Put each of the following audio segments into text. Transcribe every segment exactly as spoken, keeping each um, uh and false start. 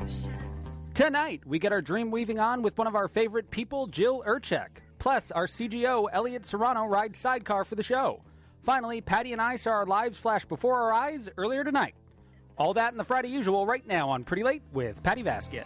Tonight, we get our dream weaving on with one of our favorite people, Jill Urchek. Plus, our C G O, Elliot Serrano, rides sidecar for the show. Finally, Patty and I saw our lives flash before our eyes earlier tonight. All that in the Friday Usual right now on Pretty Late with Patty Vasquez.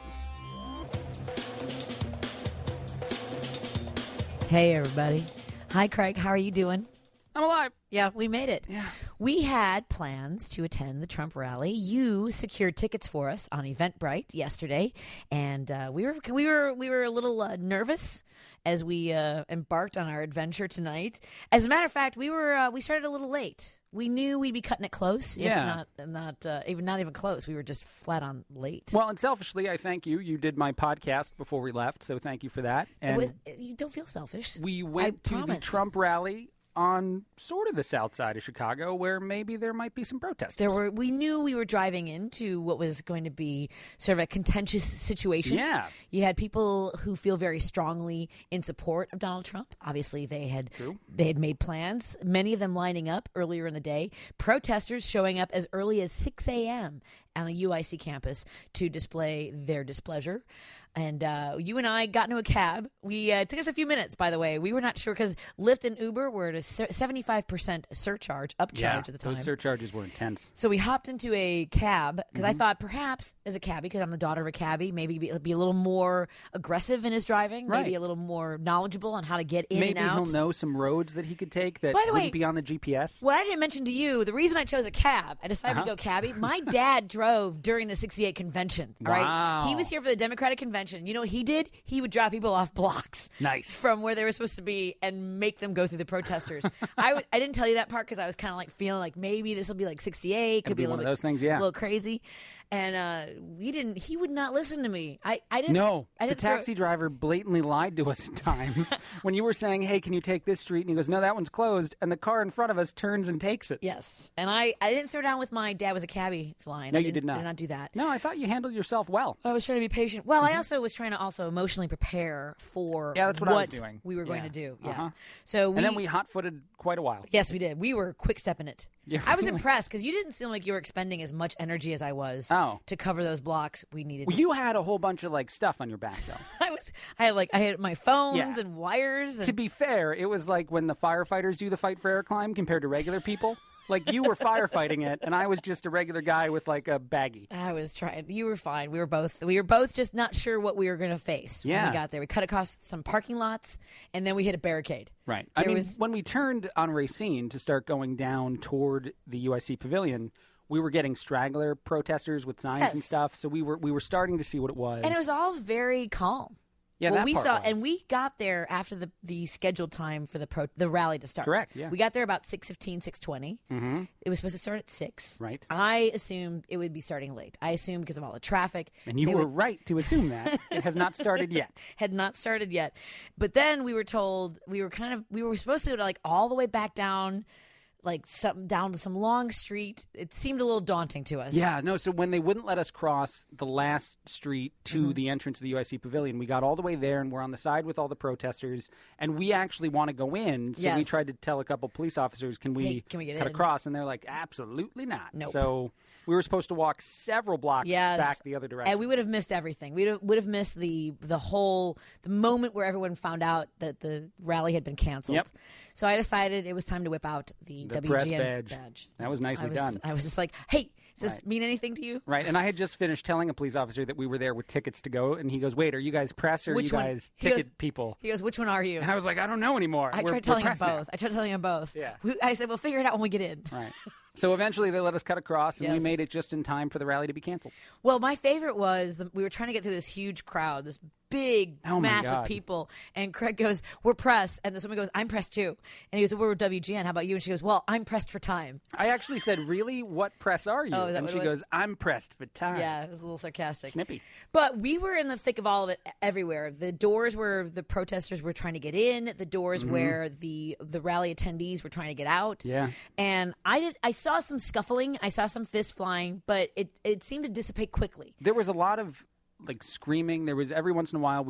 Hey, everybody. Hi, Craig. How are you doing? I'm alive. Yeah, we made it. Yeah. We had plans to attend the Trump rally. You secured tickets for us on Eventbrite yesterday, and uh, we were we were we were a little uh, nervous as we uh, embarked on our adventure tonight. As a matter of fact, we were uh, we started a little late. We knew we'd be cutting it close, if Yeah. not not uh, even not even close. We were just flat on late. Well, and selfishly, I thank you. You did my podcast before we left, so thank you for that. And It was, you don't feel selfish. we went I to the promised. Trump rally on sort of the south side of Chicago, where maybe there might be some protesters. There were. We knew we were driving into what was going to be sort of a contentious situation. Yeah. You had people who feel very strongly in support of Donald Trump. Obviously, they had True. they had made plans. Many of them lining up earlier in the day. Protesters showing up as early as six a.m. on the U I C campus to display their displeasure. And uh, you and I got into a cab. We uh, took us a few minutes, by the way. We were not sure because Lyft and Uber were at a seventy-five percent surcharge, upcharge yeah, at the time. those surcharges were intense. So we hopped into a cab because Mm-hmm. I thought perhaps as a cabbie, because I'm the daughter of a cabbie, maybe be, be a little more aggressive in his driving, maybe Right. a little more knowledgeable on how to get in Maybe and out. he'll know some roads that he could take that By the wouldn't way- be on the G P S. What I didn't mention to you, the reason I chose a cab, I decided Uh-huh. to go cabbie. My dad drove during the sixty-eight convention. All right, Wow. he was here for the Democratic convention. You know what he did? He would drop people off blocks, Nice. from where they were supposed to be, and make them go through the protesters. I would, I didn't tell you that part because I was kind of like feeling like maybe this will be like sixty-eight, could It'll be a one little of bit- those things, yeah. a little crazy. And uh, we didn't. He would not listen to me. I, I didn't. No, I the didn't throw- taxi driver blatantly lied to us at times when you were saying, hey, can you take this street? And he goes, no, that one's closed. And the car in front of us turns and takes it. Yes, and I, I didn't throw down with my dad was a cabbie line. No, I you didn't- did not. I did not do that. No, I thought you handled yourself well. I was trying to be patient. Well, I also was trying to also emotionally prepare for Mm-hmm. Yeah, that's what I was doing. we were going Yeah. to do. Yeah. Uh-huh. So we, And then we hot-footed quite a while. yes, we did. We were quick stepping it. Yeah, I was really. impressed because you didn't seem like you were expending as much energy as I was Oh. to cover those blocks we needed. Well, you had a whole bunch of like stuff on your back, though. I was. I had like I had my phones Yeah. and wires. And, To be fair, it was like when the firefighters do the fight for air climb compared to regular people. Like you were firefighting it, and I was just a regular guy with like a baggie. I was trying. You were fine. We were both. We were both just not sure what we were going to face when Yeah. we got there. We cut across some parking lots, and then we hit a barricade. Right. I There mean, was- when we turned on Racine to start going down toward the U I C Pavilion, we were getting straggler protesters with signs and Yes. stuff. So we were we were starting to see what it was. And it was all very calm. Yeah, well, that we part saw, was. and we got there after the, the scheduled time for the pro, the rally to start. Correct, yeah. We got there about six fifteen, six twenty. Mm-hmm. It was supposed to start at six. Right. I assumed it would be starting late. I assumed because of all the traffic. And you they were would- right to assume that. It has not started yet. had not started yet. But then we were told we were kind of we were supposed to go like all the way back down, like some down to some long street. It seemed a little daunting to us. Yeah, no, so when they wouldn't let us cross the last street to Mm-hmm. the entrance of the U I C Pavilion, we got all the way there and we're on the side with all the protesters, and we actually want to go in, so we Yes. tried to tell a couple police officers, can we, Hey, can we get cut in? across? And they're like, absolutely not. Nope. So we were supposed to walk several blocks Yes. back the other direction. And we would have missed everything. We would have missed the the whole the moment where everyone found out that the rally had been canceled. Yep. So I decided it was time to whip out the, The W G N press badge. That was nicely I was, done. I was just like, hey, does this Right. mean anything to you? Right, and I had just finished telling a police officer that we were there with tickets to go, and he goes, wait, are you guys press or are Which you one? guys He ticket goes- people? He goes, which one are you? And I was like, I don't know anymore. I We're- tried we're telling him press now. both. I tried telling him both. Yeah. We- I said, we'll figure it out when we get in. Right. So eventually they let us cut across, and Yes. we made it just in time for the rally to be canceled. Well, my favorite was the, we were trying to get through this huge crowd, this big, Oh, my massive God. people. And Craig goes, we're pressed. And this woman goes, I'm pressed too. And he goes, we're W G N. How about you? And she goes, well, I'm pressed for time. I actually said, really? What press are you? Oh, is that and what she it was? goes, I'm pressed for time. Yeah, it was a little sarcastic. Snippy. But we were in the thick of all of it everywhere. The doors where the protesters were trying to get in, the doors where the the rally attendees were trying to get out. Mm-hmm. Yeah. And I did I saw some scuffling, I saw some fists flying, but it, it seemed to dissipate quickly. There was a lot of like screaming. There was every once in a while we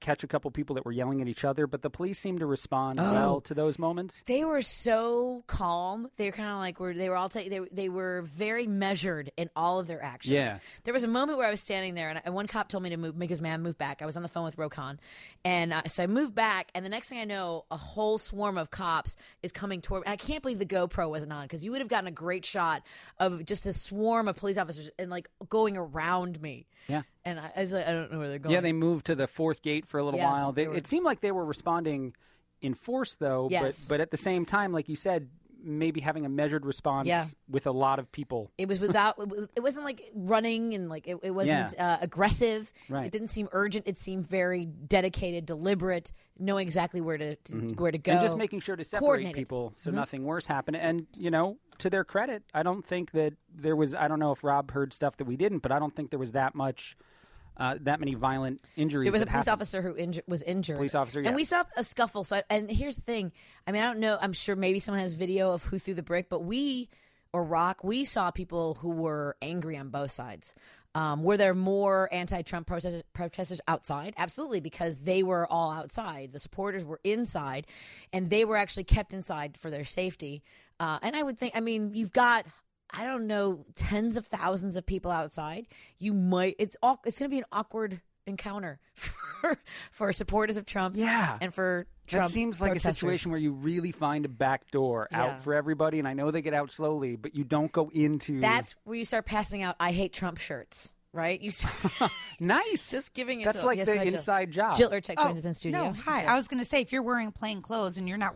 catch a couple people that were yelling at each other, but the police seemed to respond Oh. well to those moments. They were so calm. They were kind of like were they were all ta- they they were very measured in all of their actions. Yeah. There was a moment where I was standing there, and, and one cop told me to move, make his man move back. I was on the phone with Rokon, and uh, so I moved back, and the next thing I know, a whole swarm of cops is coming toward me. And I can't believe the GoPro wasn't on, because you would have gotten a great shot of just a swarm of police officers and like going around me. Yeah. And I, I was like, I don't know where they're going. Yeah, they moved to the fourth gate for a little Yes, while. They, they were- it seemed like they were responding in force, though. Yes. But, but at the same time, like you said, maybe having a measured response Yeah. with a lot of people. It was without. It wasn't like running and like it, it wasn't Yeah. uh, aggressive. Right. It didn't seem urgent. It seemed very dedicated, deliberate, knowing exactly where to, to where to go, And just making sure to separate Coordinated. people so Mhm. nothing worse happened. And, you know, to their credit, I don't think that there was, I don't know if Rob heard stuff that we didn't, but I don't think there was that much, uh, that many violent injuries. There was a that police happened. officer who inju- was injured. Police officer, and we yes. saw a scuffle. So, I, and here's the thing. I mean, I don't know. I'm sure maybe someone has video of who threw the brick, but we or Rock, we saw people who were angry on both sides. Um, were there more anti-Trump protest- protesters outside? Absolutely, because they were all outside. The supporters were inside, and they were actually kept inside for their safety. Uh, and I would think, I mean, you've got, I don't know, tens of thousands of people outside. You might, it's all, it's going to be an awkward encounter for, for supporters of Trump. Yeah. And for Trump That seems like protesters. a situation where you really find a back door Yeah. out for everybody. And I know they get out slowly, but you don't go into. That's where you start passing out "I hate Trump" shirts, right? You start nice. just giving it. That's to, like yes, the go ahead, Jill. inside job. Jill Urchek joins us in studio. No, hi. Jill. I was going to say, if you're wearing plain clothes and you're not,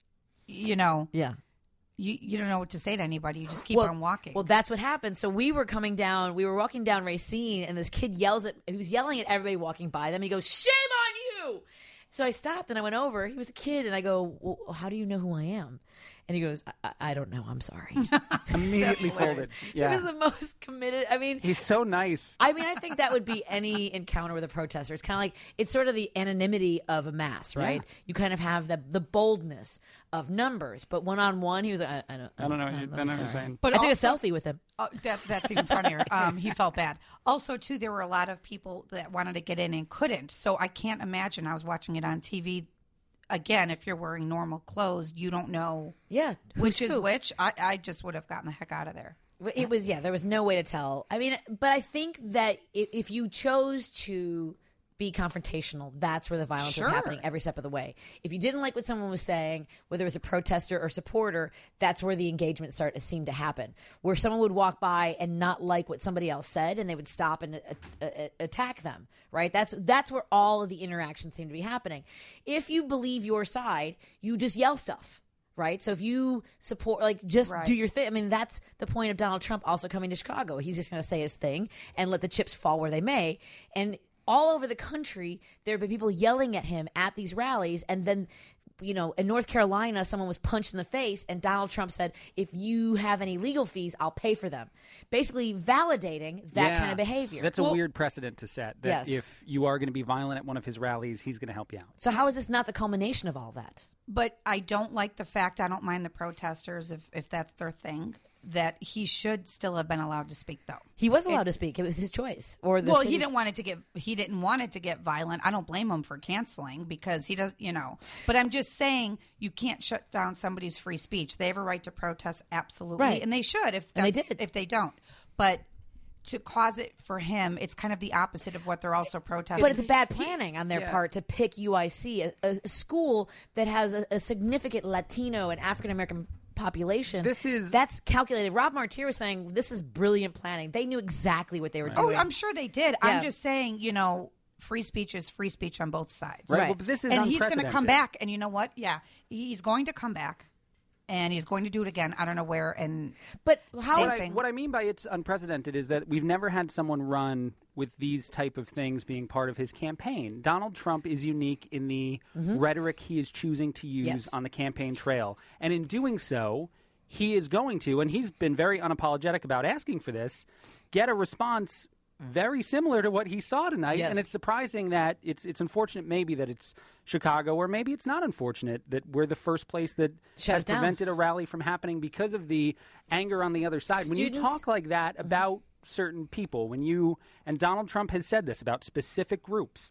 you know, Yeah. you, you don't know what to say to anybody. You just keep well, on walking. Well, that's what happened. So we were coming down, we were walking down Racine, and this kid yells at, he was yelling at everybody walking by them. He goes, "Shame on you!" So I stopped and I went over. He was a kid, and I go, "Well, how do you know who I am?" And he goes, I, I I don't know. I'm sorry. Immediately folded. Yeah. He was the most committed. I mean, He's so nice. I mean, I think that would be any encounter with a protester. It's kind of like, it's sort of the anonymity of a mass, right? Yeah. You kind of have the the boldness of numbers, but one on one, he was like, I, I don't, I don't know. what you- I'm I don't know what you're sorry. saying. But I took also- a selfie with him. Oh, that, that's even funnier. Um, he felt bad. Also, too, there were a lot of people that wanted to get in and couldn't. So I can't imagine. I was watching it on T V. Again, if you're wearing normal clothes, you don't know Yeah, who's which is who. which. I, I just would have gotten the heck out of there. It was, yeah, there was no way to tell. I mean, but I think that if, if you chose to be confrontational, that's where the violence was Sure. happening every step of the way. If you didn't like what someone was saying, whether it was a protester or supporter, that's where the engagement started to seem to happen. Where someone would walk by and not like what somebody else said, and they would stop and uh, uh, attack them, right? That's that's where all of the interactions seem to be happening. If you believe your side, you just yell stuff. Right. So if you support, like, just Right. do your thing. I mean, that's the point of Donald Trump also coming to Chicago. He's just going to say his thing and let the chips fall where they may. And all over the country, there have been people yelling at him at these rallies. And then, you know, in North Carolina, someone was punched in the face, and Donald Trump said, "If you have any legal fees, I'll pay for them." Basically validating that Yeah. kind of behavior. That's a Well- weird precedent to set. That Yes. if you are going to be violent at one of his rallies, he's going to help you out. So how is this not the culmination of all that? But I don't like the fact, I don't mind the protesters if, if that's their thing, that he should still have been allowed to speak, though. He was allowed to speak. It was his choice. Or the Well, he city's- didn't want it to get he didn't want it to get violent. I don't blame him for canceling because he does, you know. But I'm just saying you can't shut down somebody's free speech. They have a right to protest, absolutely, Right. and they should if And they that's, did. if they don't. But to cause it for him, it's kind of the opposite of what they're also protesting. But it's a bad planning on their Yeah. part to pick U I C, a, a school that has a, a significant Latino and African American population. This is- that's calculated. Rob Martier was saying this is brilliant planning. They knew exactly what they were Oh, doing. I'm sure they did. Yeah. I'm just saying, you know, free speech is free speech on both sides. Right. Right. Well, but this is And he's going to unprecedented. come back. And you know what? Yeah, he's going to come back. And he's going to do it again. I don't know where. And but how Same What I, thing. what I mean by it's unprecedented is that we've never had someone run with these type of things being part of his campaign. Donald Trump is unique in the rhetoric he is choosing to use Yes. on the campaign trail. And in doing so, he is going to, and he's been very unapologetic about asking for this, get a response very similar to what he saw tonight. Yes. And it's surprising that it's it's unfortunate maybe that it's Chicago, or maybe it's not unfortunate that we're the first place that Shut has it down. prevented a rally from happening because of the anger on the other side. When you Students- talk like that about certain people, when you, and Donald Trump has said this about specific groups,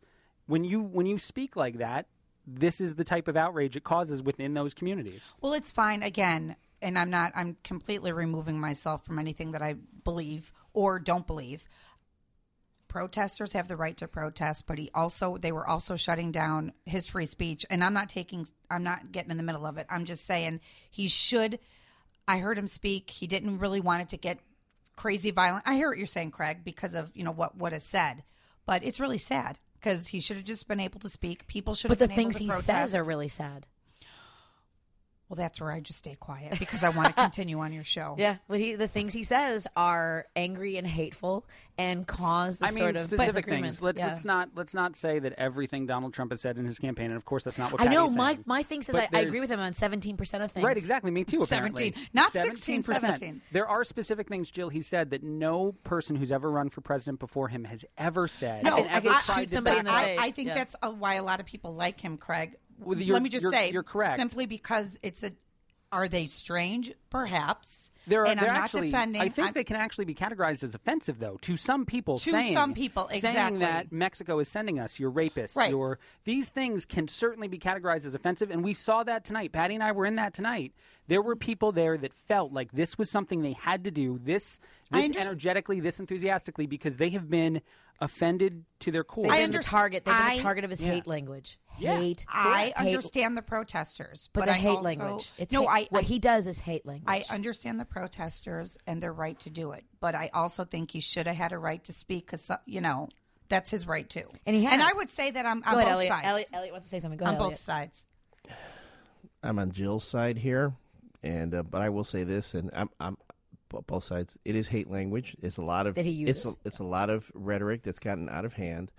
when you when you speak like that, this is the type of outrage it causes within those communities. Well, it's fine again, and I'm not. I'm completely removing myself from anything that I believe or don't believe. Protesters have the right to protest, but he also they were also shutting down his free speech. And I'm not taking. I'm not getting in the middle of it. I'm just saying he should. I heard him speak. He didn't really want it to get crazy violent. I hear what you're saying, Craig, because of you know what what is said, but it's really sad. Because he should have just been able to speak. People should have But been the able things to he protest. says are really sad. Well, that's where I just stay quiet because I want to continue on your show. Yeah, but he, the things he says are angry and hateful and cause the I mean, sort of specific disagreements. things. Let's yeah. let's not let's not say that everything Donald Trump has said in his campaign, and of course that's not what I know Patty's my saying. my thing says But I, I there's- agree with him on seventeen percent of things. Right, exactly. Me too. Apparently. seventeen, not sixteen, seventeen percent. seventeen. There are specific things, Jill. He said that no person who's ever run for president before him has ever said. No, and I ever could tried shoot to somebody in back the up. face. I, I think yeah. that's uh, why a lot of people like him, Craig. Well, you're- Let me just you're- say, you're correct. Simply because it's a. Are they strange? Perhaps. They're, and they're I'm actually, not defending. I think I'm, they can actually be categorized as offensive, though, to some people. To saying, some people, saying exactly. that Mexico is sending us your rapists. Right. Your these things can certainly be categorized as offensive, and we saw that tonight. Patty and I were in that tonight. There were people there that felt like this was something they had to do. This, I this underst- energetically, this enthusiastically, because they have been offended to their core. They've I been the under- target. They've been I- the target of his Yeah. hate language. Yeah. Hate. I hate, understand the protesters, but, but, the I hate also, language. It's no, hate, I, what I he does is hate language. I understand the protesters and their right to do it, but I also think he should have had a right to speak because you know that's his right too. And he And I has. would say that I'm Go on ahead, both Elliot. sides. Elliot. Elliot wants to say something. Go on ahead, both Elliot. sides. I'm on Jill's side here, and uh, but I will say this, and I'm I'm b- both sides. It is hate language. It's a lot of That he uses. It's a, it's a lot of rhetoric that's gotten out of hand.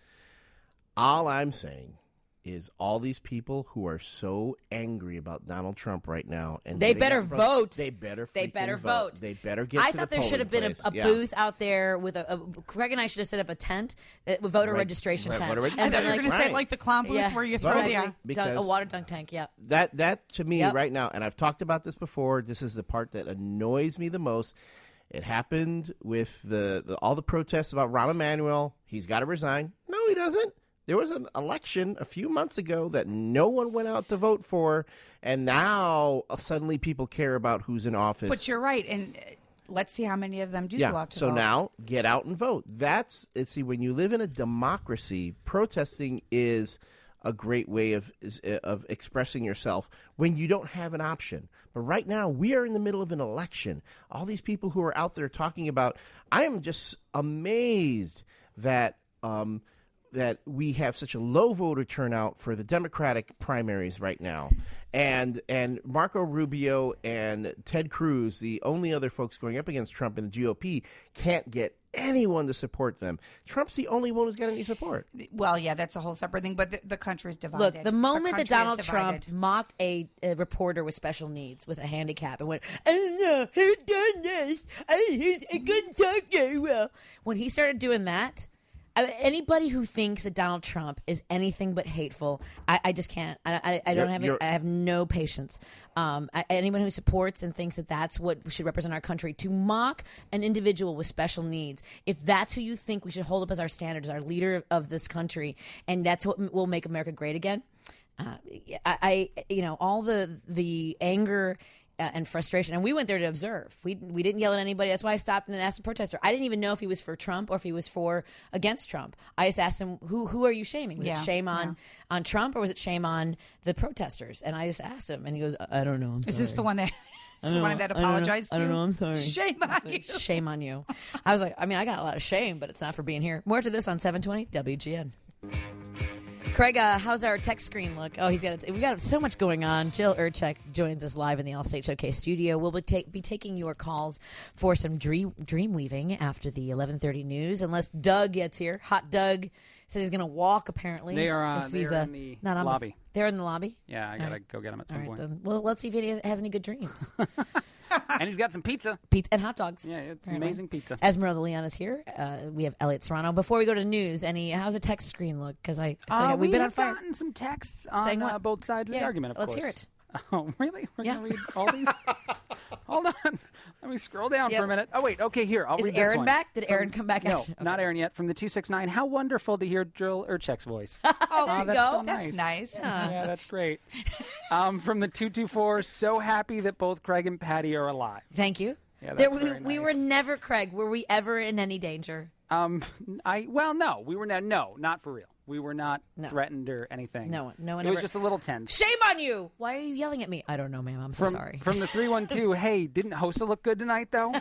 All I'm saying is all these people who are so angry about Donald Trump right now, and They getting better out front- vote. They better. They freaking better vote. vote. They better get. I to thought the there should have been polling a, a place. Yeah. booth out there with a, a. Craig and I should have set up a tent, a voter Right. registration Right, tent. voter reg- I And thought then, you were like, going to say right. like the clown booth Yeah. where you throw Right. the. Uh, Dunk- a Because- water dunk tank. Yeah. That that to me Yep. right now, and I've talked about this before. This is the part that annoys me the most. It happened with the, the all the protests about Rahm Emanuel. He's got to resign. No, he doesn't. There was an election a few months ago that no one went out to vote for, and now uh, suddenly people care about who's in office. But you're right, and uh, let's see how many of them do go yeah. out to So vote. now get out and vote. That's it's, see when you live in a democracy, protesting is a great way of is, uh, of expressing yourself when you don't have an option. But right now we are in the middle of an election. All these people who are out there talking about, I am just amazed that um, that we have such a low voter turnout for the Democratic primaries right now. And and Marco Rubio and Ted Cruz, the only other folks going up against Trump in the G O P, can't get anyone to support them. Trump's the only one who's got any support. Well, yeah, that's a whole separate thing. But the, the country's divided. Look, the moment that country is Donald Trump divided. mocked a, a reporter with special needs with a handicap and went, I don't know, who done this? I, I couldn't talk very well. When he started doing that, I, anybody who thinks that Donald Trump is anything but hateful, I, I just can't. I, I, I don't You're- have. you're- I have no patience. Um, I, anyone who supports and thinks that that's what should represent our country, to mock an individual with special needs, if that's who you think we should hold up as our standard, as our leader of this country, and that's what will make America great again. Uh, I, I, you know, all the the anger. Uh, and frustration, and we went there to observe. We we didn't yell at anybody. That's why I stopped and asked the protester. I didn't even know if he was for Trump or if he was for against Trump. I just asked him, "Who who are you shaming? Was Yeah, it shame on yeah. on Trump or was it shame on the protesters?" And I just asked him, and he goes, "I don't know. I'm Is sorry. this the one that? Is the know. one that I don't know. apologized I to don't you? know. I'm sorry. Shame on you. Shame on you." I was like, I mean, I got a lot of shame, but it's not for being here. More to this on seven twenty W G N. Craig, uh, how's our text screen look? Oh, he's got a, we got so much going on. Jill Urchek joins us live in the Allstate Showcase studio. We'll be, take, be taking your calls for some dream, dream weaving after the eleven thirty news, unless Doug gets here. Hot Doug says he's going to walk, apparently. They are, uh, if they he's, are uh, in the not on lobby. They're in the lobby? Yeah, I All gotta right. go get him at All some right, point. then. Well, let's see if he has, has any good dreams. And he's got some pizza. Pizza and hot dogs. Yeah, it's Apparently. amazing pizza. Esmeralda Leon is here. Uh, we have Elliot Serrano. Before we go to news, any how's the text screen look? Because I, I feel Uh, like we've we been on have fire. gotten some texts Saying on what? uh, both sides of Yeah, the argument, of let's course. hear it. Oh, really? We're Yeah. going to read all these? Hold on. Let me scroll down Yep. for a minute. Oh, wait. Okay, here. I'll Is read this Aaron one. back? Did From- Aaron come back? No, Okay. not Aaron yet. From the two six nine. How wonderful to hear Jill Urchek's voice. Oh, there you that's go. so That's nice. nice. Yeah, that's great. Um, from the two two four. So happy that both Craig and Patty are alive. Thank you. Yeah, There- that's we, very we nice. were never, Craig. Were we ever in any danger? Um, I well, no, we were not. No, not for real. We were not No. threatened or anything. No one- no one It was ever- just a little tense. Shame on you! Why are you yelling at me? I don't know, ma'am. I'm so From, sorry. From the three one two, hey, didn't Hosa look good tonight, though?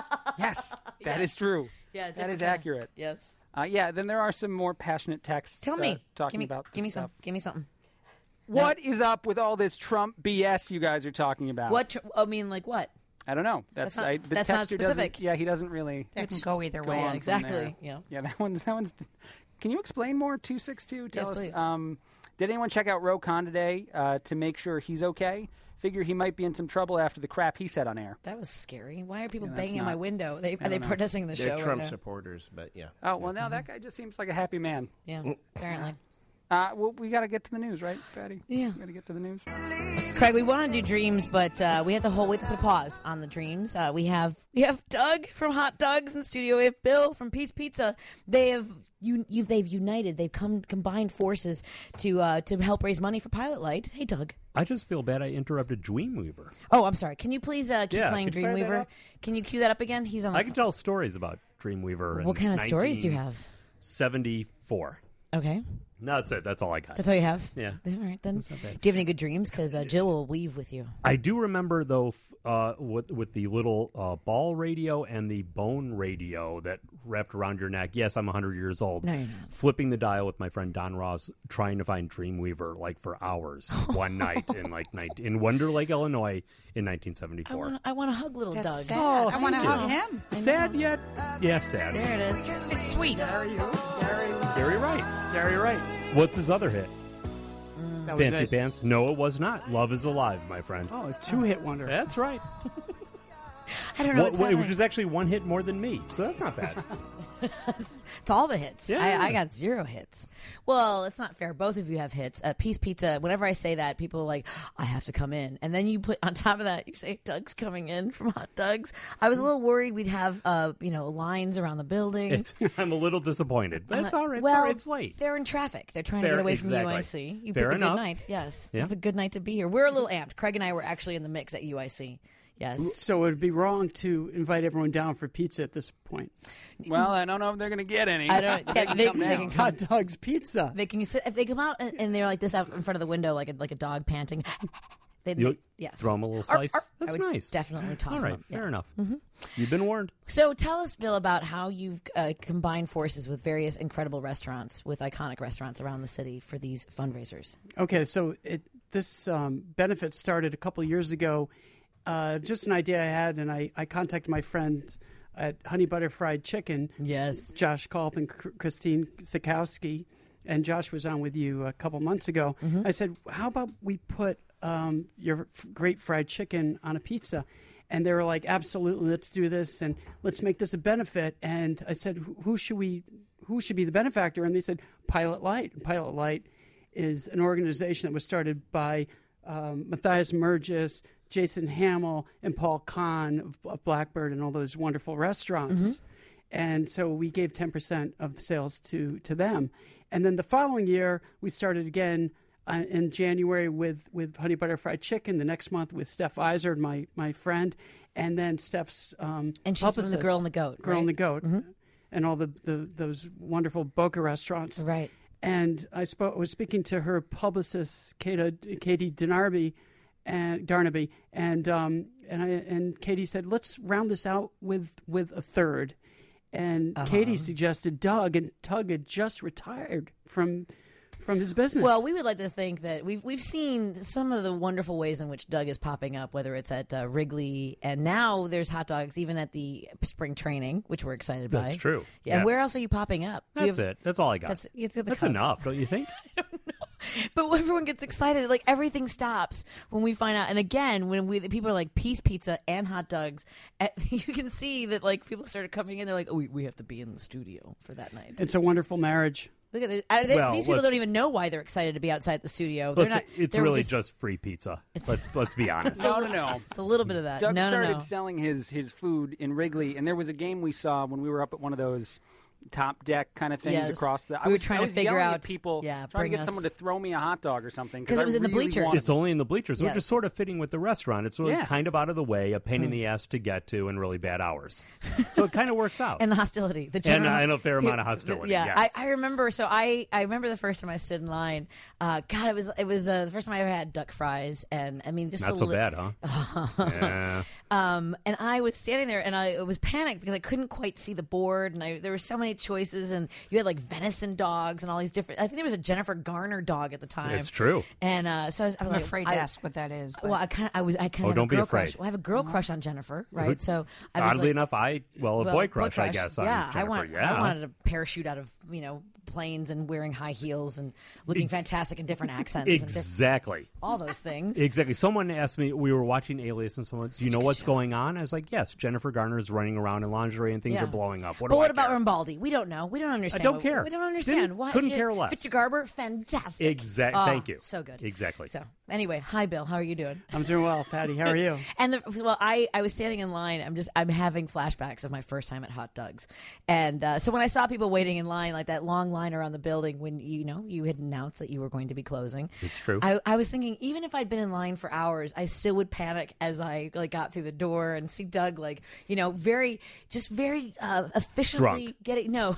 Yes, that is true. Yeah, that different is kinda- accurate. Yes. Uh, yeah, then there are some more passionate texts. Tell uh, me. talking give me, about give this me stuff. some. Give me something. What is up with all this Trump B S you guys are talking about? What? Tr- I mean, like what? I don't know. That's, That's not- I, the that's not texter doesn't- specific. Yeah, he doesn't really. That can go either Go way. on Yeah, from exactly. there. Yeah. Yeah, that one's that one's. Can you explain more? Two six two. Tell Yes, us. please. Um, did anyone check out Ro Khan today uh, to make sure he's okay? Figure he might be in some trouble after the crap he said on air. That was scary. Why are people Yeah, that's banging on my not- window? They, are don't they know. protesting the They're show? Trump right now? supporters, but yeah. Oh well, now that guy just seems like a happy man. Yeah, apparently. Uh, well, we got to get to the news, right, Patty? Yeah. We got to get to the news. Craig, we want to do dreams, but uh, we have to hold. We have to put a pause on the dreams. Uh, we have we have Doug from Hot Dogs in the studio. We have Bill from Peace Pizza. They have you. You've they've united. They've come combined forces to uh, to help raise money for Pilot Light. Hey, Doug. I just feel bad I interrupted Dreamweaver. Oh, I'm sorry. Can you please uh, keep Yeah, playing could you fire that Dreamweaver? up? Can you cue that up again? He's on. The I can phone. tell stories about Dreamweaver. What kind of stories do you have? seventy-four. Okay, No, that's it. That's all I got. that's all you have. Yeah. All right then. not bad. Do you have any good dreams? Because uh, Jill will weave with you. I do remember, though, f- uh, with, with the little uh, ball radio and the bone radio that wrapped around your neck. Yes, I'm one hundred years old. No, you're not. Flipping the dial with my friend Don Ross, trying to find Dreamweaver like for hours one night in like night in Wonder Lake, Illinois, in nineteen I seventy-four. want. I want to hug little That's Doug. sad. Oh, I want to thank hug you. him. Sad yet? Yeah, sad. There it is. It's sweet. Gary Wright. Gary Wright. What's his other hit? That was Fancy it. Pants? No, it was not. Love is Alive, my friend. Oh, a two-hit wonder. That's right. I don't know. Well, what's which happening. was actually one hit more than me, so that's not bad. It's all the hits. Yeah. I, I got zero hits. Well, it's not fair. Both of you have hits. Uh, Peace Pizza, whenever I say that, people are like, I have to come in. And then you put, on top of that, you say, Doug's coming in from Hot Dogs. I was a little worried we'd have, uh, you know, lines around the building. It's, I'm a little disappointed, but it's Uh, all right. It's, well, all right. It's late. They're in traffic. They're trying to Fair- get away from exactly. U I C. You Fair picked a enough. good night. Yes. Yeah. This is a good night to be here. We're a little amped. Craig and I were actually in the mix at U I C. Yes. So it would be wrong to invite everyone down for pizza at this point. Well, I don't know if they're going to get any. I don't. They can they, come they down. can come. Hot Dogs Pizza. They can sit if they come out and, and they're like this out in front of the window, like a like a dog panting. They'd You'll make, yes. throw 'em a little Arf, slice? arf. That's I would nice. Definitely toss All them right, up. fair Yeah. enough. You've been warned. So tell us, Bill, about how you've uh, combined forces with various incredible restaurants, with iconic restaurants around the city for these fundraisers. Okay, so it, this um, benefit started a couple years ago. Uh, just an idea I had, and I, I contacted my friends at Honey Butter Fried Chicken, Yes. Josh Culp and Cr- Christine Sikowski, and Josh was on with you a couple months ago. I said, how about we put um, your f- great fried chicken on a pizza? And they were like, absolutely, let's do this, and let's make this a benefit. And I said, who- who should we, who should be the benefactor? And they said, Pilot Light. Pilot Light is an organization that was started by um, Matthias Mergis, Jason Hamill, and Paul Kahn of, of Blackbird and all those wonderful restaurants. And so we gave ten percent of the sales to, to them. And then the following year, we started again uh, in January with, with Honey Butter Fried Chicken, the next month with Steph Izard, my, my friend, and then Steph's um, And she's from The publicist, Girl and the Goat, Girl and the right? Goat, and all the, the those wonderful Boca restaurants. Right. And I spoke, was speaking to her publicist, Katie, Katie Darnaby, and Darnaby, and um, and I and Katie said, let's round this out with with a third. And Katie suggested Doug, and Doug had just retired from from his business. Well, we would like to think that we've we've seen some of the wonderful ways in which Doug is popping up, whether it's at uh, Wrigley, and now there's hot dogs even at the spring training, which we're excited by. That's true. Yeah. Yes. Where else are you popping up? Do you That's have- it. That's all I got. That's, it's the That's Cubs. enough, don't you think? But when everyone gets excited, like everything stops when we find out. And again, when we people are like Peace Pizza and hot dogs, eh, you can see that like people started coming in. They're like, oh, we, we have to be in the studio for that night. it's a wonderful marriage. Look at this. I, they, Well, these people let's- don't even know why they're excited to be outside the studio. They're Let's- not, it's they're really just, just, free pizza. Let's let's be honest. No, no, no. it's a little bit of that. Doug no, started no, no. selling his his food in Wrigley, and there was a game we saw when we were up at one of those top deck kind of things Yes. across the. I We were was, trying I to was figure yelling out- at people, yeah, trying to bring get us- someone to throw me a hot dog or something 'Cause it I was in the really bleachers. wanted- It's only in the bleachers, which Yes. is sort of fitting with the restaurant. It's really Yeah. kind of out of the way, a pain in the ass to get to, and really bad hours. So it kind of works out. And the hostility, the And, general, uh, and a fair amount of hostility, Yeah, yes. I, I remember. So I, I remember the first time I stood in line. Uh, God, it was it was uh, the first time I ever had duck fries, and I mean, just Not a so li- bad, huh? yeah. Um, and I was standing there, and I was panicked because I couldn't quite see the board, and I, there were so many choices, and you had like venison dogs and all these different. I think there was a Jennifer Garner dog at the time. It's true. And uh, so I was, I was I'm like, afraid I, to ask what that is. but- Well, I kind of, I was, I kind of Oh, have don't a be girl afraid. crush. Well, I have a girl crush on Jennifer, right? So I was Oddly like, enough, I well, a well, boy crush, I guess. On yeah, Jennifer. I want. yeah, I wanted to parachute out of you know planes and wearing high heels and looking fantastic in different accents. And diff- exactly. all those things. Exactly. Someone asked me, we were watching Alias, and someone, do you know a good what's show. going on? I was like, yes, Jennifer Garner is running around in lingerie and things Yeah. are blowing up. What but do what I about care? Rambaldi? We don't know. We don't understand. don't what- care. We don't understand. Didn't- Why? couldn't care less. Victor Garber, fantastic. Exactly. Oh, Thank you. So good. Exactly. So anyway, hi Bill. How are you doing? I'm doing well, Patty. How are you? And the, well, I, I was standing in line. I'm just I'm having flashbacks of my first time at Hot Doug's, and uh, so when I saw people waiting in line, like that long line around the building, when you know you had announced that you were going to be closing, It's true. I, I was thinking even if I'd been in line for hours, I still would panic as I like got through the door and see Doug like you know very just very uh, efficiently Drunk. getting no.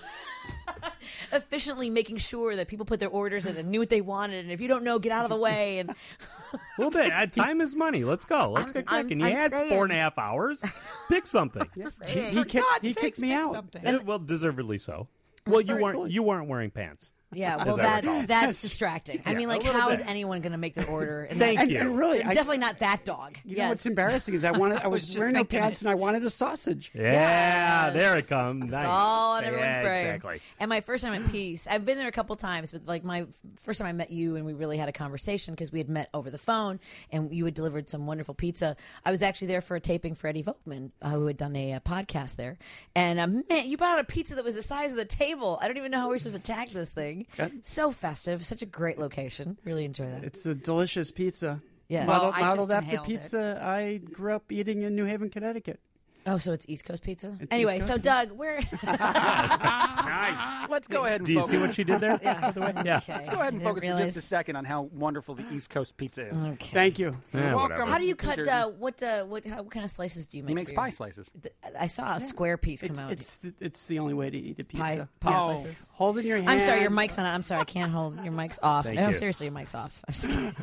efficiently making sure that people put their orders in and knew what they wanted, and if you don't know, get out of the way. And A little bit. Uh, Time is money. Let's go. Let's get I'm- cracking. You I'm had saying. four and a half hours. Pick something. He, saying. he For kicked, God's he sakes, kicked me pick out. something. Uh, well, deservedly so. Well, you weren't. You weren't wearing pants. yeah, well, As I that recall. that's distracting. I Yeah, mean, a like, little how is bit. anyone going to make their order? In Thank that, And, you. and really, I, Definitely not that dog. you yes. know what's embarrassing is I wanted I was, just wearing no thinking pants it. and I wanted a sausage. Yeah, Yes. there it comes. Nice. It's all on everyone's yeah, brain. Exactly. And my first time at Peace, I've been there a couple times, but like my first time I met you and we really had a conversation because we had met over the phone and you had delivered some wonderful pizza. I was actually there for a taping for Eddie Volkman, uh, who had done a, uh podcast there. And um, man, you brought out a pizza that was the size of the table. I don't even know how we were supposed to tag this thing. Good. So festive, such a great location. Really enjoy that. It's a delicious pizza. Yeah. Well, Modeled, I just modeled after inhaled it. pizza I grew up eating in New Haven, Connecticut. Oh, so it's East Coast pizza. It's Anyway, East so Coast. Doug, where? Nice. Let's go ahead and Do you focus. see what she did there? yeah. By the way? Yeah. Okay. Let's go ahead and I focus didn't for just a realize- second on how wonderful the East Coast pizza is. Okay. Thank you. Yeah, Welcome. whatever. How do you New cut? Jersey. Uh, what? Uh, what? How, what kind of slices do you make? He makes for your- pie slices. Th- I saw a square piece come It's out. it's the, it's the only way to eat a pie, pizza. pie Oh. slices. Hold in your hand. I'm sorry, your mic's on. I'm sorry, I can't hold your mic's off. Thank no, you. seriously, your mic's off. I'm just kidding.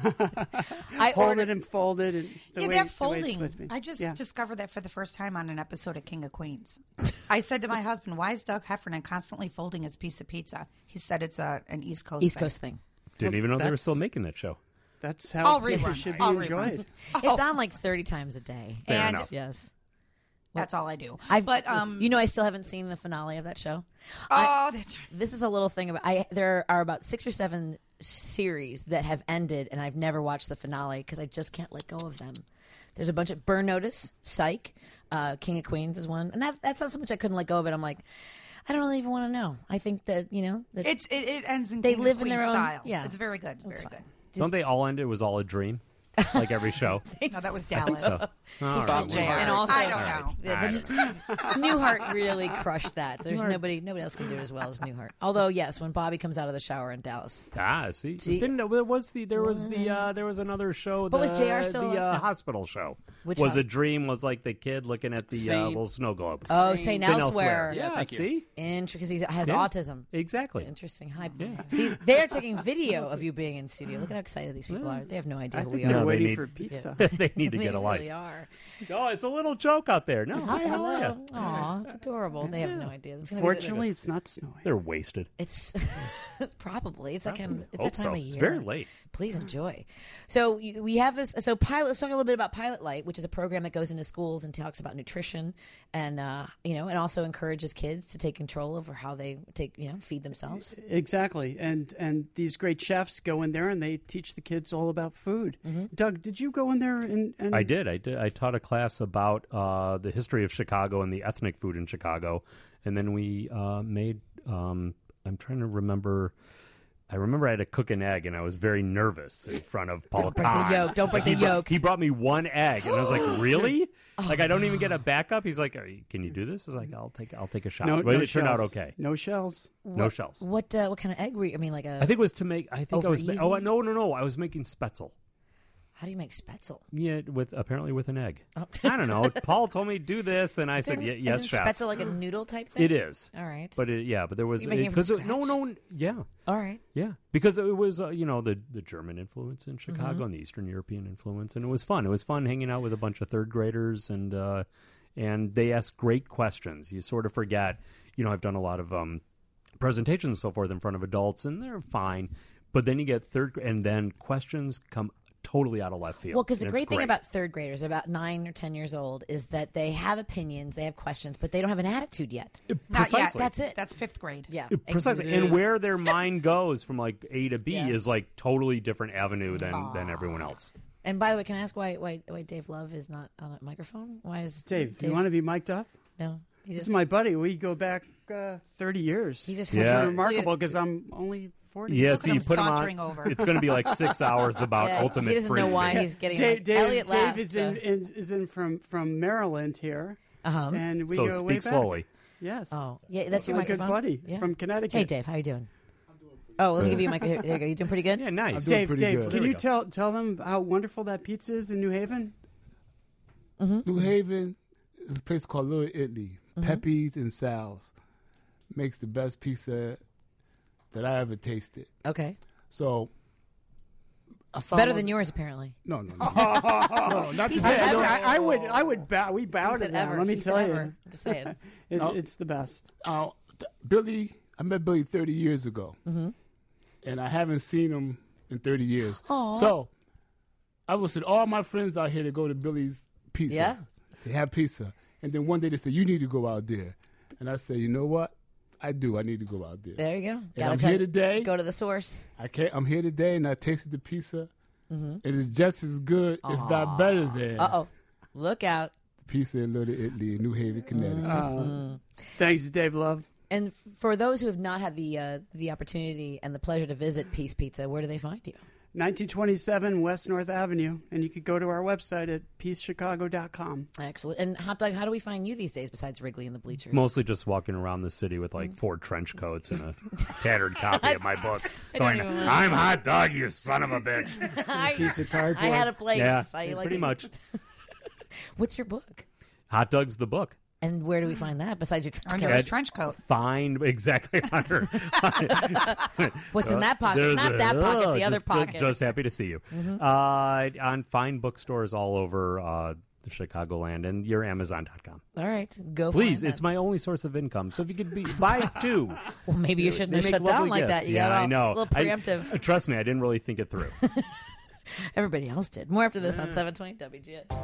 I Hold ordered. it and fold it. And the yeah, way, that the way it's folding. supposed to be. I just Yeah. discovered that for the first time on an episode of King of Queens. I said to my husband, "Why is Doug Heffernan constantly folding his piece of pizza?" He said it's a an East Coast East thing. Coast thing. Didn't even know they were that's- still making that show. That's how All pizza reruns. should be All enjoyed. reruns. It's on like thirty times a day. Fair And- enough. Yes. That's all I do. I've, but um, you know, I still haven't seen the finale of that show. oh, that's right. This is a little thing about. I there are about six or seven series that have ended, and I've never watched the finale because I just can't let go of them. There's a bunch of Burn Notice, Psych, uh, King of Queens is one, and that that's not so much I couldn't let go of it. I'm like, I don't really even want to know. I think that you know that It's it, it ends in They King of live in Queens their own- style. yeah. It's very good. That's Very fine. good. Don't they all end? It was all a dream, like every show. No, that was Dallas. So, all right, J R. And also- I don't All right. know. Yeah, the, Newhart really crushed that. There's nobody nobody else can do it as well as Newhart. Although yes, when Bobby comes out of the shower in Dallas, Ah, see, See? didn't know there was the there was the uh, there was another show. But was the, J R still the alive? uh, No. hospital show? Which was a hosp- dream? Was like the kid looking at the uh, Saint- little snow globes. oh, Saint Saint Elsewhere, Yeah, thank you. see, because he has Yeah. autism. exactly. Interesting. Hi. See, they're taking video of you being in studio. Look at how excited these people are. They have no idea I who think we they're are. No, they waiting need- for pizza. they need to They get a life. really are. Oh, it's a little joke out there. No, hi, how are you? Aw, it's adorable. They have no idea. It's gonna be Fortunately, it's not snowing. They're wasted. the- it's probably it's that kind. It's Hope that time so. of year. It's very late. Please enjoy. So you- we have this. So pilot. Let's talk a little bit about Pilot Light, which is a program that goes into schools and talks about nutrition, and uh, you know, and also encourages kids to take control over how they take, you know, feed themselves. Exactly, and and these great chefs go in there and they teach the kids all about food. Doug, did you go in there and, and I did. I did. I taught a class about uh, the history of Chicago and the ethnic food in Chicago, and then we uh, made um, I'm trying to remember. I remember I had to cook an egg, and I was very nervous in front of Paul Don't break the Kahn. yolk. Don't break Like, the he brought- yolk. He brought me one egg, and I was like, "Really? Oh, like I don't even get a backup?" He's like, Are you, "Can you do this?" I was like, "I'll take, I'll take a shot." No, but no it turned out shells. okay. No shells. No shells. What uh, what kind of egg were you? I mean, like a. I think it was to make. I think I Over was. Ma- easy? oh no, no, no! I was making spetzel. How do you make spetzel? Yeah, with apparently with an egg. Oh. I don't know. Paul told me do this, and I said, Isn't- "Ye- "Yes, isn't chef." Spetzel like a noodle type thing? It is. All right. But it, yeah, but there was You're making it from because no, scratch? no, yeah, All right. yeah, because it was uh, you know the the German influence in Chicago Mm-hmm. and the Eastern European influence, and it was fun. It was fun hanging out with a bunch of third graders, and uh, and they asked great questions. You sort of forget, you know, I've done a lot of um, presentations and so forth in front of adults, and they're fine. But then you get third, gra- and then questions come totally out of left field. Well, because the and great it's thing about third graders, about nine or ten years old, is that they have opinions, they have questions, but they don't have an attitude yet. Not yet. Precisely. That's it. That's fifth grade. Yeah. Precisely, and where their mind goes from like A to B Yeah. is like totally different avenue than than everyone else. And by the way, can I ask why why, why Dave Love is not on a microphone? Why is Dave, do you want to be mic'd up? No, he This just is my buddy. We go back uh, thirty years. he just Yeah. has It's a- remarkable because I'm only forty. Yeah, Look so at you him put him sauntering on. over. It's going to be like six hours about Yeah, ultimate he doesn't frisbee. know why he's getting Dave, like, Dave, Elliot Dave laughed, is so- in, is, is in from, from Maryland here, Uh-huh. and we so go way speak back. slowly. Yes. Oh, yeah, that's your my microphone. good buddy Yeah. from Connecticut. Hey, Dave, how you doing? Oh, let me give you a mic. Here, there you go. You doing pretty good? Yeah, nice. doing Dave, pretty Dave, good. can There we you go. tell tell them how wonderful that pizza is in New Haven? New Haven is a place called Little Italy. Pepe's and Sal's makes the best pizza that I ever tasted. Okay. So I found Better out- than yours, apparently. No, no, no, no, not to I, say. I, I would I would bow. We bow He to said them. ever. Let me He said tell ever. you, I'm just saying. it, No. it's the best. Uh, th- Billy, I met Billy thirty years ago, Mm-hmm. and I haven't seen him in thirty years. Aw. So I was with all my friends out here to go to Billy's Pizza. Yeah. To have pizza, and then one day they said you need to go out there, and I said, you know what, I do. I need to go out there. There you go. And Gotta I'm try- here today. Go to the source. I can't. I'm here today, and I tasted the pizza. Mm-hmm. It is just as good, if not better than Uh oh. Look out. the pizza in Little Italy in New Haven, Connecticut. Mm-hmm. Thanks, Dave Love. And f- for those who have not had the uh, the opportunity and the pleasure to visit Peace Pizza, where do they find you? nineteen twenty-seven West North Avenue, and you could go to our website at peace chicago dot com. Excellent. And Hot Dog, how do we find you these days besides Wrigley and the bleachers? Mostly just walking around the city with like four trench coats and a tattered copy of my book, going, even wanna- "I'm Hot Dog, you son of a bitch." I, Piece of cardboard. I had a place. Yeah, I like pretty it. much. What's your book? Hot Dog's the book. And where do we find that besides your trench Under coat? his trench coat. Find exactly under. What's in that pocket? There's Not a- that pocket, oh, the other just, pocket. Just, just happy to see you. Uh, on fine bookstores all over uh, the Chicagoland and your Amazon dot com. All right, go. Please, find it's that. my only source of income. So if you could be, buy two. Well, maybe you shouldn't They have make shut down lovely like gifts. that. You yeah, got all, I know. a little I- preemptive. uh, trust me, I didn't really think it through. Everybody else did. More after this on seven twenty W G N.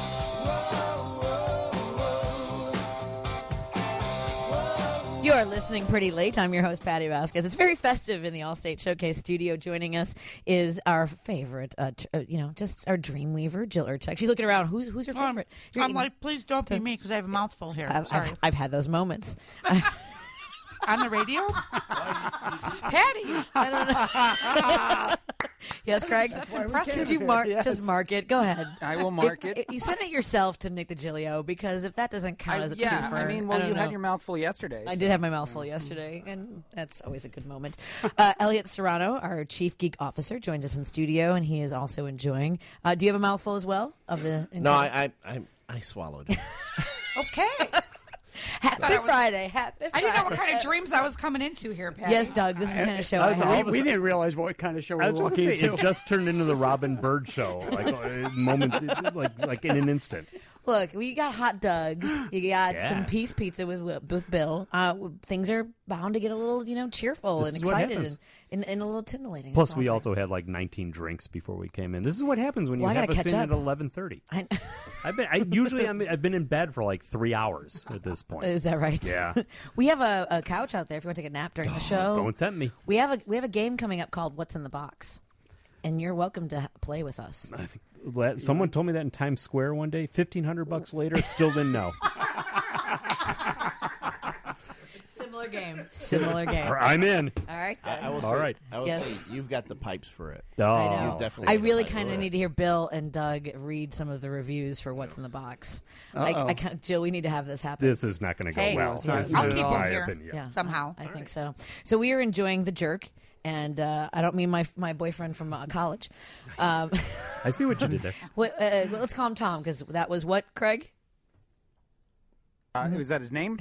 You are listening pretty late. I'm your host, Patty Vasquez. It's very festive in the Allstate Showcase studio. Joining us is our favorite, uh, tr- uh, you know, just our dreamweaver, Jill Urchek. She's looking around. Who's who's your Um, favorite? You're I'm eating- like, please don't be me because I have a mouthful here. I've, Sorry. I've, I've had those moments. On the radio? Patty! I don't know. Yes, Craig. That's impressive. Could you mark? Yes. Just mark it. Go ahead. I will mark If- it. if you send it yourself to Nick DiGilio because if that doesn't count I- as a yeah, twofer, I mean, well, don't you know. had your mouth full yesterday. I so- did have my mouth full yesterday, and that's always a good moment. Uh, Elliot Serrano, our chief geek officer, joins us in studio, and he is also enjoying. Uh, do you have a mouthful as well of the? No, I I I, I swallowed. Okay. Happy I was- Friday. Happy Friday. I didn't know what kind of dreams I was coming into here, Patty. Yes, Doug. This is the kind of show I That's have. all We, of a we sudden- didn't realize what kind of show we I were was going to walking say into. it just turned into the Robin Bird show, like a moment, like like in an instant. Look, we got hot dogs. You got Yeah. some peace pizza with, with Bill. Uh, things are bound to get a little, you know, cheerful This and is what excited and, happens. and, and a little titillating. Plus, That's all we I'm also had like nineteen drinks before we came in. This is what happens when you Well, I have gotta us catch in up. at eleven thirty. saying. I've been. I usually I'm, I've been in bed for like three hours at this point. Is that right? Yeah. We have a, a couch out there if you want to take a nap during the show. Don't tempt me. We have a we have a game coming up called What's in the Box, and you're welcome to play with us. I think la- someone told me that in Times Square one day. Fifteen hundred bucks later, still didn't know. Similar Similar game. Similar game. I'm in. All right. I, I will All say, right. I will Yes. say you've got the pipes for it. Oh, I know. You definitely I have the really pipes kind for of it. need to hear Bill and Doug read some of the reviews for What's in the Box. I, Uh-oh. I can't, Jill, we need to have this happen. This is not going to go Hey, well. it's not- This I'll is keep 'em my here. opinion. Yeah. Somehow. I think so. So we are enjoying The Jerk, and uh, I don't mean my my boyfriend from uh, college. Um, I see what you did there. what, uh, well, let's call him Tom because that was what, Craig? Uh, was that his name?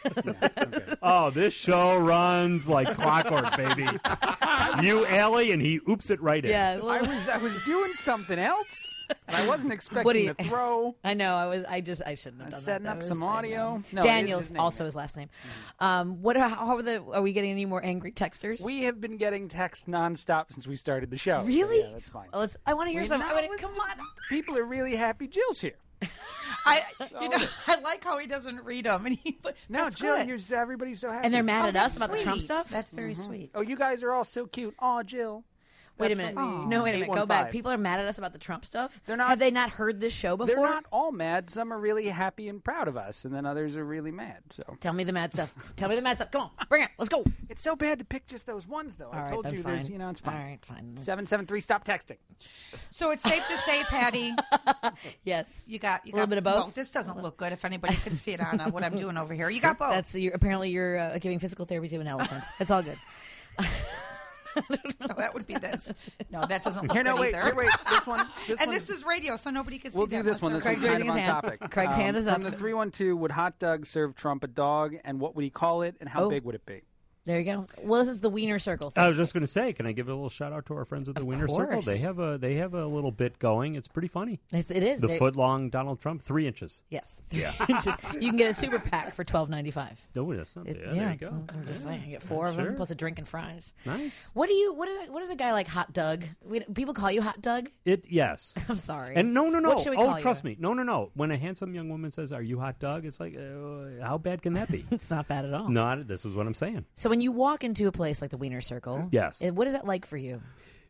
Oh, this show runs like clockwork, baby. You alley, and he oops it right in. Yeah, I was I was doing something else, and I wasn't expecting What do you- to throw. I know. I was. I just. I shouldn't have I was done setting that. up That some was- I audio. know. No, it is Daniel's his name, also yeah. his last name. Um, what? How are the? Are we getting any more angry texters? We have been getting texts nonstop since we started the show. so Really? yeah, that's fine. Well, let's. I want to hear We some. know I wanna, it's- come on. People are really happy Jill's here. I, you know, I like how he doesn't read them, and he. But No, that's Jill, good. you're, everybody's so happy. And they're mad Oh, at us that's about the Trump sweet. stuff. That's very sweet. Oh, you guys are all so cute. Oh, Jill. Wait a That's minute. from the No, wait a minute. Go back. eight one five. People are mad at us about the Trump stuff. They're not- Have they not heard this show before? They're not all mad. Some are really happy and proud of us, and then others are really mad. So Tell me the mad stuff. Tell me the mad stuff. Come on, bring it. Let's go. it's so bad to pick just those ones, though. All I right, told then you, fine. there's, you know, it's fine. All right, fine. Seven seven three. Stop texting. So it's safe to say, Patty, Yes. you got you A little got bit of both? Well, this doesn't look good. If anybody can see it on uh, what I'm doing over here, you got both. That's your, apparently you're uh, giving physical therapy to an elephant. It's all good. No, that would be this. No, that doesn't look Here, no, good wait, either. here, wait. This one. This and one, this is radio, so nobody can see We'll that do this one. unless This they're one's Craig's kind raising of on his hand. topic. Craig's hand is From up. the three one two, would hot Doug serve Trump a dog, and what would he call it, and how Oh. big would it be? There you go. Well, this is the Wiener Circle thing. I was just going to say, can I give a little shout out to our friends at the Of Winter Circle? course. They have a they have a little bit going. It's pretty funny. It's, it is. The They- foot long Donald Trump, three inches. Yes. Yeah. Just, you can get a super pack for twelve ninety five. Oh, that's not bad. Yeah, There you go. I'm just saying, you get four of Sure. them plus a drink and fries. Nice. What do you? What is? What is a guy like Hot Doug? We, people call you Hot Doug. It yes. I'm sorry. And no, no, no. What should we oh, call trust you? me. No, no, no. When a handsome young woman says, "Are you hot Doug?" It's like, uh, how bad can that be? It's not bad at all. Not. This is what I'm saying. So when you walk into a place like the Wiener Circle, Yes. it- what is that like for you?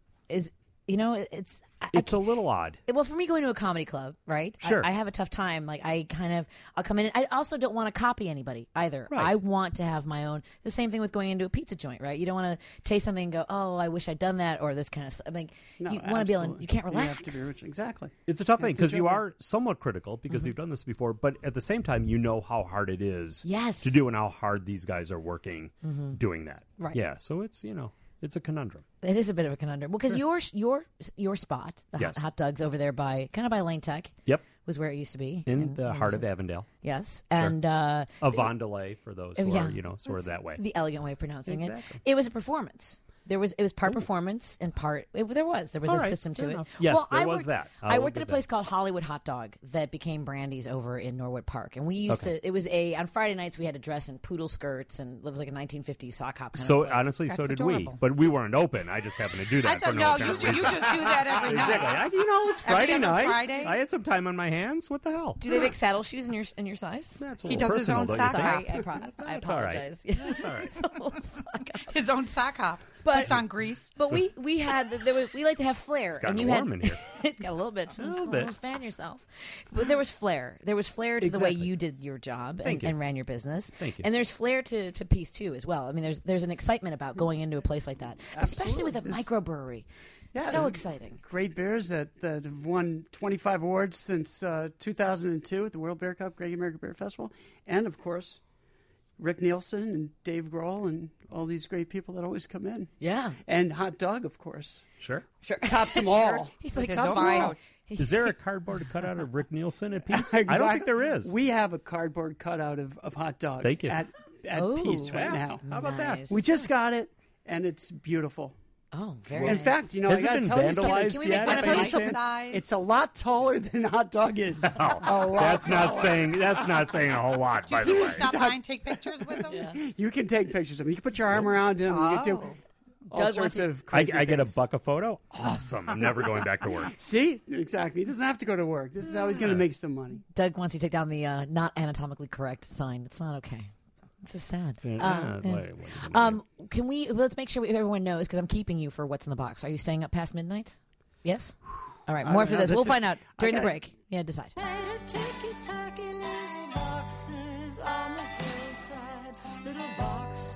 Is you know, it- it's I, I It's a little odd. Well, for me, going to a comedy club, right? Sure. I, I have a tough time. Like, I kind of, I'll come in. And I also don't want to copy anybody either. Right. I want to have my own. The same thing with going into a pizza joint, right? You don't want to taste something and go, "Oh, I wish I'd done that," or this kind of stuff. I mean, No, you want to be able. absolutely. You can't relax. You have to be rich. Exactly. It's a tough thing to because you juggle. are somewhat critical because you've done this before, but at the same time, you know how hard it is Yes. to do and how hard these guys are working doing that. Right. Yeah. So it's, you know, it's a conundrum. It is a bit of a conundrum. Well, because your your your spot, the Yes. hot, hot dogs over there by kind of by Lane Tech, Yep. was where it used to be In And- the and heart was of it- Avondale. Yes, and uh, A Vondelay for those who yeah. are, you know, sort of that way. the elegant way of pronouncing Exactly. it. It was a performance. There was it was part performance and part it, there was there was All a right, system to fair it. enough. Yes, well, there I was worked, that. I'll I worked at a admit place that. called Hollywood Hot Dog that became Brandy's over in Norwood Park, and we used Okay. to. It was a on Friday nights we had to dress in poodle skirts, and it was like a nineteen fifties sock hop. Kind So of place. honestly, so That's did adorable. we, but we weren't open. I just happened to do that I for thought, no no, apparent you, ju- you reason. just do that every Exactly. night. I, you know, it's Every Friday other night. Friday? I had some time on my hands. What the hell? Do they make saddle shoes in your in your size? That's a He little does his personal, own don't you sock think? hop. Sorry, I, pro- I That's all right. apologize. That's all right. His own sock hop. But- Puts on grease. But we we had there was, we like to have flair, It's gotten and you warm had in here. it got a little bit, A little Just bit. fan yourself. But there was flair. There was flair to the way Exactly. you did your job Thank and, you. and ran your business. Thank you. And there's flair to, to peace too as well. I mean, there's there's an excitement about going into a place like that, especially with a Absolutely. microbrewery. Yeah, so they're- exciting. Great beers that, that have won twenty-five awards since uh, two thousand two at the World Beer Cup, Great American Beer Festival. And, of course, Rick Nielsen and Dave Grohl and all these great people that always come in. Yeah. And Hot Dog, of course. Sure. Sure. Tops them all. He's With like, his "Tops own them all." coat. Is there a cardboard cutout of Rick Nielsen at Peace? I don't Exactly. think there is. We have a cardboard cutout of, of Hot Dog Thank you. at, at Oh. Peace right Yeah. now. How about Nice. We just got it, and it's beautiful. Oh, very In nice. fact, you know, Has I it got to been tell you something. vandalized Can we make yet? fun I of tell you Peace? something. Size. It's a lot taller than Hot Dog is. a lot That's not taller. saying that's not saying a whole lot, by the People way. stop by and take pictures with them. You can take pictures of him. You can put your arm around him. You can do Oh. all Doug sorts wants to- of I, crazy I get a things. buck a photo. Awesome. I'm never going back to work. See? Exactly. He doesn't have to go to work. This is how he's going to make some money. Doug wants you to take down the uh, not anatomically correct sign. It's not okay. It's just sad. Yeah, Uh, yeah, yeah. what- what are you gonna Um, can we? Let's make sure we, everyone knows because I'm keeping you for what's in the box. Are you staying up past midnight? Yes. All right. I More don't after know. this. This We'll is- find out during the gotta- break. Yeah, decide. Made of ticky-tacky little boxes on the hillside, little boxes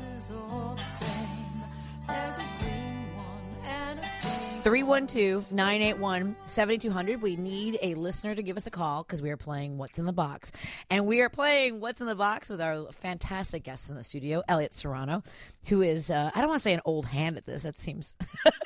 three one two, nine eight one, seven two zero zero. We need a listener to give us a call because we are playing What's in the Box. And we are playing What's in the Box with our fantastic guest in the studio, Elliot Serrano, who is, uh, I don't want to say an old hand at this. That seems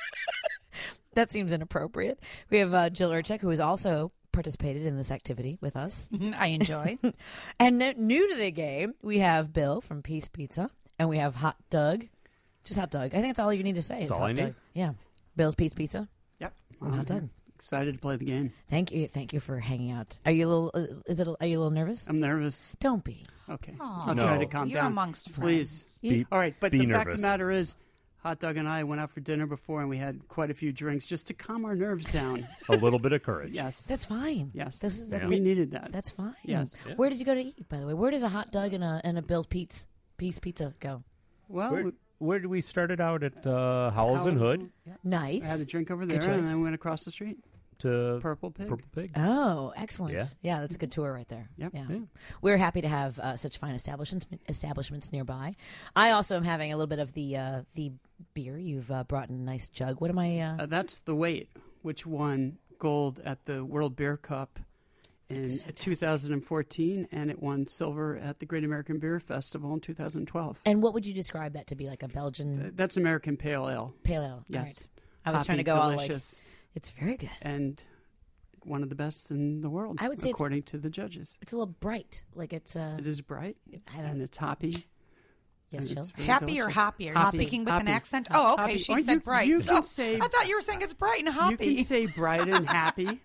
that seems inappropriate. We have uh, Jill Urchek, who has also participated in this activity with us. I enjoy. And n- new to the game, we have Bill from Peace Pizza, and we have Hot Doug. Just Hot Doug. I think that's all you need to say. Is all Hot I Doug. need? Yeah. Bill's Peace Pizza. Yep. And Hot Doug. Excited to play the game. Thank you. Thank you for hanging out. Are you a little? Uh, is it? A, are you a little nervous? I'm nervous. Don't be. Okay. Aw. I'll No. try to calm You're down. amongst Please. You- All right, but Be the fact of nervous. the matter is, Hot Dog and I went out for dinner before, and we had quite a few drinks just to calm our nerves down. A little bit of courage. Yes. That's fine. Yes. This is, that's we it. needed that. That's fine. Yes. Where did you go to eat? By the way, where does a Hot Doug and a and a Bill's Pete's Peace Pizza go? well, Where, we where did we started out at uh, Howells and Hood Nice. I had a drink over Good there, and choice. then we went across the street. to Purple Pig. Purple Pig. Oh, excellent. Yeah. Yeah, that's a good tour right there. Yep. Yeah. Yeah. We're happy to have uh, such fine establishments establishments nearby. I also am having a little bit of the uh, the beer. You've uh, brought in a nice jug. What am I? Uh... Uh, that's the Wait, which won gold at the World Beer Cup in two thousand fourteen, and it won silver at the Great American Beer Festival in two thousand twelve. And what would you describe that to be? Like a Belgian That's American Pale Ale. pale ale? Yes. All right. I was Hoppy, trying to go all like, delicious, it's very good. and one of the best in the world, I would say it's- according to the judges. It's a little bright. Like it's uh, It is bright, I and don't. it's hoppy. Yes, and Jill. it's very Happy or delicious. hoppy? Are you Hoppy, speaking with an hoppy. accent? Oh, okay. Hoppy. She Or said you- bright. you so can say- I thought you were saying it's bright and hoppy. You can say bright and happy.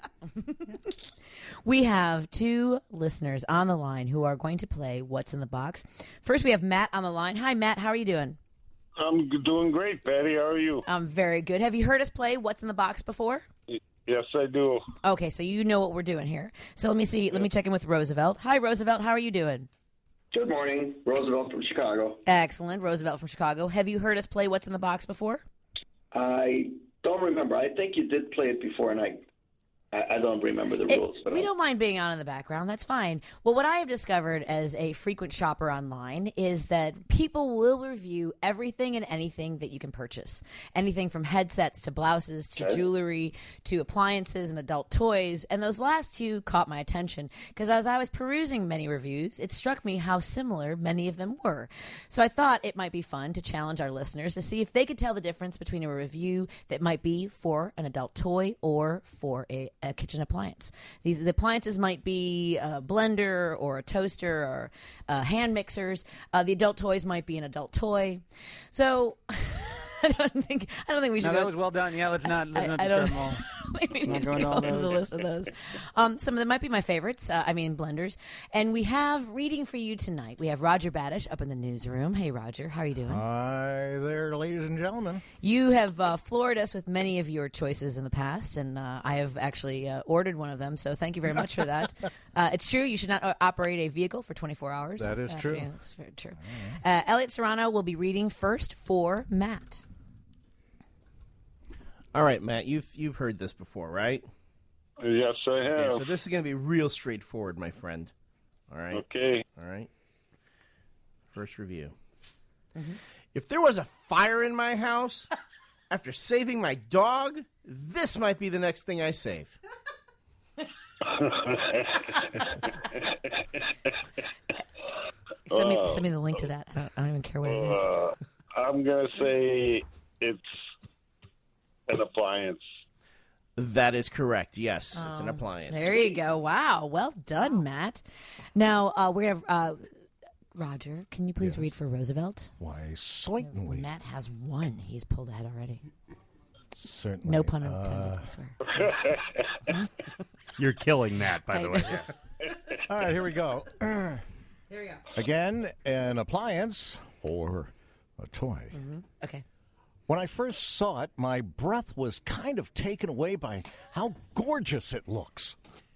We have two listeners on the line who are going to play What's in the Box. First, we have Matt on the line. Hi, Matt. How are you doing? I'm g- doing great, Patty. How are you? I'm very good. Have you heard us play What's in the Box before? Yes, I do. Okay, so you know what we're doing here. So let me see. Let me check in with Roosevelt. Hi, Roosevelt. How are you doing? Good morning. Roosevelt from Chicago. Excellent. Roosevelt from Chicago. Have you heard us play What's in the Box before? I don't remember. I think you did play it before, and I I, I don't remember the It- rules. But we I- don't mind being on in the background. That's fine. Well, what I have discovered as a frequent shopper online is that people will review everything and anything that you can purchase. Anything from headsets to blouses to Okay. jewelry to appliances and adult toys. And those last two caught my attention because as I was perusing many reviews, it struck me how similar many of them were. So I thought it might be fun to challenge our listeners to see if they could tell the difference between a review that might be for an adult toy or for a a kitchen appliance. These the appliances might be a blender or a toaster or uh, hand mixers. Uh, the adult toys might be an adult toy. So I don't think I don't think we should No, go. that was well done. Yeah, let's not let's I- not I don't- describe them all. Maybe Not we going should to all go into the those. list of those. Um, some of them might be my favorites. Uh, I mean, blenders. And we have reading for you tonight. We have Roger Badish up in the newsroom. Hey, Roger, how are you doing? Hi there, ladies and gentlemen. You have uh, floored us with many of your choices in the past, and uh, I have actually uh, ordered one of them, so thank you very much for that. uh, it's true, you should not uh, operate a vehicle for twenty-four hours. That is after- true. yeah, that's very true. Uh, Elliot Serrano will be reading first for Matt. All right, Matt, you've you've heard this before, right? Yes, I Okay, have. so this is going to be real straightforward, my friend. All right. Okay. All right. First review. If there was a fire in my house after saving my dog, this might be the next thing I save. Send me, send me the link to that. I don't, I don't even care what it is. Uh, I'm going to say it's an appliance. That is correct. Yes, it's an Oh, appliance. There you go. Wow. Well done, Matt. Now, uh, we're going to have uh, Roger, can you please read for Roosevelt? Why, certainly. Matt has one. He's pulled ahead already. Certainly. No pun intended, Uh, I swear. You're killing Matt, by I the way. know. all right, here we go. Here we go. Again, an appliance or a toy. Okay. When I first saw it, my breath was kind of taken away by how gorgeous it looks.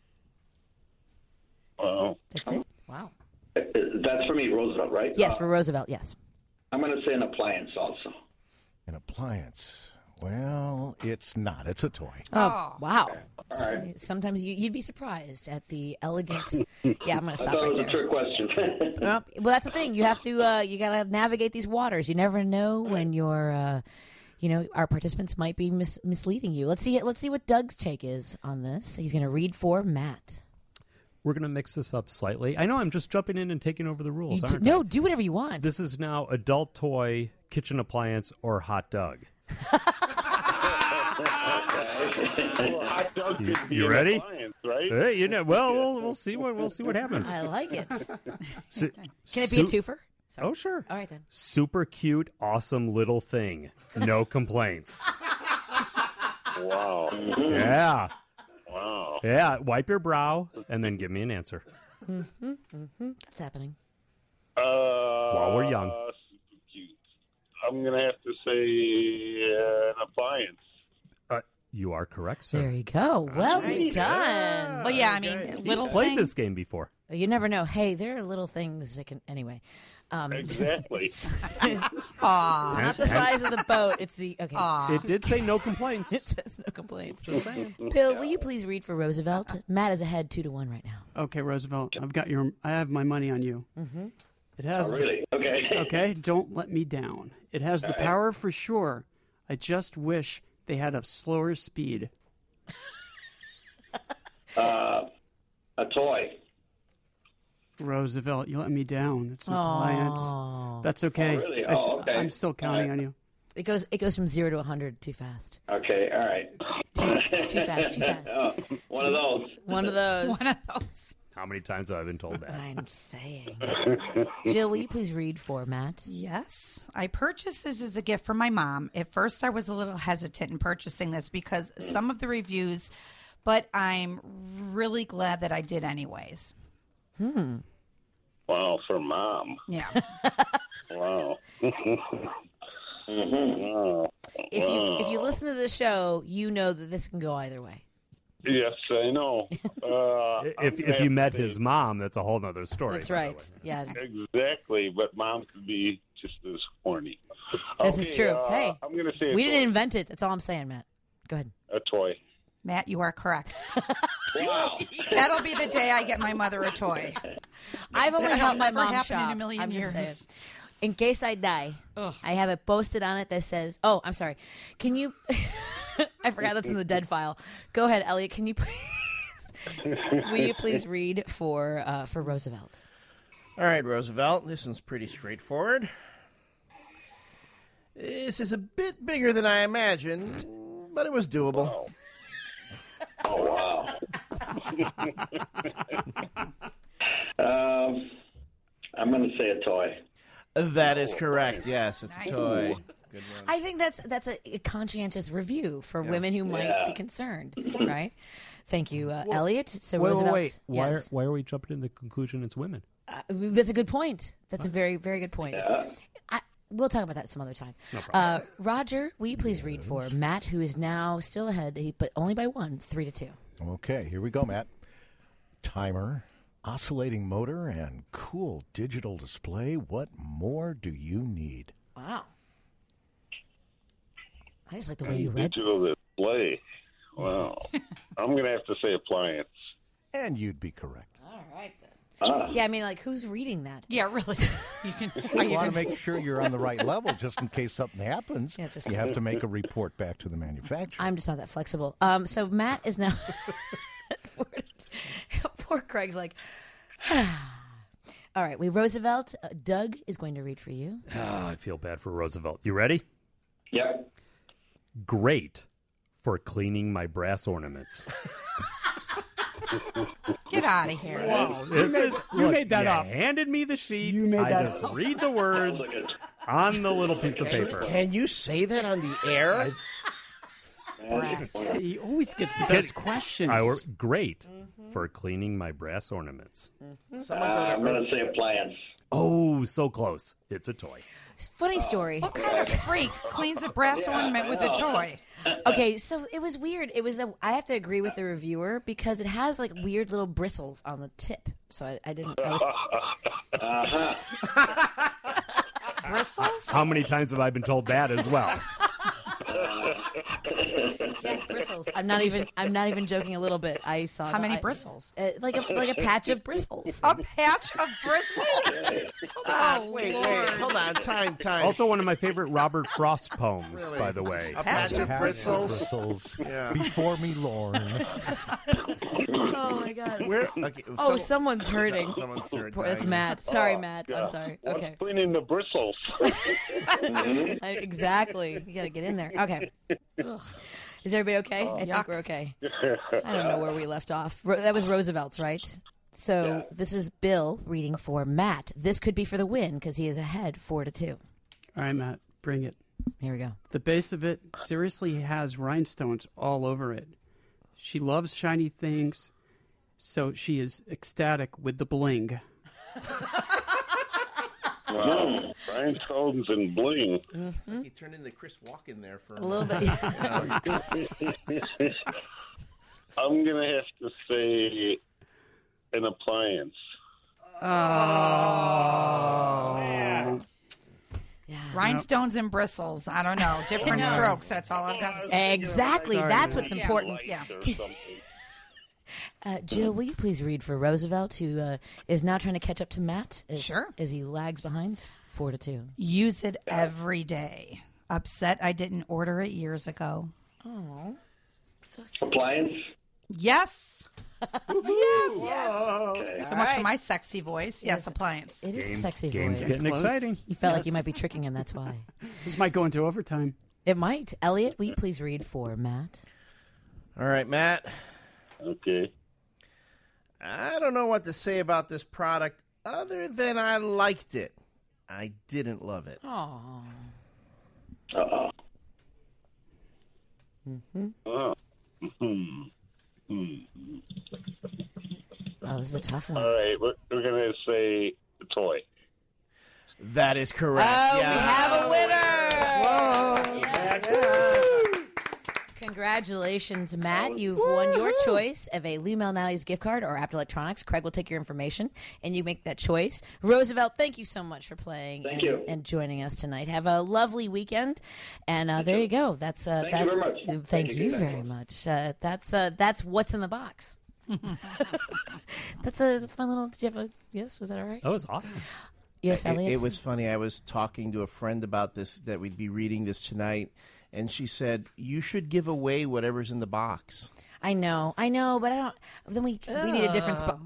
Wow. That's it? Wow. Uh, That's for me, Roosevelt, right? Yes, Uh, for Roosevelt, yes. I'm going to say an appliance also. An appliance. Well, it's not. It's a toy. Oh, wow. All right. Sometimes you, you'd be surprised at the elegant. Yeah, I'm going to I stop thought right it was a there. trick question. Well, well, that's the thing. You have to. Uh, you got to navigate these waters. You never know when you're. Uh, you know, our participants might be mis- misleading you. Let's see. Let's see what Doug's take is on this. He's going to read for Matt. We're going to mix this up slightly. I know I'm just jumping in and taking over the rules. You aren't d- no, I? do whatever you want. This is now adult toy, kitchen appliance, or hot Doug. Well, hot dog You, could be you an ready? appliance, right? Hey, you know. Well, we'll we'll see what we'll see what happens. I like it. Su- Can it be a su- twofer? Oh, sure. All right then. Super cute, awesome little thing. No complaints. Wow. Yeah. Wow. Yeah. Wipe your brow and then give me an answer. Mm-hmm, mm-hmm. That's happening. Uh, While we're young. Super cute. I'm going to have to say uh, an appliance. Uh, you are correct, sir. There you go. Well Nice. done. Well, yeah, I mean, He's little played thing. this game before. You never know. Hey, there are little things that can. Anyway. Um, Exactly. Aw. not the size of the boat. It's the. Okay. Aw. It did say no complaints. It says no complaints. Just saying. Bill, will you please read for Roosevelt? Matt is ahead two to one right now. Okay, Roosevelt, I've got your. I have my money on you. Mm-hmm. It has. Oh, really? Okay. Okay, don't let me down. It has the power for sure. I just wish they had a slower speed. Uh, a toy. Roosevelt, you let me down. It's an appliance. Aw. That's okay. Oh, really? I s- Oh, okay. I'm still counting All on right. you. It goes. It goes from zero to a hundred too fast. Okay, all right. Too, too fast. Too fast. Oh, one of those. One of those. One of those. How many times have I been told that? I'm saying. Jill, will you please read for Matt? Yes. I purchased this as a gift for my mom. At first, I was a little hesitant in purchasing this because some of the reviews, but I'm really glad that I did anyways. Hmm. Wow, for mom. Yeah. Wow. Wow. If you if you listen to the show, you know that this can go either way. Yes, I know. Uh, If I'm if gonna you have met to his say- mom, that's a whole nother story. That's by the right. way. Yeah, Exactly, but mom could be just as horny. this is Okay, true. uh, Hey, I'm going to say a we toy. didn't invent it. That's all I'm saying, Matt. Go ahead. A toy. Matt, you are correct. Wow. That'll be the day I get my mother a toy. I've only That'll helped my never mom happen shop. in a million I'm just years. saying. In case I die, I have it posted on it that says, "Oh, I'm sorry. Can you?" I forgot that's in the dead file. Go ahead, Elliot. Can you please? Will you please read for uh, for Roosevelt? All right, Roosevelt. This one's pretty straightforward. This is a bit bigger than I imagined, but it was doable. Oh, wow. um, I'm going to say a toy. That is correct. Yes, it's Nice. a toy. Good one. I think that's that's a, a conscientious review for women who might Yeah. be concerned, right? Thank you, uh, Elliot. So Wait, wait, Roosevelt, wait. Why, yes. are, why are we jumping to the conclusion it's women? Uh, that's a good point. That's a very, very good point. Yeah. I, we'll talk about that some other time. uh, Roger, will you please read for Matt, who is now still ahead, he- but only by one, three to two. Okay, here we go, Matt. Timer, oscillating motor, and cool digital display. What more do you need? Wow. I just like the way you read. Digital display. Wow. I'm going to have to say appliance. And you'd be correct. All right then. Ah. Yeah, I mean, like, who's reading that? Yeah, really. You can. Are You you want gonna, to make sure you're on the right level just in case something happens. Yeah, it's a- you have to make a report back to the manufacturer. I'm just not that flexible. Um, so Matt is now. Poor Craig's like. All right, we Roosevelt. Uh, Doug is going to read for you. Oh, I feel bad for Roosevelt. You ready? Yep. Great for cleaning my brass ornaments. get out of here. This made- is you look, made that you up. handed me the sheet. You made I that just up. read the words on the little piece of paper. Can you say that on the air? He always gets the best questions. I were great for cleaning my brass ornaments. Uh, I'm going to say appliance. Oh, so close. It's a toy. Funny story. What kind of freak cleans a brass ornament with a toy? Okay, so it was weird. It was a. I have to agree with the reviewer because it has like weird little bristles on the tip. So I, I didn't. I was, Bristles? How many times have I been told that as well? Yeah, bristles. I'm not even. I'm not even joking. A little bit. I saw. How the- many I- bristles? Uh, like a like a patch of bristles. A patch of bristles. Oh, wait, wait. Hold on. Time, time. Also, one of my favorite Robert Frost poems, by the way. a patch of Patch bristles. bristles Yeah. before me, Lorne. Oh my god. Where? Okay, Oh, some- someone's hurting. Someone's hurt, Poor- That's dying. Matt. Sorry, Oh, Matt. yeah. I'm sorry. What's Okay. cleaning the bristles? I- exactly. You gotta get in there. Okay. Ugh. Is everybody okay? I think Yuck. we're okay. I don't know where we left off. Ro- That was Roosevelt's, right? So Yeah. this is Bill reading for Matt. This could be for the win because he is ahead four to two. All right, Matt, bring it. Here we go. The base of it seriously has rhinestones all over it. She loves shiny things, so she is ecstatic with the bling. Wow. Rhinestones and bling. It's like he turned into Chris Walken there for a, A little bit. I'm going to have to say an appliance. Yeah. Rhinestones and bristles. I don't know. Different strokes. That's all I've got to say. Exactly. Sorry, That's man. what's important. Yeah. Or something. Uh, Jill, will you please read for Roosevelt, who uh, is now trying to catch up to Matt as, Sure. as he lags behind four to two. Use it every day. Upset I didn't order it years ago. Oh, so sad. Appliance. Yes. yes. Okay. So much for my sexy voice. Yes, appliance. It is Games, a sexy games voice. getting Close. exciting. You felt like you Yes. might be tricking him. That's why. This might go into overtime. It might. Elliot, will you please read for Matt? All right, Matt. Okay. I don't know what to say about this product other than I liked it. I didn't love it. Oh. Uh-oh. Oh. Hmm. Hmm. Oh, this is a tough one. All right. We're, we're going to say a toy. That is correct. Oh, yeah. we have a winner! Yes. Congratulations, Matt. You've won your choice of a Lou Malnati's gift card or Apple Electronics. Craig will take your information, and you make that choice. Roosevelt, thank you so much for playing Thank and, you. and joining us tonight. Have a lovely weekend, and uh, there you go. That's uh, Thank that's, you very much. Thank, Thank you you. very much. Uh, that's uh, that's what's in the box. That's a fun little. Did you have a yes? Was that all right? That was awesome. Yes, It, Elliot. it was funny. I was talking to a friend about this, that we'd be reading this tonight, and she said, you should give away whatever's in the box. I know, I know, but I don't. Then we we need a different spot.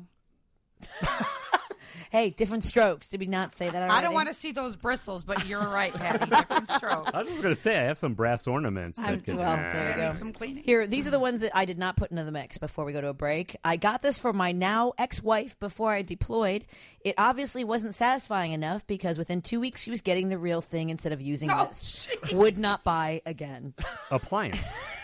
Hey, different strokes. Did we not say that already? I don't want to see those bristles, but you're right, Patty. Different strokes. I was just going to say, I have some brass ornaments. I'm- That could, well, there you I go. need some cleaning. Here, these are the ones that I did not put into the mix before we go to a break. I got this for my now ex-wife before I deployed. It obviously wasn't satisfying enough because within two weeks she was getting the real thing instead of using Oh, this. Would not buy again. appliance.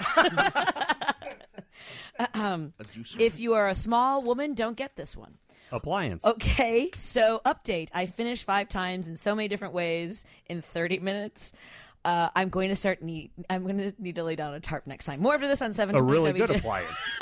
If you are a small woman, don't get this one. Appliance. Okay, so update. I finished five times in so many different ways in thirty minutes. Uh, I'm going to start need. I'm going to need to lay down a tarp next time. More after this on seven. A really good appliance.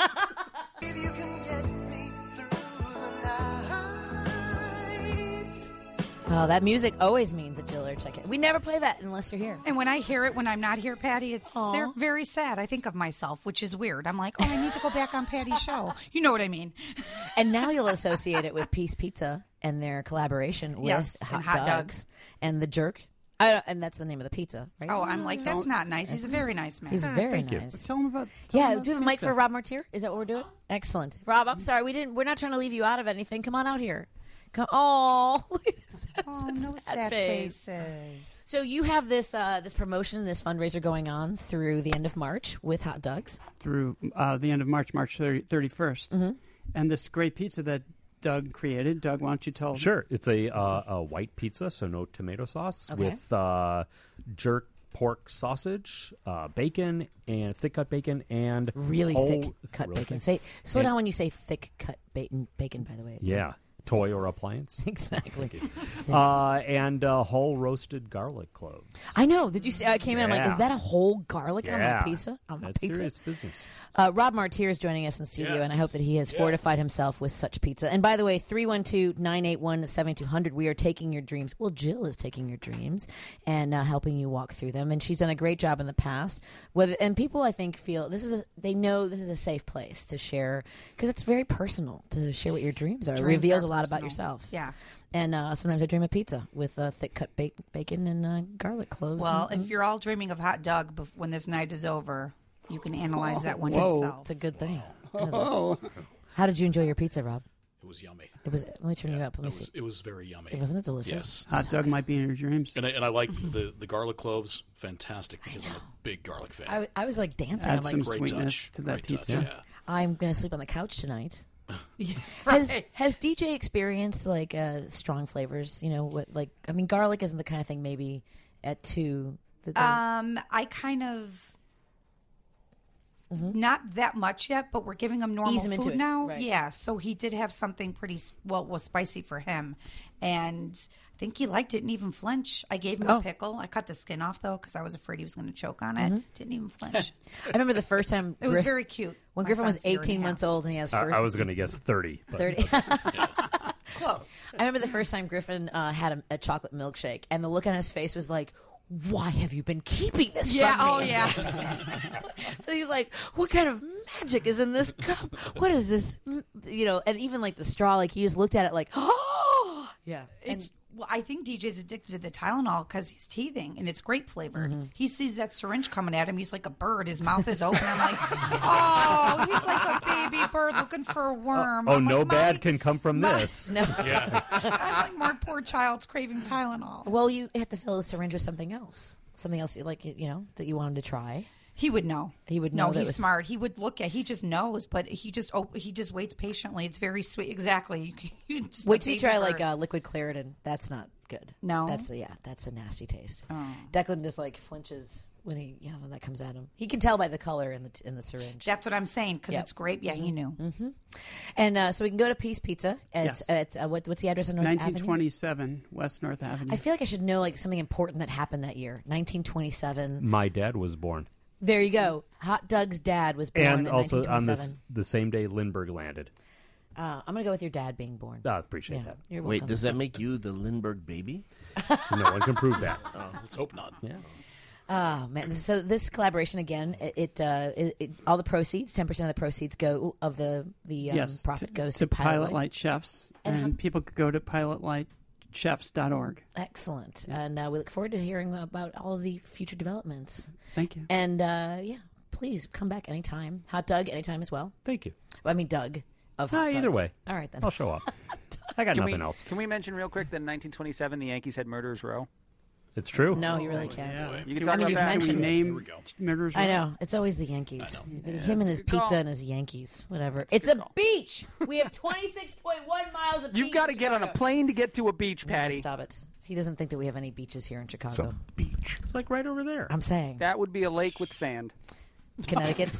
Oh, that music always means a Jill Urchek. We never play that unless you're here. And when I hear it when I'm not here, Patty, it's Aw. ser- very sad. I think of myself, which is weird. I'm like, oh, I need to go back on Patty's show. You know what I mean? And now you'll associate it with Peace Pizza and their collaboration with Yes, Hot, and Hot Dogs, Dogs. and the Jerk. I, and that's the name of the pizza, right? Oh, I'm like, that's not nice. He's a very nice man. He's very thank you. nice. Tell them about. Tell Yeah, them do you have a about mic pizza. for Rob Martier? Is that what we're doing? Excellent, Rob. I'm sorry, we didn't. We're not trying to leave you out of anything. Come on out here. Come. Oh, look at his Oh, no sad sad face. faces. So you have this uh, this promotion, this fundraiser going on through the end of March with Hot Dogs. through uh, the end of March, March thirty-first. Mm-hmm. And this great pizza that Doug created. Doug, why don't you tell Sure. It's a, uh, a white pizza, so no tomato sauce, Okay. with uh, jerk pork sausage, uh, bacon, and thick cut bacon, and Really whole- thick cut really bacon. thick. Say slow And- down when you say thick cut bacon. Bacon, by the way. It's Yeah. toy or appliance. Exactly. Uh, and uh, whole roasted garlic cloves. I know. Did you see? I came in. I'm like, Yeah. is that a whole garlic on Yeah. my pizza? On my That's pizza? serious business. Uh, Rob Martier is joining us in the studio, and I hope that he has fortified himself with such pizza. And by the way, three one two, nine eight one, seven two zero zero, we are taking your dreams. Well, Jill is taking your dreams and uh, helping you walk through them. And she's done a great job in the past. Whether, and people, I think, feel this is a, they know this is a safe place to share, because it's very personal to share what your dreams are. It Dreams reveals are a lot personal. about yourself. Yeah. And uh, sometimes I dream of pizza with uh, thick cut ba- bacon and uh, garlic cloves. Well, and, if you're all dreaming of hot dog bef- when this night is over, you can analyze that one Whoa. yourself. it's a good thing. Oh. How did you enjoy your pizza, Rob? It was yummy. It was. Let me turn you up. Let me It see. was, it was very yummy. It wasn't it delicious? Yes. Hot dog might be in your dreams. And I, and I like the, the garlic cloves. Fantastic, because I'm a big garlic fan. I, w- I was like dancing. Add I'm like, some Great sweetness touch. to that Great touch, pizza. yeah. I'm going to sleep on the couch tonight. Yeah, Has right. Has D J experienced like uh, strong flavors? You know, what like I mean, garlic isn't the kind of thing maybe at two. That they- Um, I kind of not that much yet, but we're giving him normal Ease him food into it, now. right. Yeah, so he did have something pretty s- well was spicy for him, and I think he liked it and even flinch. I gave him Oh. a pickle. I cut the skin off though because I was afraid he was going to choke on it. Didn't even flinch. I remember the first time It was Griff- very cute. when My Griffin was son's a year and a eighteen half. months old and he has I, fur. I was going to guess thirty. But thirty. Close. I remember the first time Griffin uh, had a, a chocolate milkshake, and the look on his face was like, "Why have you been keeping this Yeah. from me?" Oh yeah. So he was like, "What kind of magic is in this cup? What is this?" You know, and even like the straw, like he just looked at it like, "Oh, yeah." And It's well, I think D J's addicted to the Tylenol because he's teething and it's grape flavored. Mm-hmm. He sees that syringe coming at him. He's like a bird. His mouth is open. I'm like, oh, he's like a baby bird looking for a worm. oh, I'm no like, bad "Mommy, can come from Mommy." this. no. I'm like, my poor child's craving Tylenol. Well, you have to fill the syringe with something else, something else you like, you know, that you wanted to try. He would know. He would know No, that he's was- smart. He would look at. He just knows, but he just oh, he just waits patiently. It's very sweet. Exactly. You can- you just Wait a till you baby try like bird. uh, liquid Claritin. That's not good. No? that's yeah, that's a nasty taste. Oh. Declan just like flinches when he yeah when that comes at him. He can tell by the color in the in the syringe. That's what I'm saying because Yep. it's grape. Yeah, he knew. And uh, so we can go to Peace Pizza at, Yes. at uh, what, what's the address on North nineteen Avenue? twenty-seven West North Avenue. I feel like I should know like something important that happened that year. nineteen twenty-seven. My dad was born. There you go. Hot Doug's dad was born And in also nineteen on twenty-seven. this the same day Lindbergh landed. Uh, I'm gonna go with your dad being born. I appreciate Yeah, that. you're Wait, welcome. does that make you the Lindbergh baby? So no one can prove that. Let's hope not. Yeah. Oh man! So this collaboration again, it, it, uh, it, it all the proceeds, ten percent of the proceeds go of the the um, yes, profit to, goes to to, Pilot Light. Light Chefs, And and, how- people could go to pilot light chefs dot org. Excellent, and uh, we look forward to hearing about all of the future developments. Thank you. And uh, yeah, please come back anytime. Hot Doug anytime as well. Thank you. Well, I mean Doug of Hot Ah, either Dogs. way. All right then. I'll show up. I got Can nothing we, else. Can we mention real quick that in nineteen twenty-seven the Yankees had Murderers Row? It's true. No, you really can't. Yeah. You can Can talk I mean, about you've that. mentioned Can we it. name we go. Murderers I Row? know. It's always the Yankees. I know. Him and his That's a good pizza call. and his Yankees. Whatever. a It's good a call. beach. We have twenty-six point one miles of beach. You've got to in get on a Chicago. plane to get to a beach, Patty. Stop it. He doesn't think that we have any beaches here in Chicago. Some beach. It's like right over there. I'm saying. That would be a lake with sand. Connecticut.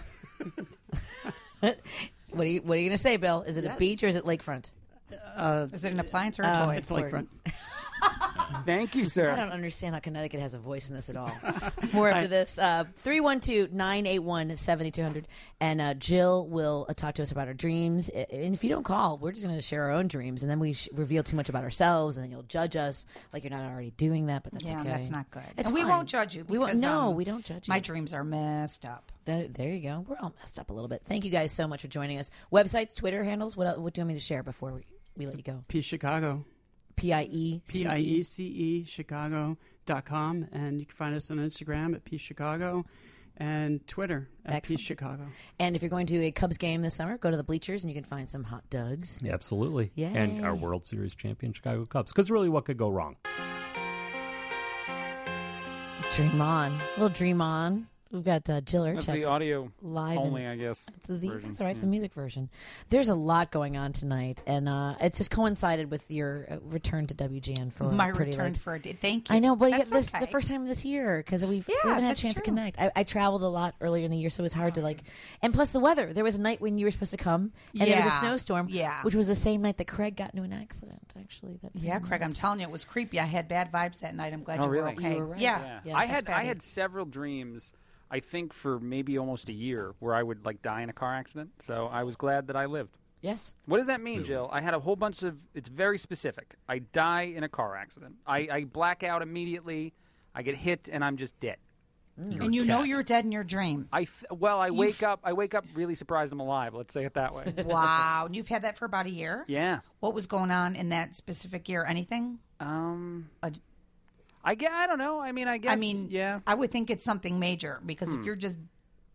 What are you What are you going to say, Bill? Is it a Yes. beach or is it lakefront? Uh, Is it an appliance or a Um, toy? it's lakefront. Thank you, I sir. don't understand how Connecticut has a voice in this at all. More after this. Uh, three one two, nine eight one, seven two zero zero. And uh, Jill will uh, talk to us about our dreams. I- And if you don't call, we're just going to share our own dreams. And then we sh- reveal too much about ourselves. And then you'll judge us like you're not already doing that. But that's yeah, okay. that's not good. It's and we fine. won't judge you. We won't. because, No, um, we don't judge you. My dreams are messed up. There, there you go. We're all messed up a little bit. Thank you guys so much for joining us. Websites, Twitter handles. What, el- what do you want me to share before we, we let you go? Peace Chicago. P I E C E. P I E C E Chicago dot com. And you can find us on Instagram at Peace Chicago and Twitter at Excellent. Peace Chicago. And if you're going to a Cubs game this summer, go to the bleachers and you can find some hot dogs. Yeah, absolutely. Yay. And our World Series champion Chicago Cubs. Because really, what could go wrong? Dream on. A little dream on We've got uh, Jill That's Urchek the audio live only, in, I guess. It's the, version. that's all right, Yeah. the music version. There's a lot going on tonight, and uh, it just coincided with your uh, return to W G N for My pretty return late. for a day. Thank you. I know, but That's yeah, this okay. the first time this year because we've, Yeah, we haven't had a that's chance to true. connect. I, I traveled a lot earlier in the year, so it was hard to like. And plus the weather. There was a night when you were supposed to come, and there was a Yeah. snowstorm. Yeah. which was the same night that Craig got into an accident. Actually, that's Yeah, Craig, I'm telling you, it was creepy. I had bad vibes that night. I'm glad Oh, you were really? okay. You were right. Yeah. Yeah. Yes. I had That's I Patty. had several dreams. I think for maybe almost a year where I would like die in a car accident. So I was glad that I lived. Yes. What does that mean, Jill? I had a whole bunch of. It's very specific. I die in a car accident. I, I black out immediately. I get hit and I'm just dead. And you know you're dead in your dream. I f- well, I You wake f- up. I wake up really surprised I'm alive. Let's say it that way. Wow. And you've had that for about a year? Yeah. What was going on in that specific year? Anything? Um. A- I guess, I don't know. I mean, I guess. I mean, yeah. I would think it's something major because Hmm. if you're just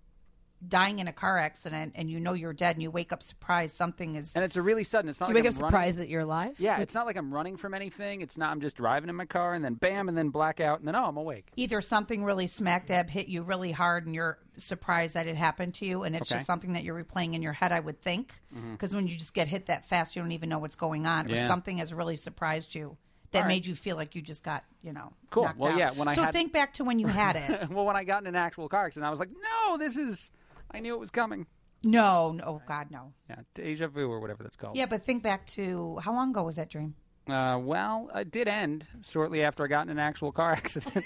dying in a car accident and you know you're dead and you wake up surprised, something is. And it's a really sudden. It's not Do you like wake I'm up running- surprised that you're alive? Yeah, it's not like I'm running from anything. It's not. I'm just driving in my car and then bam, and then black out, and then oh, I'm awake. Either something really smack dab hit you really hard and you're surprised that it happened to you, and it's Okay. just something that you're replaying in your head, I would think. Mhm. Because when you just get hit that fast, you don't even know what's going on, or Yeah. something has really surprised you that All right. made you feel like you just got, you know, Cool. knocked Well, out. yeah, when I so had- think back to when you had it. Well, when I got in an actual car accident, I was like, no, this is. I knew it was coming. No, no, oh God, no. Yeah, deja vu or whatever that's called. Yeah, but think back to how long ago was that dream? Uh, well, it did end shortly after I got in an actual car accident.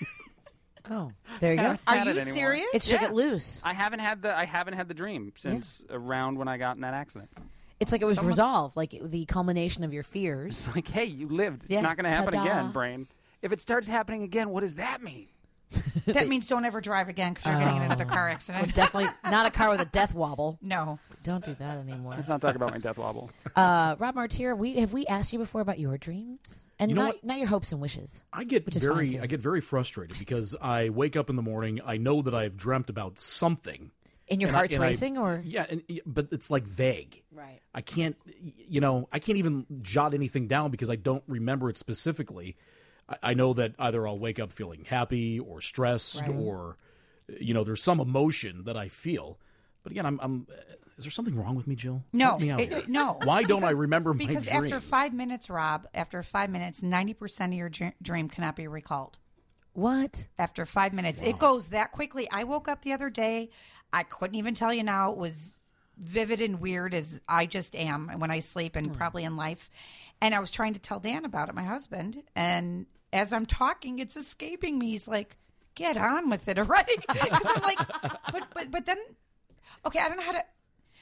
Oh, there you go. Haven't Are had you it anymore. serious? It shook Yeah. it loose. I haven't had the I haven't had the dream since around when I got in that accident. It's like it was Someone- resolved, like it- the culmination of your fears. It's like, hey, you lived. It's Yeah, not going to happen ta-da. again, brain. If it starts happening again, what does that mean? That means don't ever drive again because you're getting in another car Well, accident. definitely not a car with a death wobble. No. Don't do that anymore. Let's not talk about my death wobble. Uh, Rob Martier, we have we asked you before about your dreams and You know not, what? not your hopes and wishes. I get Which is fine, very too. I get very frustrated because I wake up in the morning, I know that I've dreamt about something. And your and I- heart's and I- racing, or Yeah, and, but it's like vague. Right. I can't you know, I can't even jot anything down because I don't remember it specifically. I, I know that either I'll wake up feeling happy or stressed Right. or you know, there's some emotion that I feel. But again, I'm, I'm is there something wrong with me, Jill? No, Help me out it- here. no. Why don't I Because- remember my Because dreams? after five minutes, Rob, after five minutes, ninety percent of your dr- dream cannot be recalled. what? After five minutes, it goes that quickly. I woke up the other day. I couldn't even tell you now. It was vivid and weird as I just am when I sleep and probably in life. And I was trying to tell Dan about it, my husband. And as I'm talking, it's escaping me. He's like, "Get on with it already." Because I'm like, but but but then, okay, I don't know how to.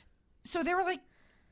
So they were like,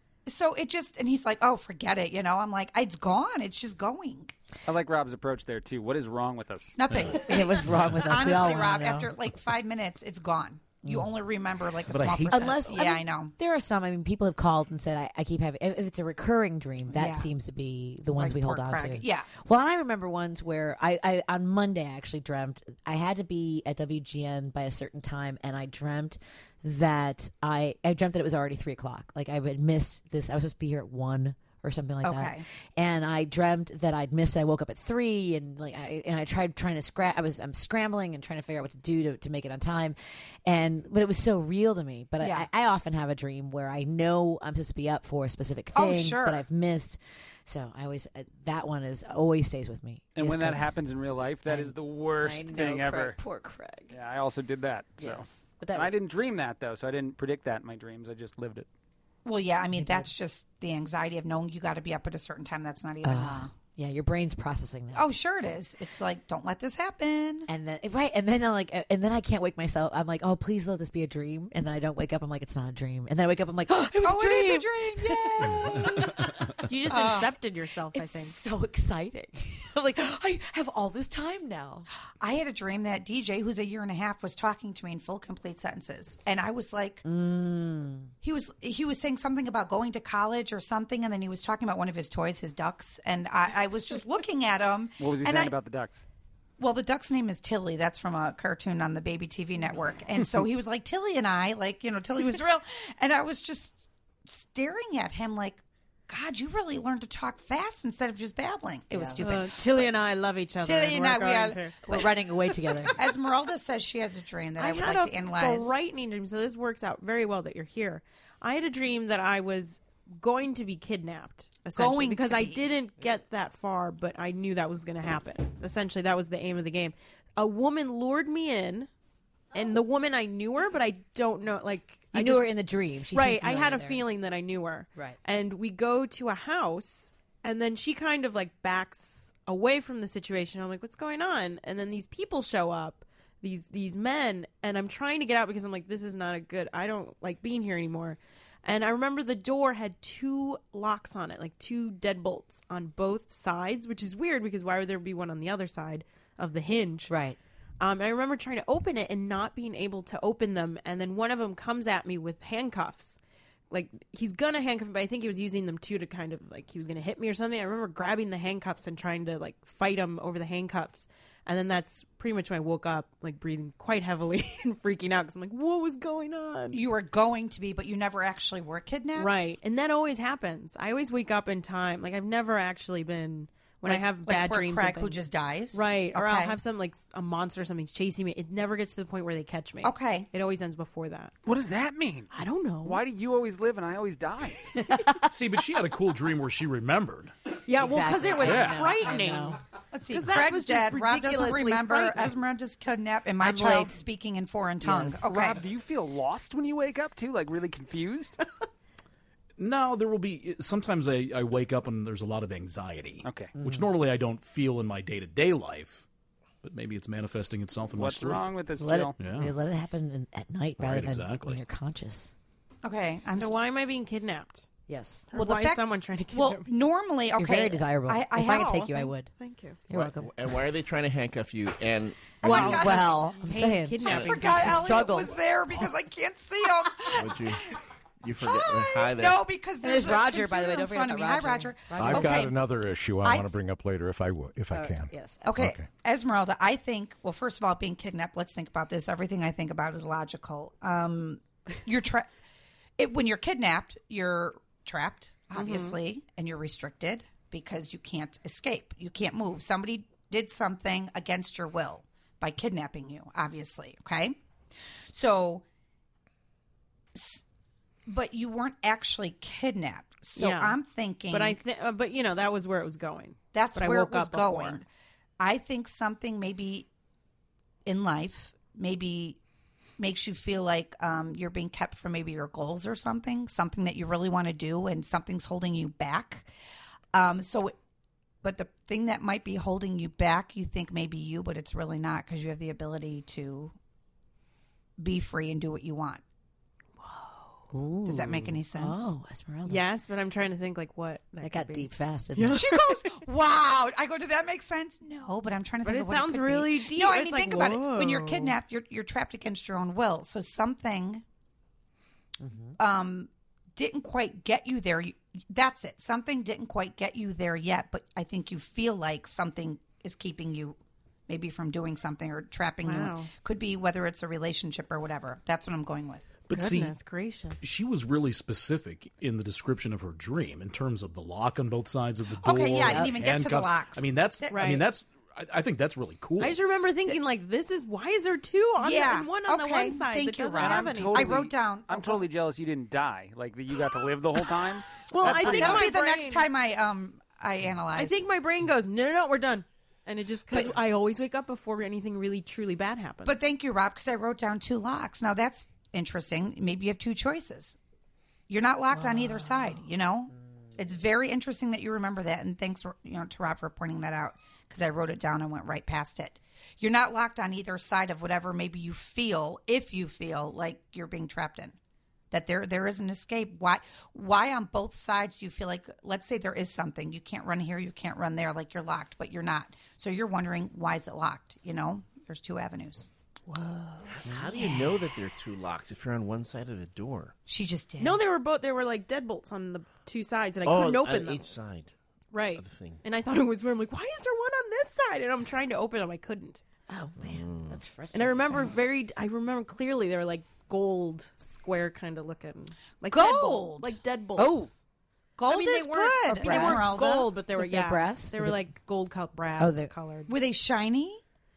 so it just, and he's like, "Oh, forget it," you know. I'm like, "It's gone. It's just going." I like Rob's approach there too. What is wrong with us? Nothing. It was wrong with us. Honestly, we all wanna Rob, know. after like five minutes, it's gone. You only remember like a But I small hate percent. Unless, yeah, I, mean, know. There are some. I mean, people have called and said, "I, I keep having." If if it's a recurring dream, that Yeah. seems to be the ones Like we hold poor on Craig. to. Yeah. Well, and I remember ones where I, I on Monday I actually dreamt I had to be at W G N by a certain time, and I dreamt that I I dreamt that it was already three o'clock. Like I had missed this. I was supposed to be here at one or something like that. Okay. And I dreamt that I'd missed it. I woke up at three, and like I and I tried trying to scrap. I was I'm scrambling and trying to figure out what to do to, to make it on time, and but it was so real to me. But Yeah. I, I often have a dream where I know I'm supposed to be up for a specific Oh, thing sure. that I've missed. So I always uh, that one is always stays with me. And Is when that Craig. happens in real life, that I- is the worst I know, thing Craig, ever. poor Craig. Yeah, I also did that. So. Yes. But that And I didn't dream that though, so I didn't predict that in my dreams. I just lived it. Well, yeah, I mean, that's just the anxiety of knowing you got to be up at a certain time. That's not even. Uh, yeah, your brain's processing that. oh, sure it is. It's like, don't let this happen. And then right, and then I like, and then I can't wake myself. I'm like, oh, please let this be a dream. And then I don't wake up. I'm like, it's not a dream. And then I wake up. I'm like, oh, it was oh, a dream. it is a dream. Yay! You just Uh, accepted yourself, I It's think. so exciting. I'm like, I have all this time now. I had a dream that D J, who's a year and a half, was talking to me in full, complete sentences, and I was like, Mm. he was he was saying something about going to college or something, and then he was talking about one of his toys, his ducks, and I, I was just looking at him. What was he and saying I- about the ducks? Well, the duck's name is Tilly. That's from a cartoon on the Baby T V network. And so he was like, Tilly and I, like, you know, Tilly was real. And I was just staring at him like, God, you really learned to talk fast instead of just babbling. It was stupid. Uh, Tilly and I love each other. Tilly and I, we are, to... we're running away together. Esmeralda says she has a dream that I, I would had like a to analyze. frightening dream, so this works out very well that you're here. I had a dream that I was going to be kidnapped, essentially, Going because to I be. didn't get that far, but I knew that was going to happen. Essentially, that was the aim of the game. A woman lured me in, and the woman, I knew her, but I don't know, like... You I knew just, her in the dream. She right, seemed I had a familiar there. feeling that I knew her. Right. And we go to a house, and then she kind of, like, backs away from the situation. I'm like, what's going on? And then these people show up, these these men, and I'm trying to get out because I'm like, this is not a good... I don't like being here anymore. And I remember the door had two locks on it, like two deadbolts on both sides, which is weird because why would there be one on the other side of the hinge? Right. Um, and I remember trying to open it and not being able to open them. And then one of them comes at me with handcuffs. Like, he's going to handcuff me, but I think he was using them, too, to kind of, like, he was going to hit me or something. I remember grabbing the handcuffs and trying to, like, fight him over the handcuffs. And then that's pretty much when I woke up, like, breathing quite heavily and freaking out because I'm like, what was going on? You were going to be, but you never actually were kidnapped? Right. And that always happens. I always wake up in time. Like, I've never actually been... When Like- I have like bad where dreams, Craig, of who things. just dies? right? Or I'll Okay. have some like a monster or something's chasing me. It never gets to the point where they catch me. Okay, it always ends before that. What does that mean? I don't know. Why do you always live and I always die? See, but she had a cool dream where she remembered. Yeah, well, because it was Yeah. frightening. Let's see. 'Cause that Craig's was just dead. Rob doesn't ridiculously remember. frightening. Esmeralda's kidnapped, and my I'm child like- speaking in foreign tongues. Yes. Okay. Rob, do you feel lost when you wake up too? Like really confused? No, there will be. Sometimes I, I wake up and there's a lot of anxiety. Okay. Which normally I don't feel in my day to day life, but maybe it's manifesting itself in my What's sleep. wrong with this, Let Jill? it, Yeah. yeah, let it happen in, at night rather Right, than exactly. when you're conscious. Okay. I'm so st- why am I being kidnapped? Yes. Or Well, the why fact- is someone trying to kidnap Well, me? normally, okay. You're very desirable. I, I if I have, could take you, I thank- would. Thank you. You're welcome. And why are they trying to handcuff you? And Well, God. well, I'm Hey, saying. I kidnapping. forgot She Elliot struggled. was there because I can't see him. would you? You forget? Hi there. No, because And there's, there's a Roger, by the way. computer Don't in forget front of me. about Hi, Roger. Roger. I've okay. got another issue I, I- want to bring up later if I w- if I Uh, can. Yes. Okay. Okay. Esmeralda, I think, well, first of all, being kidnapped, let's think about this. Everything I think about is logical. Um, you're tra- it, when you're kidnapped, you're trapped, obviously, and you're restricted because you can't escape. You can't move. Somebody did something against your will by kidnapping you, obviously, okay? So, s- but you weren't actually kidnapped. So Yeah. I'm thinking. But I, th- uh, but you know, that was where it was going. That's But I where woke it was up before. going. I think something maybe in life maybe makes you feel like um, you're being kept from maybe your goals or something, something that you really want to do, and something's holding you back. Um, so, but the thing that might be holding you back, you think maybe you, but it's really not because you have the ability to be free and do what you want. Ooh. Does that make any sense? Oh, Esmeralda. Yes, but I'm trying to think like what that, That could got be. deep fast. Didn't it? She goes, "Wow!" I go, "Did that make sense?" No, but I'm trying to But think. it of what sounds could be. really deep. No, I It's mean, like, think about it. When you're whoa. kidnapped, you're you're trapped against your own will. So something Mm-hmm. um, didn't quite get you there. You, that's it. Something didn't quite get you there yet, but I think you feel like something is keeping you maybe from doing something or trapping Wow. you. Could be whether it's a relationship or whatever. That's what I'm going with. But Goodness see, gracious. she was really specific in the description of her dream in terms of the lock on both sides of the door. Okay, yeah, I didn't even get to the handcuffs. locks. I mean, that's. I Right. mean, that's. I, I think that's really cool. I just remember thinking like, this is why is there two on Yeah. the, and one on the Okay. one side Thank that you, doesn't Rob. have I'm any. I wrote down. I'm totally jealous you didn't die. Like that you got to live the whole time. Well, That's I pretty think That'll my be the brain, next time I um I analyze. I think my brain goes, no, no, no, we're done, and it just because I always wake up before anything really truly bad happens. But thank you, Rob, because I wrote down two locks. Now that's interesting. Maybe you have two choices. You're not locked on either side. You know, it's very interesting that you remember that. And thanks, for, you know, to Rob for pointing that out because I wrote it down and went right past it. You're not locked on either side of whatever maybe you feel, if you feel like you're being trapped in. That there there is an escape. Why why on both sides do you feel like, let's say there is something, you can't run here, you can't run there, like you're locked, but you're not. So you're wondering, why is it locked? You know, there's two avenues. How do you know that there are two locks if you're on one side of the door? She just did. no, they were both. There were like deadbolts on the two sides, and I oh, couldn't open on them. each side. Right. of the thing. And I thought it was weird. I'm like, why is there one on this side? And I'm trying to open them. I couldn't. Oh man, that's And frustrating. I remember very. I remember clearly they were like gold square kind of looking, like Gold? deadbolt, like deadbolts. Oh. Gold I mean, is they weren't, good. I mean, they weren't Esmeralda. gold, but they were With their yeah, brass? They Is were it- like gold co- brass Oh, they're- colored. Were they shiny?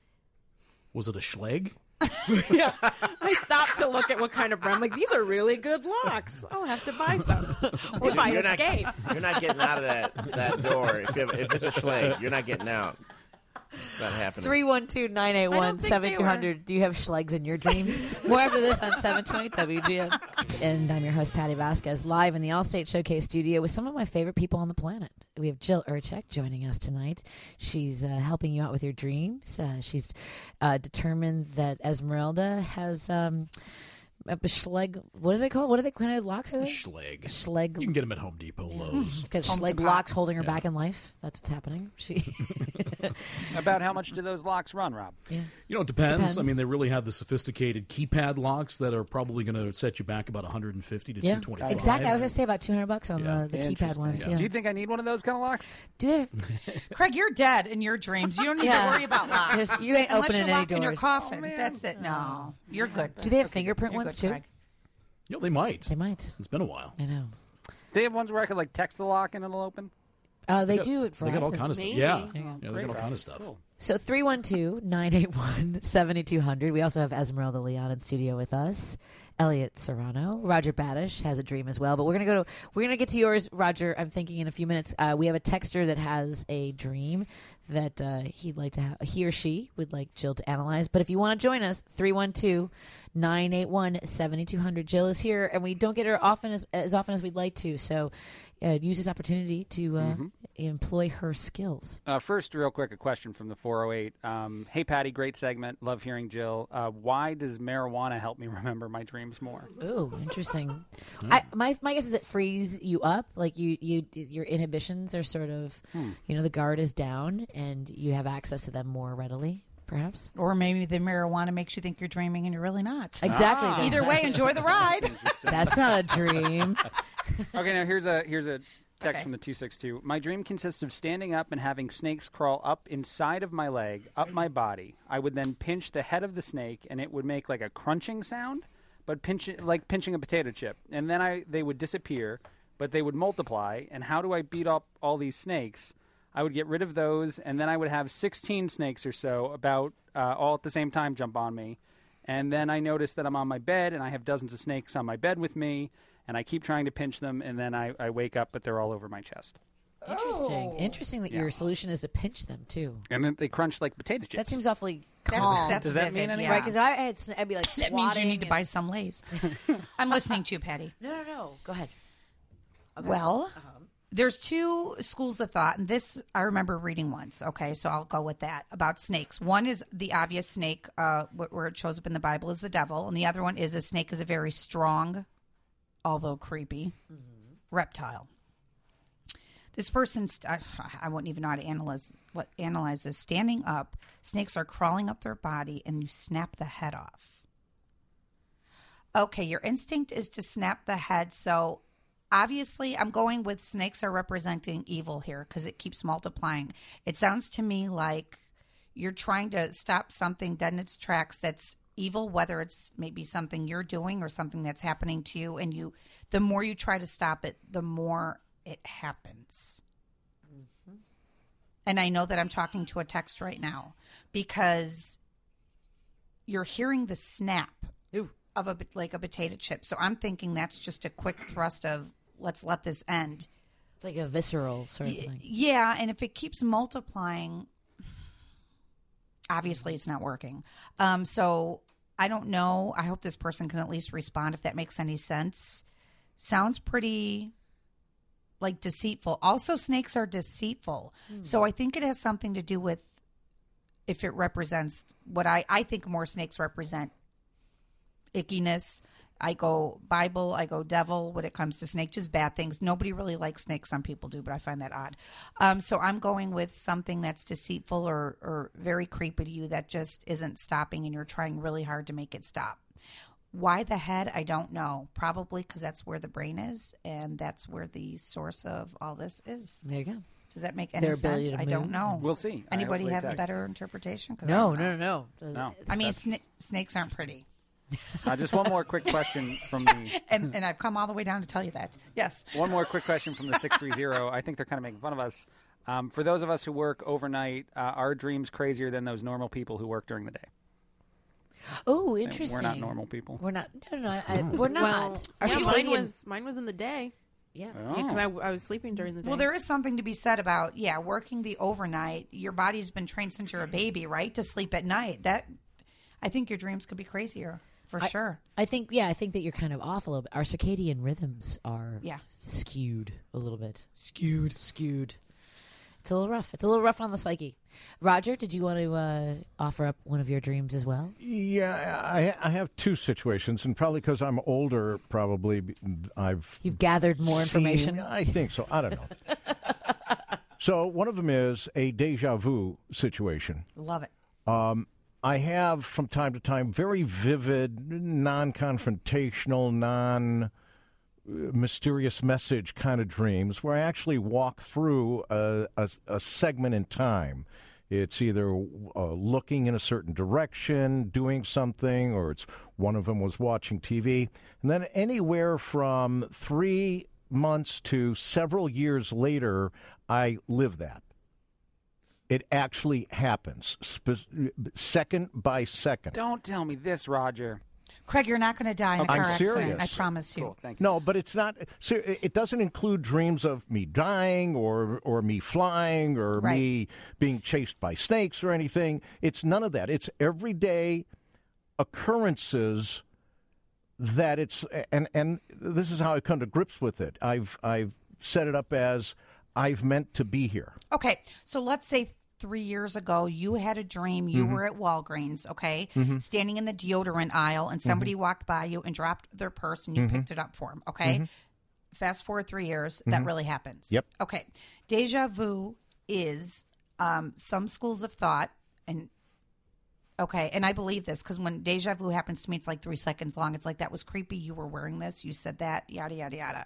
Was it a Schleg? Yeah, I stopped to look at what kind of brand. I'm like, these are really good locks. I'll have to buy some if I you're escape. Not, you're not getting out of that, that door. If, you have, if it's a Schleg, you're not getting out. It's not happening. three one two, nine eight one, seven two zero zero. Do you have Schlegs in your dreams? More after this on seven twenty W G N. And I'm your host, Patty Vasquez, live in the Allstate Showcase studio with some of my favorite people on the planet. We have Jill Urchek joining us tonight. She's uh, helping you out with your dreams. Uh, she's uh, determined that Esmeralda has um, a Schleg. What is it called? What are they? Kind of locks are they? Schleg. Schleg. You can get them at Home Depot, Lowe's. Got Home Schleg Depot. locks holding her Yeah. back in life. That's what's happening. She. About how much do those locks run, Rob? Yeah. You know, it depends. Depends. I mean, they really have the sophisticated keypad locks that are probably going to set you back about one hundred fifty to Yeah, two twenty-five. exactly. I was going to say about two hundred bucks on Yeah. the, the keypad Interesting. ones. Yeah. Do you think I need one of those kind of locks? Do they? Craig, you're dead in your dreams. You don't need Yeah. to worry about locks. Just- you ain't Unless opening you're any locked in your doors. coffin. Oh, man. That's it. No, you're good. Do they have Okay, fingerprint you're ones good, too? Craig. You know, they might. They might. It's been a while. I know. They have ones where I could like text the lock and it'll open. Uh, they got- do it for They got all us. kind of stuff. Maybe. Yeah. Yeah. Yeah, they Great, got all Rob. kind of stuff. Cool. So three one two, nine eight one, seven two zero zero. We also have Esmeralda Leon in studio with us. Elliot Serrano. Roger Badish has a dream as well. But we're gonna go to we're gonna get to yours, Roger. I'm thinking in a few minutes. Uh, we have a texter that has a dream that uh, he'd like to have he or she would like Jill to analyze. But if you want to join us, three one two, nine eight one, seven two zero zero. Jill is here and we don't get her often as as often as we'd like to. So uh, use this opportunity to uh, Mhm. employ her skills. Uh, first, real quick, a question from the four oh eight. Um, hey, Patty, great segment. Love hearing Jill. Uh, why does marijuana help me remember my dreams more? Ooh, interesting. I, my my guess is it frees you up, like you you your inhibitions are sort of, Hmm. you know, the guard is down and you have access to them more readily, perhaps. Or maybe the marijuana makes you think you're dreaming and you're really not. Exactly. Ah. Either way, enjoy the ride. That's not a dream. Okay, now here's a here's a text Okay. from the two six two. My dream consists of standing up and having snakes crawl up inside of my leg, up my body. I would then pinch the head of the snake, and it would make like a crunching sound, but pinch it, like pinching a potato chip. And then I they would disappear, but they would multiply. And how do I beat up all these snakes? I would get rid of those, and then I would have sixteen snakes or so, about uh, all at the same time, jump on me. And then I notice that I'm on my bed, and I have dozens of snakes on my bed with me. And I keep trying to pinch them, and then I, I wake up, but they're all over my chest. Interesting. Oh. Interesting that Yeah. your solution is to pinch them too. And then they crunch like potato chips. That seems awfully That's, calm. that's Does that vivid, mean anything? yeah. Right, because I had sn- I'd be like That swatting. means you need to and- buy some Lay's. I'm listening to you, Patty. No, no, no. Go ahead. Okay. Well, there's two schools of thought, and this I remember reading once. Okay, so I'll go with that about snakes. One is the obvious snake, uh, wh- where it shows up in the Bible is the devil, and the other one is a snake is a very strong, although creepy, reptile. This person, st- I, I wouldn't even know how to analyze what analyze this. Standing up, snakes are crawling up their body, and you snap the head off. Okay, your instinct is to snap the head, so obviously I'm going with snakes are representing evil here because it keeps multiplying. It sounds to me like you're trying to stop something dead in its tracks that's evil, whether it's maybe something you're doing or something that's happening to you, and you the more you try to stop it, the more it happens. Mm-hmm. And I know that I'm talking to a text right now because you're hearing the snap Ooh. of a like a potato chip. So I'm thinking that's just a quick thrust of let's let this end. It's like a visceral sort of Y- thing. Yeah, and if it keeps multiplying, obviously it's not working. Um, so I don't know. I hope this person can at least respond if that makes any sense. Sounds pretty like deceitful. Also, snakes are deceitful. So I think it has something to do with if it represents what I, I think more snakes represent ickiness. I go Bible, I go devil when it comes to snake, just bad things. Nobody really likes snakes. Some people do, but I find that odd. Um, so I'm going with something that's deceitful or, or very creepy to you that just isn't stopping and you're trying really hard to make it stop. Why the head? I don't know. Probably because that's where the brain is and that's where the source of all this is. There you go. Does that make any Their ability sense? to I don't move. know. We'll see. I Anybody hope they have a text. better interpretation? 'Cause I No, don't know. no, no, no. No. I mean, That's- sna- snakes aren't pretty. Uh, just one more quick question from the. and, and I've come all the way down to tell you that. Yes. One more quick question from the six three zero. I think they're kind of making fun of us. Um, for those of us who work overnight, uh, are dreams crazier than those normal people who work during the day? Oh, And interesting. We're not normal people. We're not. No, no, no. I, we're not. Well, Are yeah, she mine playing in- was mine was in the day. Yeah. Because I, I was sleeping during the day. Well, there is something to be said about, yeah, working the overnight. Your body's been trained since you're a baby, right, to sleep at night. That, I think your dreams could be crazier, for I- sure. I think, yeah, I think that you're kind of off a little bit. Our circadian rhythms are Yeah. skewed a little bit. Skewed. Skewed. It's a little rough. It's a little rough on the psyche. Roger, did you want to uh, offer up one of your dreams as well? Yeah, I, I have two situations, and probably because I'm older, probably b- I've You've gathered more seen- information? I think so. I don't know. So one of them is a deja vu situation. Love it. Um, I have from time to time very vivid, non-confrontational, non. mysterious message kind of dreams where I actually walk through a, a, a segment in time. It's either uh, looking in a certain direction, doing something, or it's one of them was watching T V. And then anywhere from three months to several years later, I live that. It actually happens, spe- second by second. Don't tell me this, Roger. Craig, you're not going to die in a car I'm accident. serious. I promise you. Cool, thank you. No, but it's not. So it doesn't include dreams of me dying or or me flying or Right. me being chased by snakes or anything. It's none of that. It's everyday occurrences that it's and and this is how I come to grips with it. I've I've set it up as I've meant to be here. Okay, so let's say three years ago you had a dream. You Mhm. were at Walgreens, okay, Mhm. standing in the deodorant aisle, and somebody Mhm. walked by you and dropped their purse, and you Mhm. picked it up for them, okay? Mhm. Fast forward three years, that Mhm. really happens. Yep. Okay, deja vu is um, some schools of thought, and okay, and I believe this because when deja vu happens to me, it's like three seconds long. It's like, that was creepy. You were wearing this. You said that. Yada yada yada.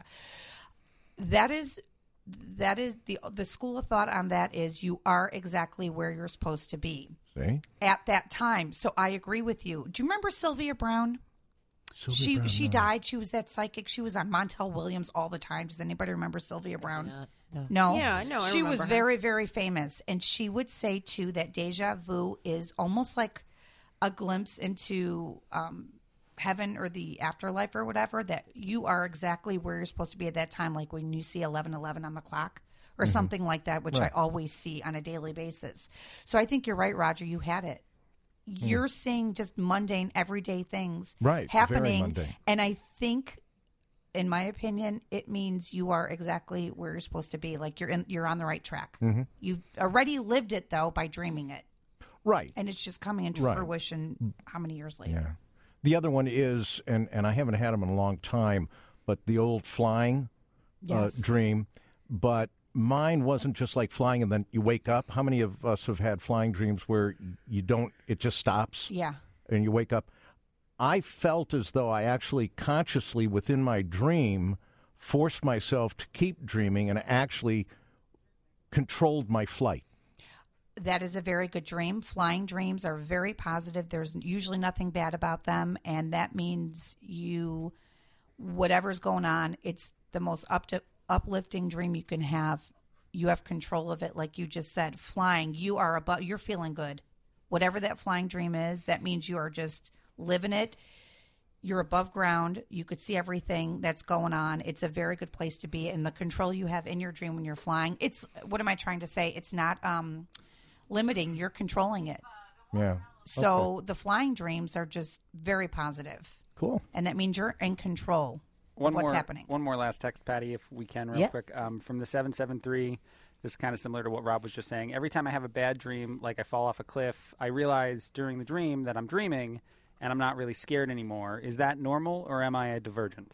That is. That is the the school of thought on that is you are exactly where you're supposed to be See? at that time. So I agree with you. Do you remember Sylvia Brown? Sylvia she Brown, she no. died. She was that psychic. She was on Montel Williams all the time. Does anybody remember Sylvia Brown? not, no. No. Yeah, I know. I she was remember her. very very famous, and she would say too that deja vu is almost like a glimpse into um, heaven or the afterlife or whatever, that you are exactly where you're supposed to be at that time, like when you see eleven eleven on the clock or Mhm. something like that, which Right. I always see on a daily basis. So I think you're right, Roger. You had it. You're seeing just mundane, everyday things Right, very happening. mundane. And I think, in my opinion, it means you are exactly where you're supposed to be. Like you're in, you're on the right track. Mhm. You already lived it, though, by dreaming it. Right. And it's just coming into Right. fruition how many years later? Yeah. The other one is, and, and I haven't had them in a long time, but the old flying Yes. uh, dream. But mine wasn't just like flying and then you wake up. How many of us have had flying dreams where you don't, it just stops? Yeah. And you wake up. I felt as though I actually consciously within my dream forced myself to keep dreaming and actually controlled my flight. That is a very good dream. Flying dreams are very positive. There's usually nothing bad about them. And that means you, whatever's going on, it's the most up to, uplifting dream you can have. You have control of it. Like you just said, flying, you are above, you're feeling good. Whatever that flying dream is, that means you are just living it. You're above ground. You could see everything that's going on. It's a very good place to be. And the control you have in your dream when you're flying, it's, what am I trying to say? It's not um, limiting. You're controlling it. Yeah. So the flying dreams are just very positive. Cool. And that means you're in control One of what's more, happening. One more last text, Patty, if we can, real Yeah. quick. Um, from the seven seven three, this is kind of similar to what Rob was just saying. Every time I have a bad dream, like I fall off a cliff, I realize during the dream that I'm dreaming and I'm not really scared anymore. Is that normal or am I a divergent?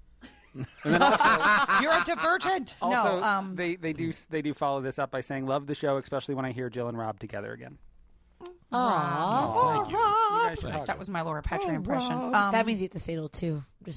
And then also, You're a divergent. also no, um, they, they, do, they do follow this up by saying, love the show, especially when I hear Jill and Rob together again. Aw. Thank you. You guys should hug. that was my Laura Petrie impression. Um, Um, that means you have to say it too. Just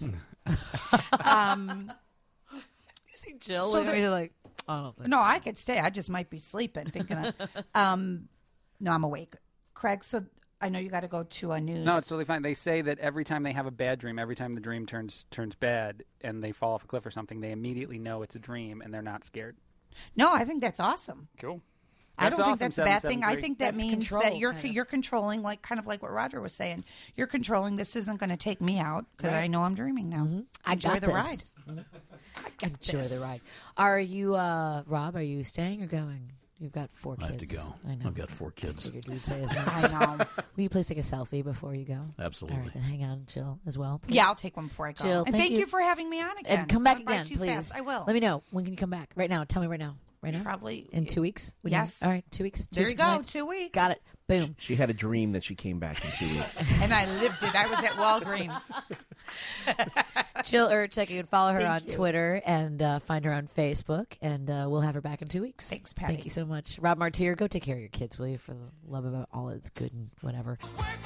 um, you see Jill So looking at the- me like, I don't think. no, I could stay. I just might be sleeping, thinking. Of, um, no, I'm awake, Craig. So I know you got to go to a news. No, it's totally fine. They say that every time they have a bad dream, every time the dream turns turns bad and they fall off a cliff or something, they immediately know it's a dream and they're not scared. No, I think that's awesome. Cool. I That's don't awesome, think that's a bad thing. I seven seven three. think that That's means control, that you're kind of. you're controlling, like kind of like what Roger was saying. You're controlling. This isn't going to take me out because I know I'm dreaming now. I Enjoy got the this. ride. Enjoy this. the ride. Are you, uh, Rob? Are you staying or going? You've got four I kids. have to go. I know. I've got four kids. Figured you'd say as much. I know. Will you please take a selfie before you go? Absolutely. All right, then hang on, Jill, as well. please. Yeah, I'll take one before I go. Jill, and thank thank you. you. for having me on again. And come back Went by again, too please. fast. I will. Let me know. When can you come back? Right now. Tell me right now. Right now? Probably In two weeks? Would you- Yes. All right, two weeks. Two There you weeks go. tonight? Two weeks. Got it. Boom. She had a dream that she came back in two weeks. And I lived it. I was at Walgreens. Jill Urchek. You can follow her Thank on you. Twitter and uh, find her on Facebook, and uh, we'll have her back in two weeks. Thanks, Patty. Thank you so much. Rob Martier, go take care of your kids, will you, for the love of all that's good and whatever.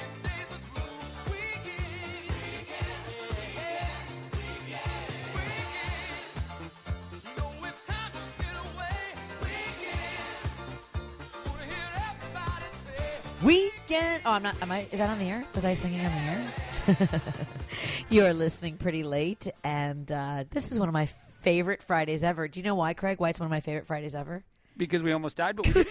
Weekend. Oh, I'm not. Am I? Is that on the air? Was I singing on the air? You are listening pretty late, and uh, this is one of my favorite Fridays ever. Do you know why, Craig? Why it's one of my favorite Fridays ever? Because we almost died, but we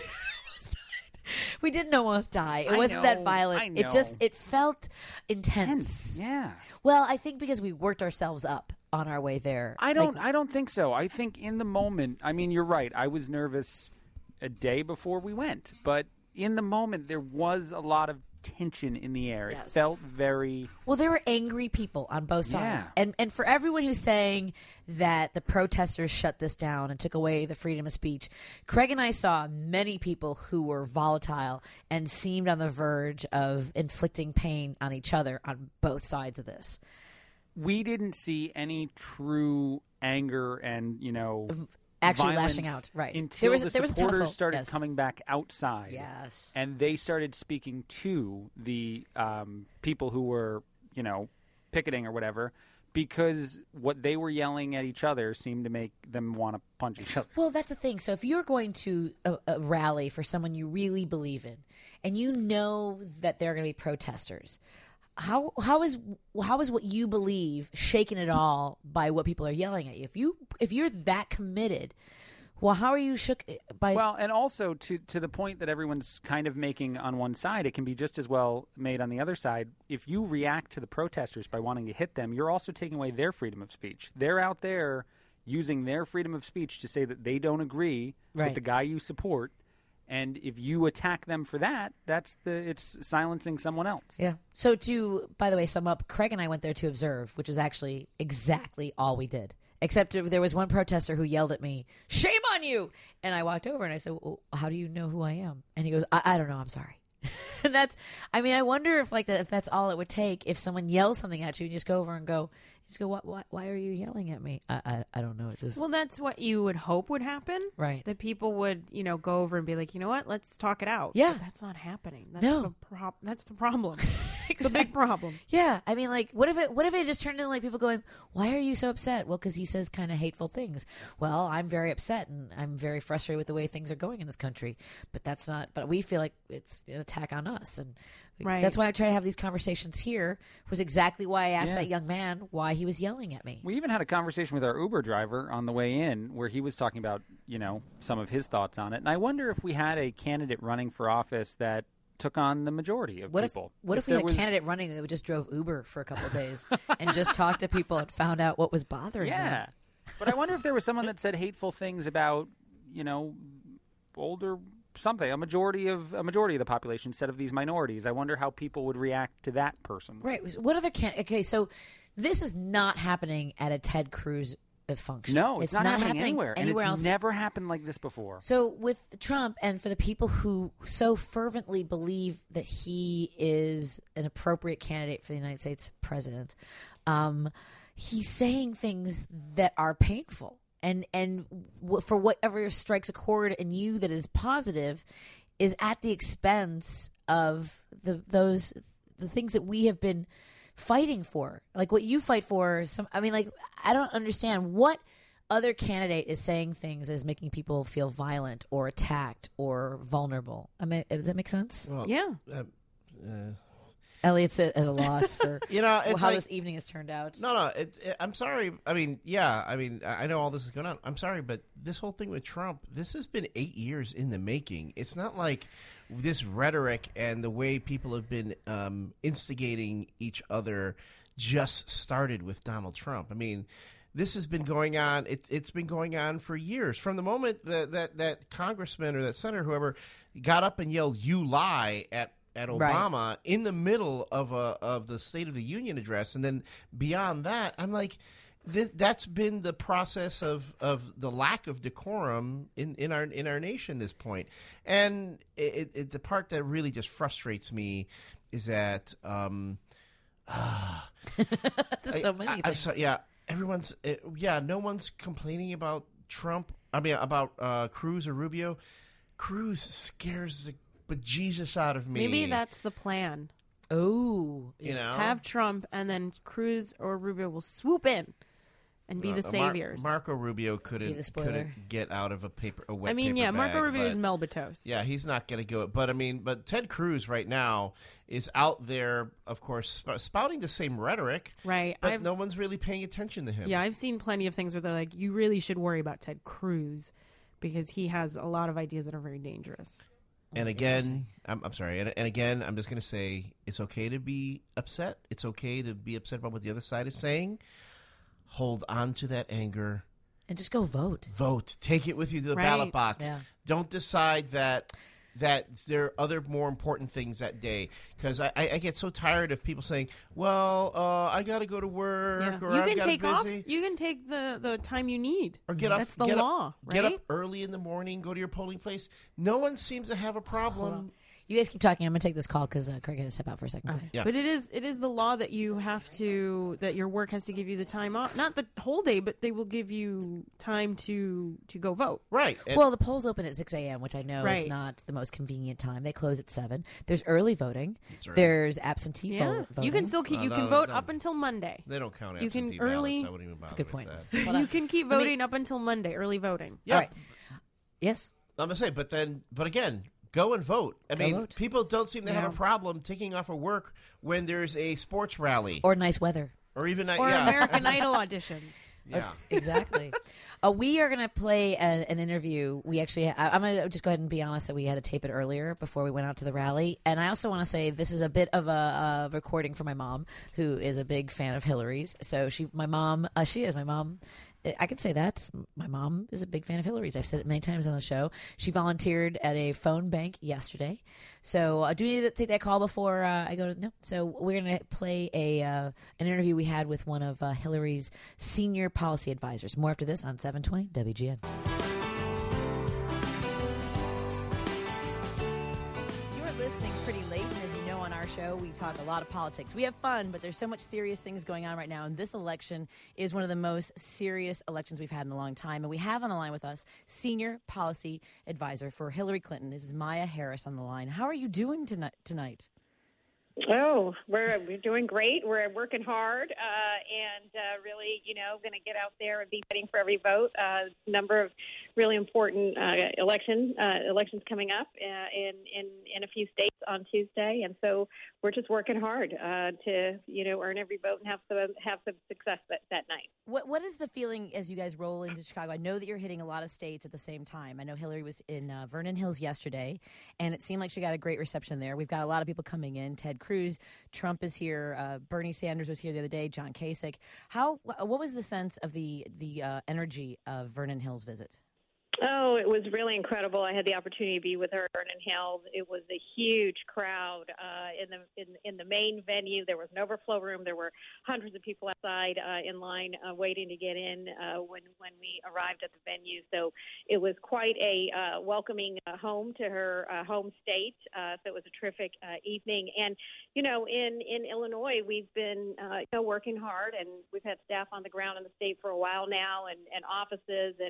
We didn't almost die. It I wasn't that know, violent. I It just know. it felt intense. Yeah. Well, I think because we worked ourselves up on our way there. I don't. I don't think so. I think in the moment. I mean, you're right. I was nervous a day before we went, but in the moment, there was a lot of tension in the air. It Yes. felt very. Well, there were angry people on both sides. Yeah. And and for everyone who's saying that the protesters shut this down and took away the freedom of speech, Craig and I saw many people who were volatile and seemed on the verge of inflicting pain on each other on both sides of this. We didn't see any true anger and you know. Actually violence lashing out, right. Until There was- the there was supporters tussle, started yes. coming back outside. Yes. And they started speaking to the um, people who were, you know, picketing or whatever, because what they were yelling at each other seemed to make them want to punch each other. Well, that's the thing. So if you're going to a, a rally for someone you really believe in, and you know that there are going to be protesters, how how is how is what you believe shaken at all by what people are yelling at you? If you if you're that committed, well, how are you shook by? Well, and also to to the point that everyone's kind of making on one side, it can be just as well made on the other side. If you react to the protesters by wanting to hit them, you're also taking away their freedom of speech. They're out there using their freedom of speech to say that they don't agree Right. with the guy you support. And if you attack them for that, that's the it's silencing someone else. Yeah. So to, by the way, sum up, Craig and I went there to observe, which is actually exactly all we did. Except there was one protester who yelled at me, "Shame on you!" And I walked over and I said, well, "How do you know who I am?" And he goes, "I, I don't know. I'm sorry." And that's, I mean, I wonder if like that, if that's all it would take. If someone yells something at you, and you just go over and go, just go, "What? Why, why are you yelling at me?" I, I, I don't know. It's just Well, that's what you would hope would happen. Right. That people would, you know, go over and be like, you know what, let's talk it out. Yeah. But that's not happening. That's No. The prob- that's the problem. It's a big problem. Yeah, I mean, like, what if it? What if it just turned into like people going, "Why are you so upset?" Well, because he says kind of hateful things. Well, I'm very upset and I'm very frustrated with the way things are going in this country. But that's not. But we feel like it's an attack on us, and we, Right. that's why I try to have these conversations here. Was exactly why I asked Yeah. that young man why he was yelling at me. We even had a conversation with our Uber driver on the way in where he was talking about, you know, some of his thoughts on it. And I wonder if we had a candidate running for office that took on the majority of What if people. what if, we there had a was- candidate running that just drove Uber for a couple of days and just talked to people and found out what was bothering Yeah. them? But I wonder if there was someone that said hateful things about, you know, older something, a majority of a majority of the population instead of these minorities. I wonder how people would react to that person. Right. What other can? Okay, so this is not happening at a Ted Cruz uh, function. No, it's, not, happening, anywhere. anywhere and it's else. never happened like this before. So with Trump, and for the people who so fervently believe that he is an appropriate candidate for the United States president, um, he's saying things that are painful. And and w- for whatever strikes a chord in you that is positive, is at the expense of the those the things that we have been fighting for, like what you fight for. Some, I mean, like I don't understand what other candidate is saying things that is making people feel violent or attacked or vulnerable. I mean, does that make sense? Well, Yeah. uh, Uh, Elliot's at, at a loss for you know it's how like, this evening has turned out. No, no. It, it, I'm sorry. I mean, yeah. I mean, I know all this is going on. I'm sorry, but this whole thing with Trump, this has been eight years in the making. It's not like this rhetoric and the way people have been um, instigating each other just started with Donald Trump. I mean, this has been going on. It, it's been going on for years. From the moment that, that that congressman or that senator, whoever, got up and yelled "You lie" at at Obama right. in the middle of a of the State of the Union address, and then beyond that, I'm like, this, that's been the process of, of the lack of decorum in, in our in our nation at this point. And it, it, the part that really just frustrates me is that um, uh, so many I, things. I'm so, yeah, everyone's it, yeah, no one's complaining about Trump. I mean, about uh, Cruz or Rubio. Cruz scares the But Jesus out of me. Maybe that's the plan. Oh, you know, have Trump, and then Cruz or Rubio will swoop in and be uh, the saviors. Mar- Marco Rubio couldn't couldn't get out of a paper. A wet I mean, paper yeah, bag, Marco Rubio but, is Melba Toast. Yeah, he's not going to go. But I mean, but Ted Cruz right now is out there, of course, spouting the same rhetoric. Right, but I've, no one's really paying attention to him. Yeah, I've seen plenty of things where they're like, you really should worry about Ted Cruz because he has a lot of ideas that are very dangerous. And again, I'm, I'm sorry. And, and again, I'm just going to say it's okay to be upset. It's okay to be upset about what the other side is saying. Hold on to that anger. And just go vote. Vote. Take it with you to the right. ballot box. Yeah. Don't decide that that there are other more important things that day. Because I, I, I get so tired of people saying, well, uh, I got to go to work. Yeah. Or you I've can got take busy. off. You can take the, the time you need. Or get up. That's the get law, up, right? Get up early in the morning. Go to your polling place. No one seems to have a problem. You guys keep talking. I'm going to take this call because uh, Craig had to step out for a second. Okay. Yeah. But it is it is the law that you have to that your work has to give you the time off, not the whole day, but they will give you time to to go vote. Right. And well, the polls open at six a.m., which I know right. is not the most convenient time. They close at seven. There's early voting. Right. There's absentee yeah. vote, voting. You can still keep. No, you no, can vote no. up until Monday. They don't count You can absentee early. ballots. I wouldn't even bother That's a good with point. that. You can keep I mean- voting up until Monday. Early voting. Yeah. All right. Yes. I'm going to say, but then, but again, go and vote. I Go mean, vote. people don't seem to Yeah. have a problem taking off of work when there's a sports rally. Or nice weather. Or even, Or yeah. American Idol auditions. Yeah. Exactly. uh, we are going to play a, an interview. We actually, I, I'm going to just go ahead and be honest that we had to tape it earlier before we went out to the rally. And I also want to say this is a bit of a, a recording for my mom, who is a big fan of Hillary's. So she, my mom, uh, she is my mom. I could say that. My mom is a big fan of Hillary's. I've said it many times on the show. She volunteered at a phone bank yesterday. So uh, do we need to take that call before uh, I go to... No. So we're going to play a uh, an interview we had with one of uh, Hillary's senior policy advisors. More after this on seven twenty W G N. Listening pretty late, and as you know on our show, we talk a lot of politics. We have fun, but there's so much serious things going on right now, and this election is one of the most serious elections we've had in a long time. And we have on the line with us Senior Policy Advisor for Hillary Clinton. This is Maya Harris on the line. How are you doing tonight? tonight? Oh, we're we're doing great. We're working hard, uh, and uh, really, you know, going to get out there and be fighting for every vote. A uh, number of really important uh, election uh, elections coming up uh, in in in a few states on Tuesday, and so we're just working hard uh, to you know earn every vote and have some have some success that, that night. What what is the feeling as you guys roll into Chicago? I know that you're hitting a lot of states at the same time. I know Hillary was in uh, Vernon Hills yesterday, and it seemed like she got a great reception there. We've got a lot of people coming in. Ted Cruz, Trump is here. Uh, Bernie Sanders was here the other day. John Kasich. How? What was the sense of the the uh, energy of Vernon Hills' visit? Oh, it was really incredible. I had the opportunity to be with her at Vernon Hills. It was a huge crowd uh, in the in, in the main venue. There was an overflow room. There were hundreds of people outside uh, in line uh, waiting to get in uh, when when we arrived at the venue. So it was quite a uh, welcoming uh, home to her uh, home state. Uh, so it was a terrific uh, evening. And you know, in in Illinois, we've been uh, you know working hard, and we've had staff on the ground in the state for a while now, and, and offices and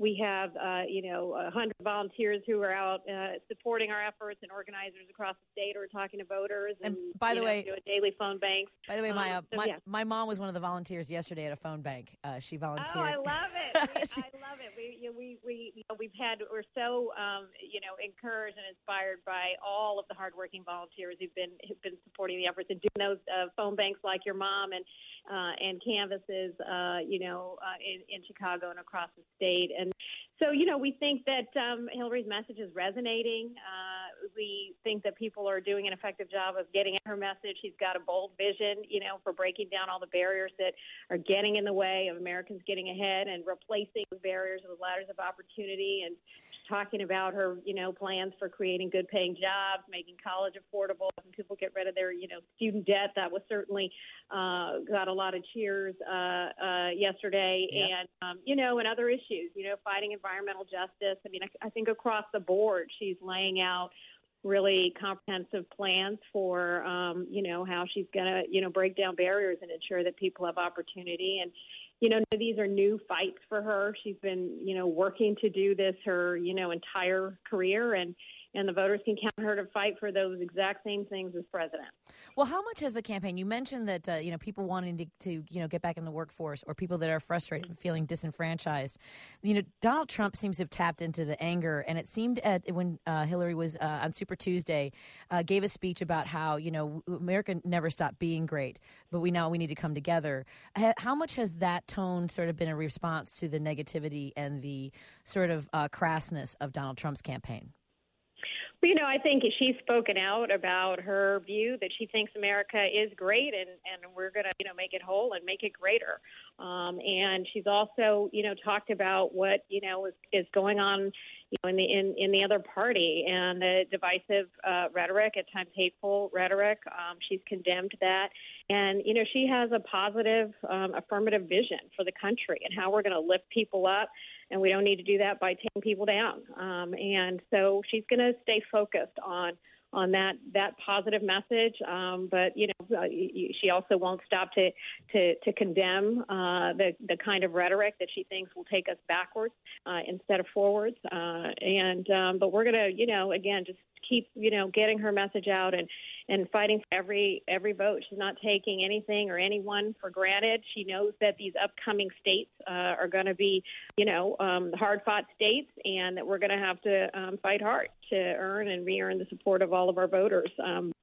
We have, uh, you know, a hundred volunteers who are out uh, supporting our efforts, and organizers across the state who are talking to voters. And, And by you the know, way, do a daily phone bank. By the way, my uh, Um, so, my, yeah. my mom was one of the volunteers yesterday at a phone bank. Uh, she volunteered. Oh, I love it. We, I love it. We, you know, we, we, you know, we've had, we're so, um, you know, encouraged and inspired by all of the hardworking volunteers who've been, who've been supporting the efforts and doing those uh, phone banks like your mom and, uh, and canvases, uh, you know, uh, in, in Chicago and across the state. And so, you know, we think that um, Hillary's message is resonating. Uh, we think that people are doing an effective job of getting her message. She's got a bold vision, you know, for breaking down all the barriers that are getting in the way of Americans getting ahead and replacing the barriers with ladders of opportunity, and talking about her, you know, plans for creating good paying jobs, making college affordable, and people get rid of their, you know, student debt. That was certainly uh, got a lot of cheers uh, uh, yesterday. Yep. And, um, you know, and other issues, you know, fighting environmental justice. I mean, I, I think across the board, she's laying out really comprehensive plans for, um, you know, how she's going to, you know, break down barriers and ensure that people have opportunity. And, you know, these are new fights for her. She's been, you know, working to do this her, you know, entire career, and, and the voters can count on her to fight for those exact same things as president. Well, how much has the campaign? You mentioned that uh, you know, people wanting to, to you know, get back in the workforce, or people that are frustrated and feeling disenfranchised. You know, Donald Trump seems to have tapped into the anger, and it seemed at when uh, Hillary was uh, on Super Tuesday, uh, gave a speech about how, you know, America never stopped being great, but we now we need to come together. How much has that tone sort of been a response to the negativity and the sort of uh, crassness of Donald Trump's campaign? Well, you know, I think she's spoken out about her view that she thinks America is great, and, and we're going to, you know, make it whole and make it greater. Um, and she's also, you know, talked about what, you know, is, is going on, you know, in the in, in the other party, and the divisive uh, rhetoric, at times hateful rhetoric. Um, she's condemned that. And, you know, she has a positive, um, affirmative vision for the country and how we're going to lift people up. And we don't need to do that by taking people down. Um, and so she's going to stay focused on on that that positive message. Um, but, you know, uh, she also won't stop to to, to condemn uh, the, the kind of rhetoric that she thinks will take us backwards uh, instead of forwards. Uh, and um, but we're going to, you know, again, just keep, you know, getting her message out and, and fighting for every every vote. She's not taking anything or anyone for granted. She knows that these upcoming states uh, are going to be, you know, um, hard-fought states, and that we're going to have to um, fight hard to earn and re-earn the support of all of our voters. Um,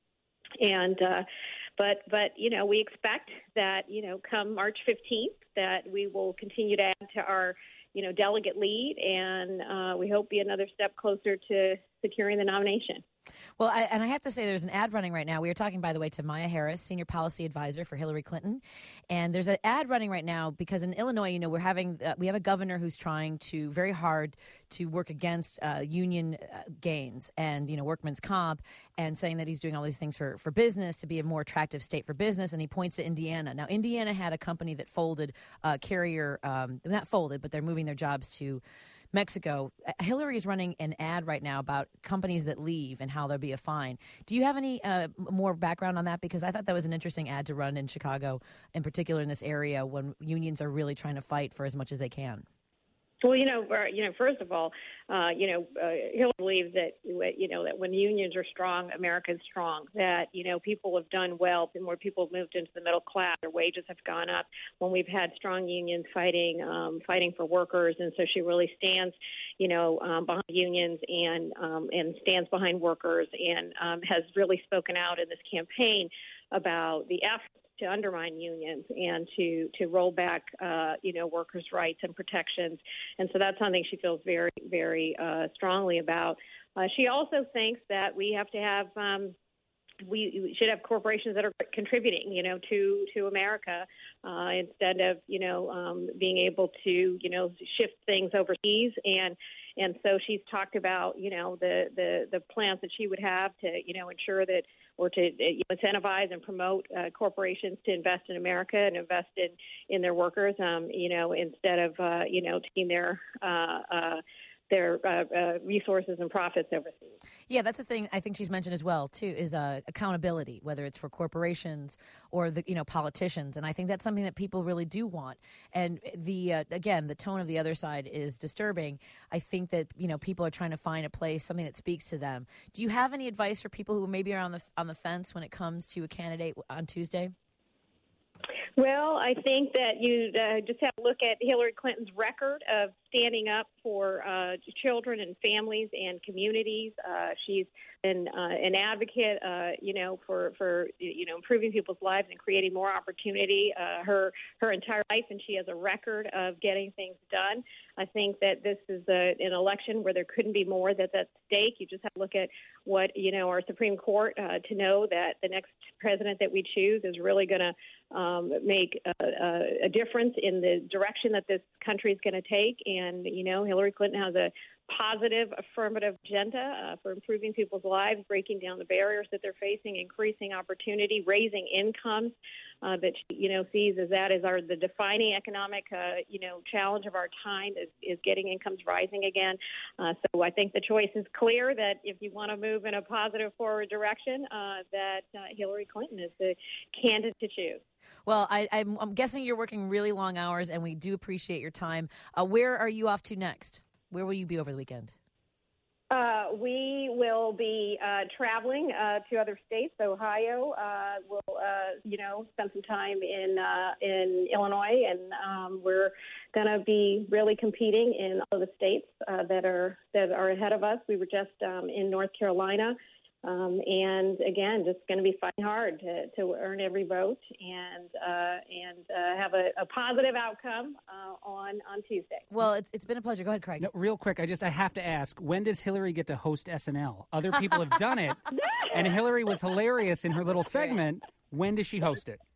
and uh, but but you know, we expect that, you know, come March fifteenth, that we will continue to add to our, you know, delegate lead, and uh, we hope be another step closer to securing the nomination. Well, I, and I have to say there's an ad running right now. We are talking, by the way, to Maya Harris, Senior Policy Advisor for Hillary Clinton. And there's an ad running right now because in Illinois, you know, we're having uh, we have a governor who's trying to very hard to work against uh, union uh, gains and, you know, workman's comp, and saying that he's doing all these things for, for business to be a more attractive state for business. And he points to Indiana. Now, Indiana had a company that folded, uh, Carrier, um, not folded, but they're moving their jobs to Mexico. Hillary is running an ad right now about companies that leave and how there'll be a fine. Do you have any uh, more background on that? Because I thought that was an interesting ad to run in Chicago, in particular in this area, when unions are really trying to fight for as much as they can. Well, you know, uh, you know, first of all, uh, you know, uh, Hillary believes that, you know, that when unions are strong, America is strong. That, you know, people have done well, and more people have moved into the middle class. Their wages have gone up when we've had strong unions fighting, um, fighting for workers. And so she really stands, you know, um, behind unions and um, and stands behind workers, and um, has really spoken out in this campaign about the efforts to undermine unions and to, to roll back, uh, you know, workers' rights and protections. And so that's something she feels very, very uh, strongly about. Uh, she also thinks that we have to have, um, we, we should have corporations that are contributing, you know, to, to America uh, instead of, you know, um, being able to, you know, shift things overseas. And and so she's talked about, you know, the, the, the plans that she would have to, you know, ensure that, or to you know, incentivize and promote uh, corporations to invest in America and invest in, in their workers, um, you know, instead of, uh, you know, taking their uh, uh, their uh, uh, resources and profits overseas. Yeah, that's the thing I think she's mentioned as well too is uh, accountability, whether it's for corporations or the you know politicians, and I think that's something that people really do want. And the uh, again, the tone of the other side is disturbing. I think that you know people are trying to find a place, something that speaks to them. Do you have any advice for people who maybe are on the on the fence when it comes to a candidate on Tuesday? Well, I think that you uh, just have to look at Hillary Clinton's record of standing up for uh, children and families and communities. Uh, she's been uh, an advocate, uh, you know, for, for you know improving people's lives and creating more opportunity uh, her her entire life, and she has a record of getting things done. I think that this is a, an election where there couldn't be more that's at stake. You just have to look at what you know our Supreme Court uh, to know that the next president that we choose is really going to um, make a, a, a difference in the direction that this country is going to take. And, you know, Hillary Clinton has a positive, affirmative agenda uh, for improving people's lives, breaking down the barriers that they're facing, increasing opportunity, raising incomes uh, that she, you know, sees as that is our the defining economic, uh, you know, challenge of our time is, is getting incomes rising again. Uh, so I think the choice is clear that if you want to move in a positive forward direction, uh, that uh, Hillary Clinton is the candidate to choose. Well, I, I'm, I'm guessing you're working really long hours, and we do appreciate your time. Uh, where are you off to next? Where will you be over the weekend? Uh, we will be uh, traveling uh, to other states. Ohio uh, will, uh, you know, spend some time in uh, in Illinois, and um, we're going to be really competing in all of the states uh, that are that are ahead of us. We were just um, in North Carolina. Um, and again, just going to be fighting hard to, to earn every vote and uh, and uh, have a, a positive outcome uh, on on Tuesday. Well, it's it's been a pleasure. Go ahead, Craig. No, real quick, I just I have to ask: when does Hillary get to host S N L? Other people have done it, and Hillary was hilarious in her little segment. When does she host it?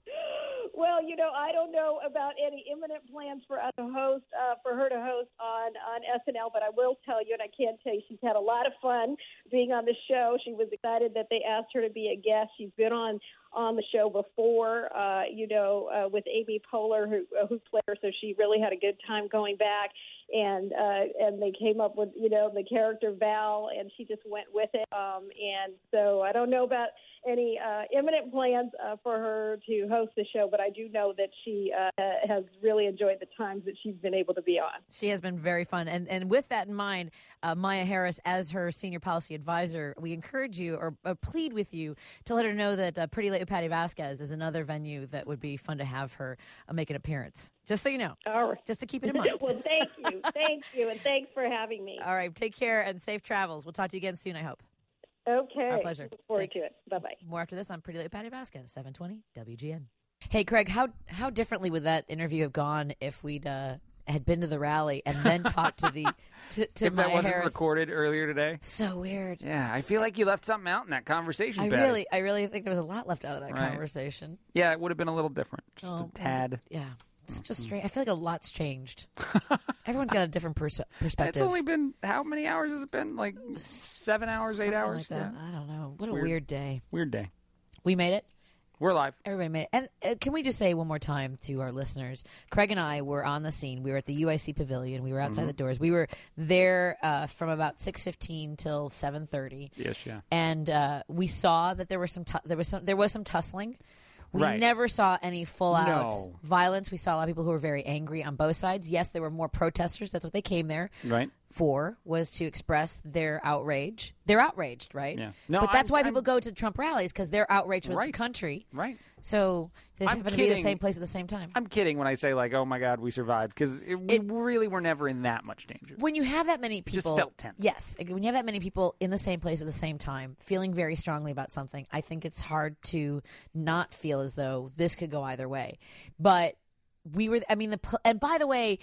Well, you know, I don't know about any imminent plans for us to host, uh, for her to host on, on S N L, but I will tell you, and I can tell you, she's had a lot of fun being on the show. She was excited that they asked her to be a guest. She's been on on the show before, uh, you know, uh, with Amy Poehler, who uh, who played her, so she really had a good time going back. And uh, and they came up with, you know, the character Val, and she just went with it. Um, and so I don't know about any uh, imminent plans uh, for her to host the show, but I do know that she uh, has really enjoyed the times that she's been able to be on. She has been very fun. And and with that in mind, uh, Maya Harris, as her senior policy advisor, we encourage you or, or plead with you to let her know that uh, Pretty Late with Patty Vasquez is another venue that would be fun to have her uh, make an appearance. Just so you know. All right. Just to keep it in mind. Well, thank you. Thank you. And thanks for having me. All right. Take care and safe travels. We'll talk to you again soon, I hope. Okay. Our pleasure. Look forward Thanks. to it. Bye-bye. More after this on Pretty Late with Patty Vasquez, seven twenty W G N. Hey, Craig, how how differently would that interview have gone if we'd uh, had been to the rally and then talked to the to, to if Maya that wasn't Harris? recorded earlier today. So weird. Yeah, I feel like you left something out in that conversation. I Patty. really, I really think there was a lot left out of that Right. conversation. Yeah, it would have been a little different, just Oh, a tad. Yeah, it's just strange. I feel like a lot's changed. Everyone's got a different pers- perspective. It's only been, how many hours has it been? Like seven hours, eight Something hours? like that. Yeah. I don't know. It's What a weird. weird day. Weird day. We made it. We're live. Everybody made it. And uh, can we just say one more time to our listeners, Craig and I were on the scene. We were at the U I C Pavilion. We were outside Mhm. the doors. We were there uh, from about six fifteen till seven thirty. Yes, yeah. And uh, we saw that there was some tu- there was some there was some tussling. We Right. never saw any full out No. violence. We saw a lot of people who were very angry on both sides. Yes, there were more protesters. That's what they came there Right. for, was to express their outrage. They're outraged, right? Yeah. No, but that's I'm- why I'm- people go to Trump rallies, because they're outraged with Right. the country. Right. So they I'm happen to be in the kidding. same place at the same time. I'm kidding when I say, like, oh my God, we survived, because we really were never in that much danger. When you have that many Just people, felt tense. yes, like, when you have that many people in the same place at the same time, feeling very strongly about something, I think it's hard to not feel as though this could go either way. But we were, I mean, the pl- and by the way,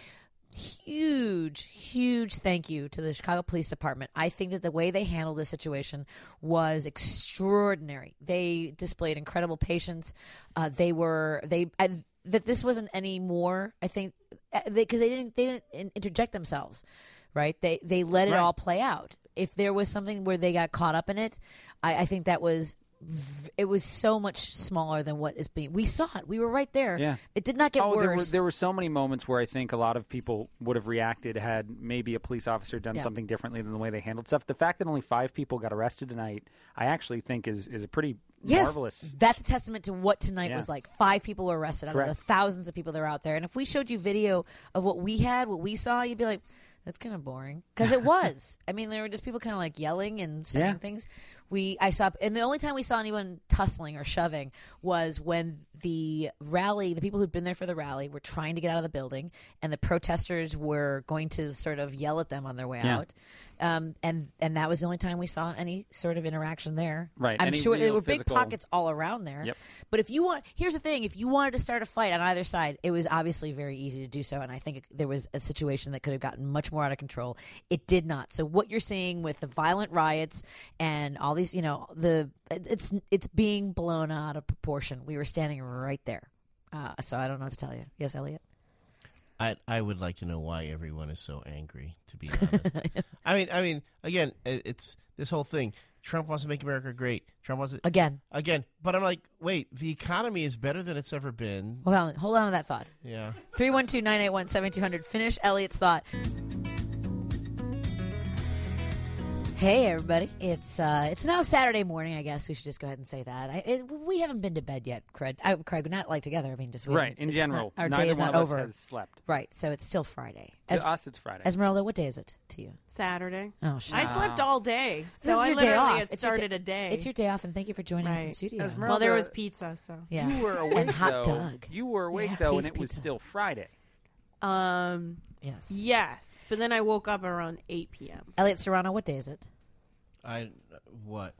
huge, huge thank you to the Chicago Police Department. I think that the way they handled this situation was extraordinary. They displayed incredible patience. Uh, they were they I, that this wasn't any more. I think because they, they didn't they didn't in- interject themselves, right? They they let it Right. all play out. If there was something where they got caught up in it, I, I think that was it was so much smaller than what is being. We saw it. We were right there. Yeah. It did not get oh, worse. There were, there were so many moments where I think a lot of people would have reacted had maybe a police officer done Yeah. something differently than the way they handled stuff. The fact that only five people got arrested tonight, I actually think is, is a pretty Yes, marvelous. that's a testament to what tonight Yeah. was like. Five people were arrested out of Correct. the thousands of people that are out there. And if we showed you video of what we had, what we saw, you'd be like, that's kind of boring. Because it was. I mean, there were just people kind of like yelling and saying Yeah. things. We, I saw, and the only time we saw anyone tussling or shoving was when the rally, the people who'd been there for the rally were trying to get out of the building, and the protesters were going to sort of yell at them on their way Yeah. out. Um, and and that was the only time we saw any sort of interaction there. Right. I'm Any sure there real were physical- big pockets all around there. Yep. But if you want, here's the thing: if you wanted to start a fight on either side, it was obviously very easy to do so. And I think there was a situation that could have gotten much more out of control. It did not. So what you're seeing with the violent riots and all these, you know, the it's it's being blown out of proportion. We were standing right there. Uh, so I don't know what to tell you. Yes, Elliot. I I would like to know why everyone is so angry. To be honest, I mean, I mean, again, it- it's this whole thing. Trump wants to make America great. Trump wants to, Again. again. But I'm like, wait, the economy is better than it's ever been. Hold on, hold on to that thought. Yeah. three one two, nine eight one, seven two zero zero. Finish Elliot's thought. Hey everybody! It's uh, it's now Saturday morning. I guess we should just go ahead and say that. I, it, we haven't been to bed yet, Craig. I, Craig, not like together. I mean, just we Right, haven't- in it's general, not- our neither day is one not of us over. has slept. Right, so it's still Friday. To us, it's Friday. Esmeralda, what day is it to you? Saturday. Oh, shit. I slept all day, This so is I your literally day off. had It's your started day- a day. It's your day off, and thank you for joining us in the studio. Well, there was pizza, so Yeah. You were awake, And hot though. dog. You were awake, Yeah, though, and piece it was pizza. still Friday. Um. Yes. Yes, but then I woke up around eight p.m. Elliot Serrano, what day is it? I what?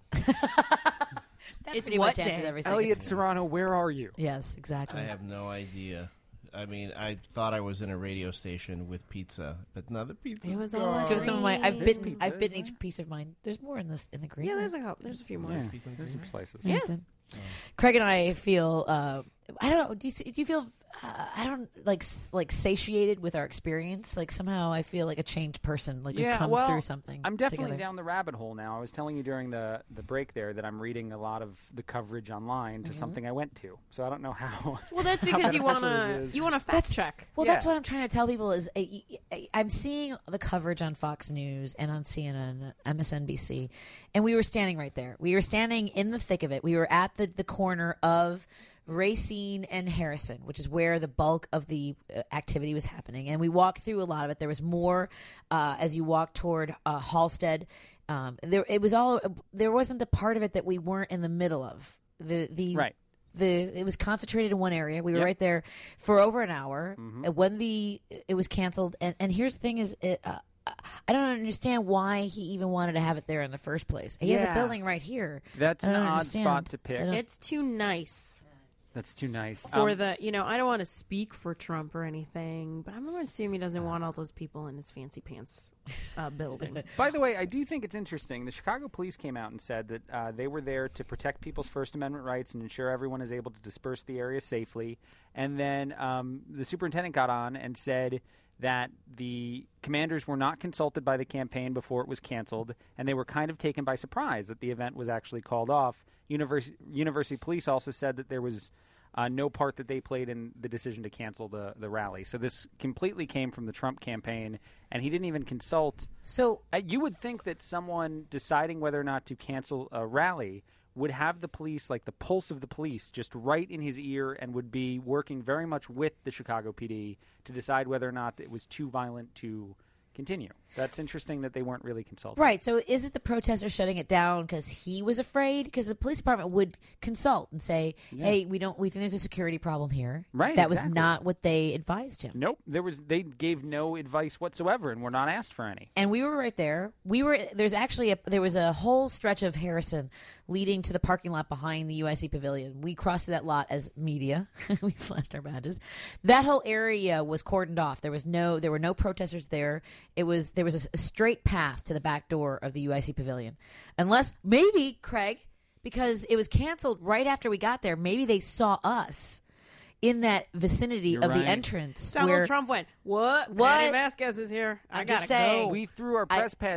That It's pretty what much answers day? everything. Elliot It's- Serrano, where are you? Yes, exactly. I have no idea. I mean, I thought I was in a radio station with pizza, but no, the pizza. It was all a Give some of my. I've dream. bitten. pizza, I've bitten isn't each piece of mine. There's more in this in the green. Yeah, there's a couple. There's a few more. Yeah, there's some slices. Yeah. Anything. Craig and I feel. Uh, I don't know. Do you, do you feel? Uh, I don't like s- like satiated with our experience. Like somehow I feel like a changed person. Like yeah, we've come well, through something. I'm definitely together. down the rabbit hole now. I was telling you during the, the break there that I'm reading a lot of the coverage online to Mhm. something I went to. So I don't know how. Well, that's how because you beneficial wanna it is. you wanna fact check. Well, Yeah. that's what I'm trying to tell people is uh, y- y- I'm seeing the coverage on Fox News and on C N N, M S N B C, and we were standing right there. We were standing in the thick of it. We were at the, the corner of Racine and Harrison, which is where the bulk of the uh, activity was happening. And we walked through a lot of it. There was more uh, as you walked toward uh, Halstead. Um, there, it was all. There wasn't a part of it that we weren't in the middle of. The the Right. The it was concentrated in one area. We were Yep. right there for over an hour. Mhm. Uh, When the it was canceled, and and here's the thing: is it, uh, I don't understand why he even wanted to have it there in the first place. He has a Yeah. building right here. That's I an don't odd understand. spot to pick. I don't- It's too nice That's too nice. for Um, the. You know, I don't want to speak for Trump or anything, but I'm gonna assume he doesn't want all those people in his fancy pants uh, building. By the way, I do think it's interesting. The Chicago police came out and said that uh, they were there to protect people's First Amendment rights and ensure everyone is able to disperse the area safely. And then um, the superintendent got on and said that the commanders were not consulted by the campaign before it was canceled, and they were kind of taken by surprise that the event was actually called off. University, University Police also said that there was uh, no part that they played in the decision to cancel the, the rally. So this completely came from the Trump campaign, and he didn't even consult. So uh, you would think that someone deciding whether or not to cancel a rally would have the police, like the pulse of the police, just right in his ear and would be working very much with the Chicago P D to decide whether or not it was too violent to continue. That's interesting that they weren't really consulted. Right. So is it the protester shutting it down because he was afraid? Because the police department would consult and say, Yeah. "Hey, we don't. We think there's a security problem here." Right, That was exactly. not what they advised him. Nope. There was. They gave no advice whatsoever, and were not asked for any. And we were right there. We were. There's actually a. There was a whole stretch of Harrison leading to the parking lot behind the U I C Pavilion. We crossed that lot as media. We flashed our badges. That whole area was cordoned off. There was no. There were no protesters there. It was. There was a, a straight path to the back door of the U I C Pavilion, unless maybe Craig, because it was canceled right after we got there. Maybe they saw us in that vicinity You're of right. the entrance. Donald where, Trump went, "What? What? Patty Vasquez is here. I I'm gotta just saying. go." We threw our I- press badge,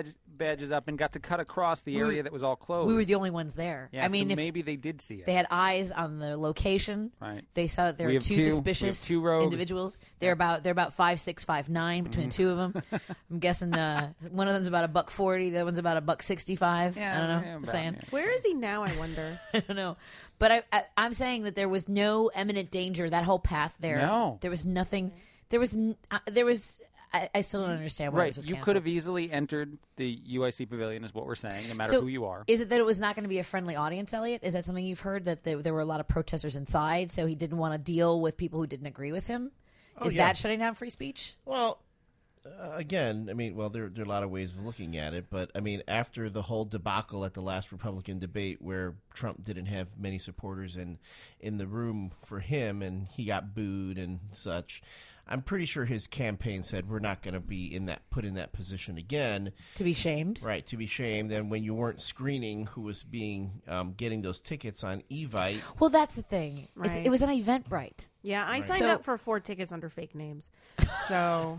badges up and got to cut across the We were- area that was all closed. We were the only ones there. Yeah, I mean, so if maybe they did see it. they had eyes on the location. Right. They saw that there We were have two two- we have suspicious two rogue- individuals. They're about they're about five six, five nine between the two of them. I'm guessing uh, one of them's about a buck forty. The other one's about a buck sixty five. Yeah, I don't know. yeah, Just about, saying. yeah. Where is he now, I wonder? I don't know. But I, I, I'm saying that there was no imminent danger. That whole path there. No. There was nothing. There was. n- Uh, there was. I, I still don't understand why Right. this was You canceled. could have easily entered the U I C pavilion, is what we're saying, no matter So, who you are. Is it that it was not going to be a friendly audience, Elliot? Is that something you've heard, that there, there were a lot of protesters inside, so he didn't want to deal with people who didn't agree with him? Oh, is yeah. that shutting down free speech? Well, uh, again, I mean, well, there, there are a lot of ways of looking at it, but I mean, after the whole debacle at the last Republican debate where Trump didn't have many supporters in, in the room for him and he got booed and such, I'm pretty sure his campaign said we're not going to be in that put in that position again. To be shamed? Right, to be shamed. And when you weren't screening who was being um, getting those tickets on Evite. Well, that's the thing. It's, Right. it was an Eventbrite. Yeah, I Right. signed So- up for four tickets under fake names. So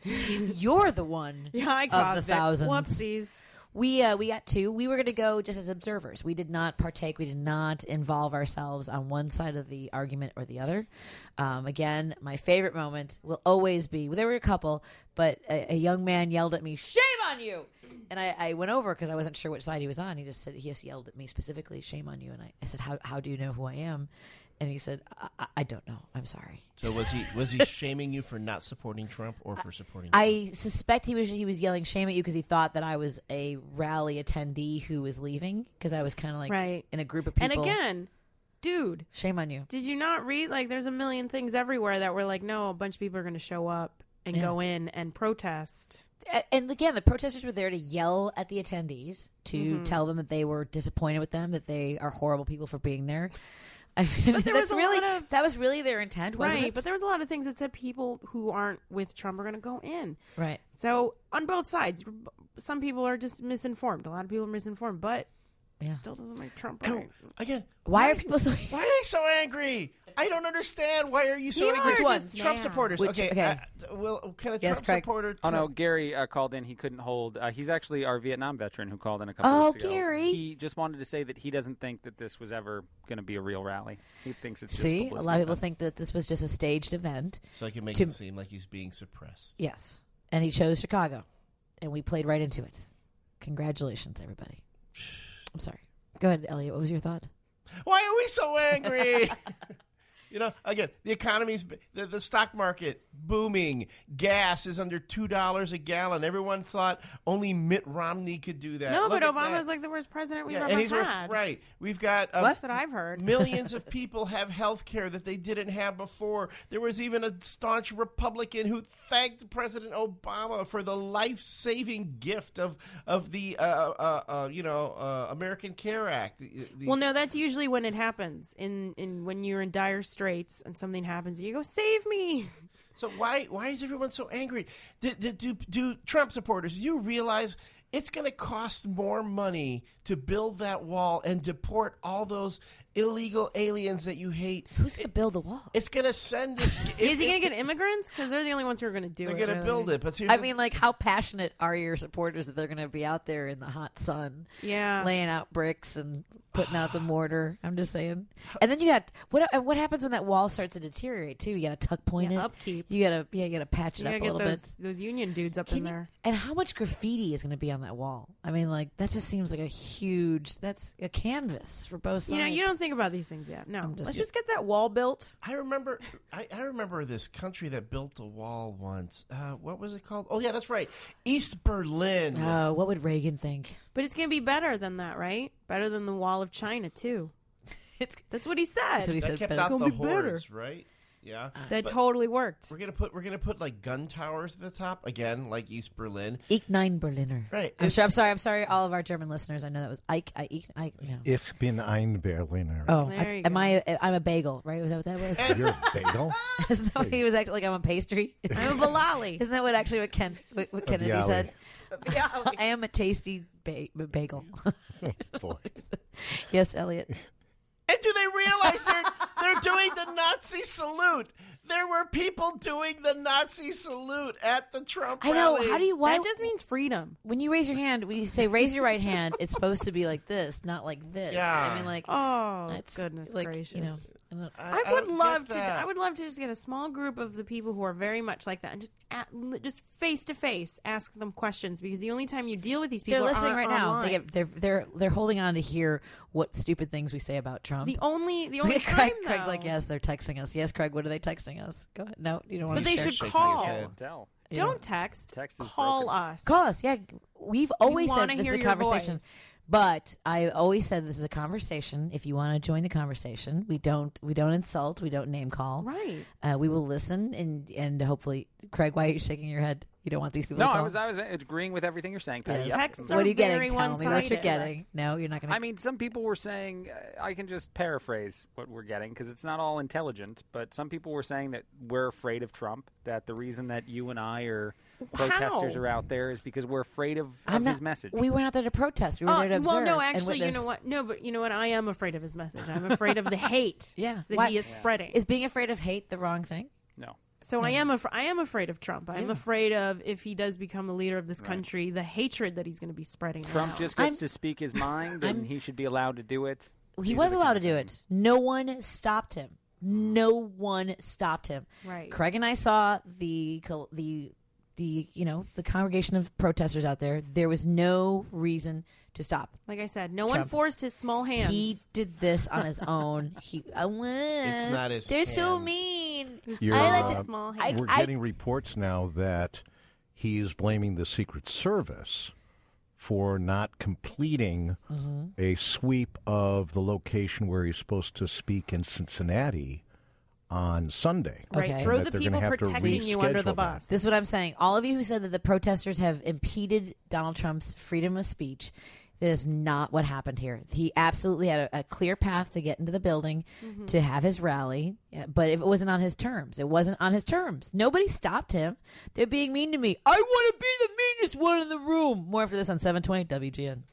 You're the one yeah, I of caused the thousands. it. Whoopsies. We uh, we got two. We were going to go just as observers. We did not partake. We did not involve ourselves on one side of the argument or the other. Um, again, my favorite moment will always be, well, there were a couple, but a, a young man yelled at me, "Shame on you!" And I, I went over because I wasn't sure which side he was on. He just said, he just yelled at me specifically, "Shame on you!" And I, I said, "How how do you know who I am?" And he said, I, I, I don't know. I'm sorry. So was he was he shaming you for not supporting Trump or for supporting Trump? I suspect he was he was yelling shame at you because he thought that I was a rally attendee who was leaving, because I was kind of like Right. in a group of people. And again, dude, shame on you. did you not read? Like, there's a million things everywhere that were like, no, a bunch of people are going to show up and Yeah. go in and protest. A- And again, the protesters were there to yell at the attendees, to Mhm. tell them that they were disappointed with them, that they are horrible people for being there. I mean, But there that's was a really lot of- that was really their intent, wasn't Right, it? but there was a lot of things that said people who aren't with Trump are going to go in. Right. So on both sides, some people are just misinformed. A lot of people are misinformed, but Yeah. it still doesn't make Trump right. Again, Why are people so? Why are they so angry? I don't understand. Why are you so You angry? are Which just ones? Trump mad. supporters. Which- okay. okay. Uh, well, can a Yes, Trump Craig. supporter? Oh no, tell- Gary uh, called in. He couldn't hold. Uh, he's actually our Vietnam veteran who called in a couple Oh, weeks ago. Gary. He just wanted to say that he doesn't think that this was ever going to be a real rally. He thinks it's just See, a publicity lot of people stunt. think that this was just a staged event. So I can make to- it seem like he's being suppressed. Yes, and he chose Chicago, and we played right into it. Congratulations, everybody. I'm sorry. Go ahead, Elliot. What was your thought? Why are we so angry? You know, again, the economy's the, the stock market booming. Gas is under two dollars a gallon. Everyone thought only Mitt Romney could do that. No, Look but at Obama's that. like the worst president we've Yeah, ever and he's worse- had. right. We've got uh, That's what I've heard. Millions of people have health care that they didn't have before. There was even a staunch Republican who thanked President Obama for the life-saving gift of of the uh, uh, uh, you know uh, American Care Act. The- the- Well, no, that's usually when it happens. In in when you're in dire straits and something happens, and you go, "Save me!" So why why is everyone so angry? Do, do, do, do Trump supporters, do you realize it's going to cost more money to build that wall and deport all those illegal aliens that you hate? Who's going to build the wall? It's going to send this. Is he going to get immigrants? Because they're the only ones who are going to do They're it. going to really. build it, but here's I the- mean, like, how passionate are your supporters that they're going to be out there in the hot sun, Yeah. laying out bricks and putting out the mortar? I'm just saying. And then you got what? And what happens when that wall starts to deteriorate too? You got to tuck point Yeah, it. upkeep. You got to yeah, you got to patch it You up gotta a get little those bit. those union dudes up Can in you- there. And how much graffiti is going to be on that wall? I mean, like, that just seems like a huge. That's a canvas for both sides. You know, you don't think about these things yet. No, I'm just- let's just get that wall built. I remember, I, I remember this country that built a wall once. Uh, what was it called? Oh yeah, that's right, East Berlin. Oh, what would Reagan think? But it's going to be better than that, right? Better than the Wall of China too. That's what he said. That's what he that said. kept better. out gonna the be better. hordes, right? Yeah, That But totally worked. We're gonna put we're gonna put like gun towers at the top again, like East Berlin. Ich nein Berliner. Right. I'm It- sure. I'm sorry. I'm sorry. All of our German listeners. I know that was Ike. I, ich, I, no. Ich bin ein Berliner. Oh, There I, you am go. I? A, I'm a bagel, right? Was that what that was? You're a bagel? Isn't that what he was acting like? I'm a pastry. I'm a Balali. Isn't that what actually what Ken what, what Kennedy bialy. said? I am a tasty ba- bagel. Boy. Yes, Elliot. And do they realize they're they're doing the Nazi salute? There were people doing the Nazi salute at the Trump I know. rally. How do you? Why That just means freedom. When you raise your hand, when you say raise your right hand, it's supposed to be like this, not like this. Yeah. I mean, like, Oh, it's goodness like, gracious. You know, I don't- I, I would don't love get to. that. I would love to just get a small group of the people who are very much like that, and just at, just face to face ask them questions. Because the only time you deal with these people, they're listening are right now. online. They get, they're they're they're holding on to hear what stupid things we say about Trump. The only the only Craig, time Craig's though- like, yes, they're texting us. Yes, Craig, what are they texting us? Go ahead. No, you don't want But to. they share. should call. Tell. Yeah. Don't text. Text is Call broken. us. Call us. Yeah, we've always said wanna this is hear a your conversation. voice. But I always said this is a conversation. If you want to join the conversation, we don't we don't insult, we don't name call. Right. Uh, we will listen and and hopefully, Craig, why are you shaking your head? You don't want these people. No, to call? I was I was agreeing with everything you're saying, Patty. Yes. Yep. Texts What are are you getting? very Tell me what you're one-sided. getting. No, you're not going to. I mean, some people were saying, uh, I can just paraphrase what we're getting because it's not all intelligent, but some people were saying that we're afraid of Trump, that the reason that you and I are protesters How? are out there is because we're afraid of, I'm of not, his message. We were not there to protest. We were Uh, there to observe. well, no, and actually, you witness. know what? No, but you know what? I am afraid of his message. I'm afraid of the hate Yeah. that Why- he is spreading. Is being afraid of hate the wrong thing? No. So I am af- I am afraid of Trump. I'm Yeah. afraid of if he does become a leader of this country, the hatred that he's going to be spreading. Trump around. just gets I'm- to speak his mind, I'm- and he should be allowed to do it. He These are was the allowed kind to of do things. it. No one stopped him. No one stopped him. Right. Craig and I saw the col- the the you know the congregation of protesters out there. There was no reason to stop. Like I said, no one Trump. forced his small hands. He did this on his own. He I went. It's not his They're so hands. mean. You're, I like uh, to small I- hands. We're I- getting reports now that he's blaming the Secret Service for not completing Mm-hmm. a sweep of the location where he's supposed to speak in Cincinnati on Sunday. Right. Okay. Throw And the that they're gonna people have to protecting you under the reschedule bus. This is what I'm saying. All of you who said that the protesters have impeded Donald Trump's freedom of speech, that is not what happened here. He absolutely had a, a clear path to get into the building Mm-hmm. to have his rally, yeah, but if it wasn't on his terms, it wasn't on his terms. Nobody stopped him. They're being mean to me. I want to be the meanest one in the room. More after this on seven twenty W G N.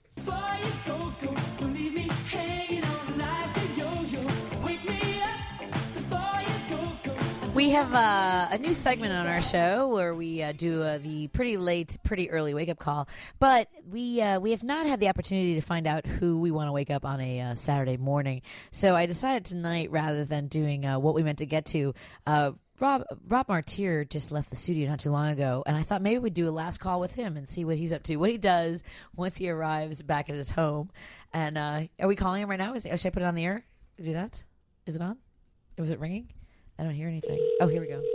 We have uh, a new segment on our show where we uh, do uh, the pretty late, pretty early wake up call. But we uh, we have not had the opportunity to find out who we want to wake up on a uh, Saturday morning. So I decided tonight, rather than doing uh, what we meant to get to, uh, Rob Rob Martier just left the studio not too long ago, and I thought maybe we'd do a last call with him and see what he's up to, what he does once he arrives back at his home. And uh, are we calling him right now? Is, should I put it on the air? Do that? Is it on? Was it ringing? I don't hear anything. Oh, here we go.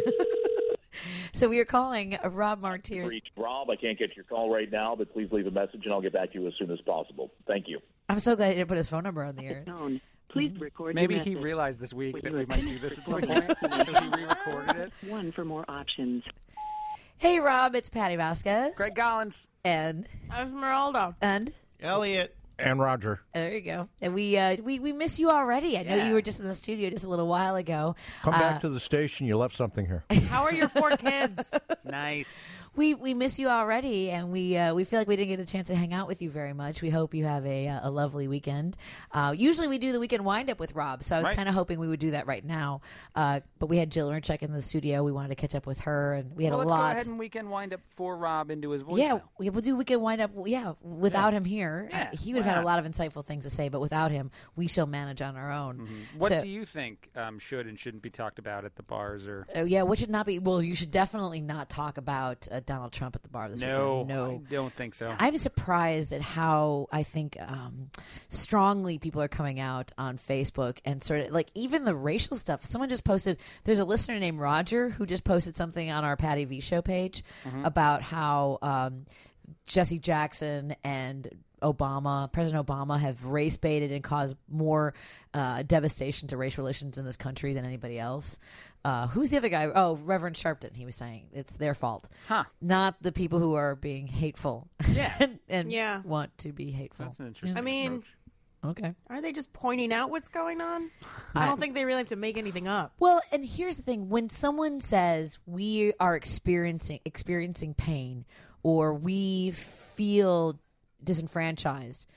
So we are calling Rob Martier. Reach Rob. I can't get your call right now, but please leave a message and I'll get back to you as soon as possible. Thank you. I'm so glad he didn't put his phone number on the air. Please record Maybe your he message. realized this week When that you we are might do finished this at some recording point, your so he re-recorded it. One for more options. Hey, Rob, it's Patty Vasquez. Greg Collins. And Esmeralda. And Elliot. And Roger. There you go. And we uh, we we miss you already. I know Yeah. you were just in the studio just a little while ago. Come Uh, back to the station. You left something here. How are your four kids? Nice. We we miss you already, and we uh, we feel like we didn't get a chance to hang out with you very much. We hope you have a uh, a lovely weekend. Uh, usually we do the weekend wind up with Rob, so I was Right. kind of hoping we would do that right now. Uh, but we had Jill Erncheck in the studio. We wanted to catch up with her, and we had Well, a let's lot. go ahead and weekend wind up for Rob into his voicemail. Yeah, we- we'll do weekend wind up. Yeah, without Yeah. him here, Yeah, he would have why had a not? lot of insightful things to say. But without him, we shall manage on our own. What So- do you think um, should and shouldn't be talked about at the bars? Or Uh, yeah, what should not be? Well, you should definitely not talk about uh, Donald Trump at the bar this no, weekend. No, I don't think so. I'm surprised at how I think um, strongly people are coming out on Facebook and sort of like even the racial stuff. Someone just posted. There's a listener named Roger who just posted something on our Patty V Show page Mhm. about how um, Jesse Jackson and Obama, President Obama, have race baited and caused more uh, devastation to race relations in this country than anybody else. Uh, who's the other guy? Oh, Reverend Sharpton. He was saying it's their fault, Huh. not the people who are being hateful Yeah. and, and Yeah. want to be hateful. That's an interesting I mean, approach. Okay. Are they just pointing out what's going on? I I- don't think they really have to make anything up. Well, and here's the thing: when someone says we are experiencing experiencing pain or we feel disenfranchised,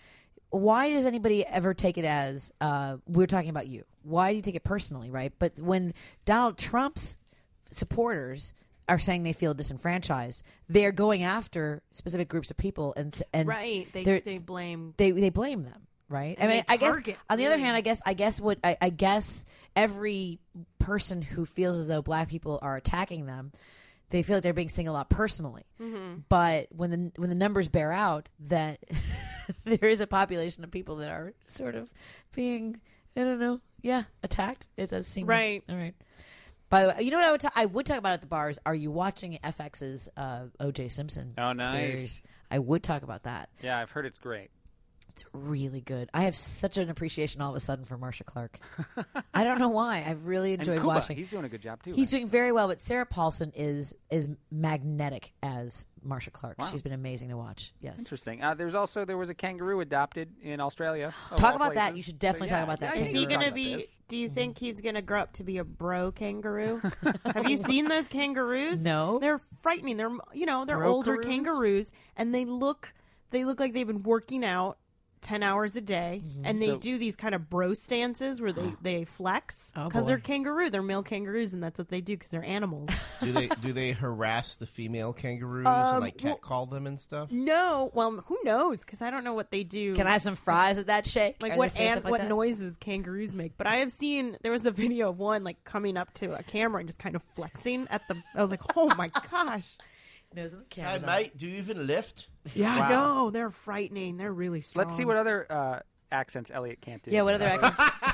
why does anybody ever take it as uh, we're talking about you? Why do you take it personally, right? But when Donald Trump's supporters are saying they feel disenfranchised, they're going after specific groups of people, and and Right. They they're- they blame they they blame them, right? And I mean, they I guess target, on the other really. hand, I guess I guess what I, I guess every person who feels as though black people are attacking them, they feel like they're being singled out personally. Mhm. But when the when the numbers bear out that there is a population of people that are sort of being, I don't know, yeah, attacked. It does seem Right. All right. By the way, you know what I would ta- I would talk about at the bars? Are you watching F X's uh, O J Simpson Oh, nice. series? I would talk about that. Yeah, I've heard it's great. It's really good. I have such an appreciation all of a sudden for Marsha Clark. I don't know why. I've really And enjoyed Cuba, watching. he's doing a good job, too, He's right? doing very well, but Sarah Paulson is is magnetic as Marsha Clark. Wow. She's been amazing to watch. Yes. Interesting. Uh, there's also there was a kangaroo adopted in Australia. of Talk all about that. places. You should definitely So, talk yeah, about that yeah, I Is think he we were going to talking about be? this. Do you think he's going to grow up to be a bro kangaroo? Have you seen those kangaroos? No. They're frightening. They're you know they're Bro-caroos? older kangaroos, and they look they look like they've been working out ten hours a day, and they So- do these kind of bro stances where they they flex Oh, because boy. they're kangaroo. They're male kangaroos, and that's what they do because they're animals. Do they do they harass the female kangaroos Um, and like well- catcall them and stuff? No, well, who knows? Because I don't know what they do. Can I have some fries with that shake? like Are what they saying an- stuff like what that? noises kangaroos make? But I have seen there was a video of one like coming up to a camera and just kind of flexing at the. I was like, oh my gosh, Nose in the Hey, camera. mate, do you even lift? yeah, Wow. no, they're frightening. They're really strong. Let's see what other uh, accents Elliot can't do. Yeah, what other accents?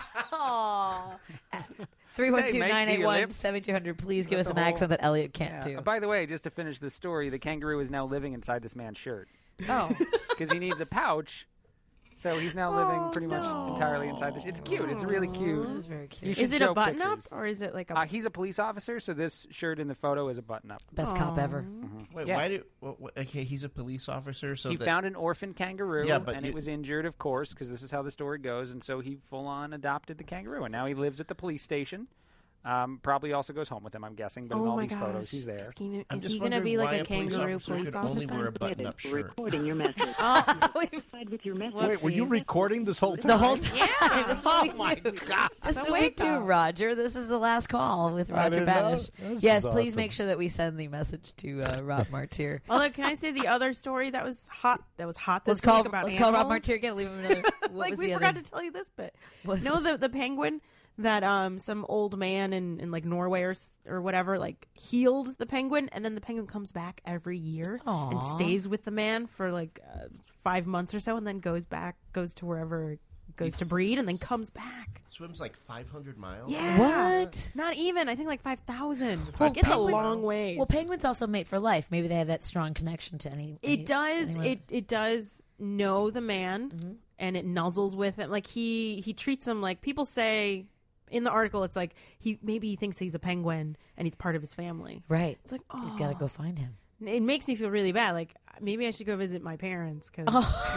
Aww. three one two, nine eight one, lift. seven two hundred. Please give That's us an a whole- accent that Elliot can't Yeah. do. Uh, By the way, just to finish the story, the kangaroo is now living inside this man's shirt Oh, because he needs a pouch. So he's now living Oh, pretty much no. entirely inside the. It's cute. It's really cute. That is very You cute. should is it show a button up pictures. or is it like a? Uh, he's a police officer, so this shirt in the photo is a button up. Best cop ever. Wait, Yeah. why do? What, what, okay, he's a police officer, so he that, found an orphan kangaroo, Yeah, but and you- it was injured, of course, because this is how the story goes. And so he full on adopted the kangaroo, and now he lives at the police station. Um, probably also goes home with him, I'm guessing. But in oh all my these gosh, photos, he's there. Is he, I'm is just he going to wondering be like why a police kangaroo officer police could only officer? wear a button-up shirt. Recording your message. Oh, Satisfied with your message. Wait, were you recording this whole time? the whole time. Yeah. This is what we Oh my do. God. This is So what we wait, do, though. Roger. This is the last call with I Roger didn't know. Banish. This Yes, is please awesome. make sure that we send the message to uh, Rob Martyr. Although, can I say the other story that was hot? That was hot. This Let's call week about let's call Rob animals? Martyr again. Leave him another. What like was we the forgot other? to tell you this bit. What No, was- the the penguin that um some old man in, in like Norway or s- or whatever like healed the penguin, and then the penguin comes back every year Aw. and stays with the man for like uh, five months or so, and then goes back, goes to wherever it goes to breed, and then comes back. Swims like five hundred miles. Yeah, What? Not even. I think like five thousand. Well, Like, it's a penguins- long ways. Well, penguins also mate for life. Maybe they have that strong connection to any. any It does. anyone. It it does know the man, Mm-hmm. and it nuzzles with him. Like he he treats him like people say in the article. It's like he maybe he thinks he's a penguin and he's part of his family. Right. It's like oh, He's got to go find him. It makes me feel really bad. Like maybe I should go visit my parents because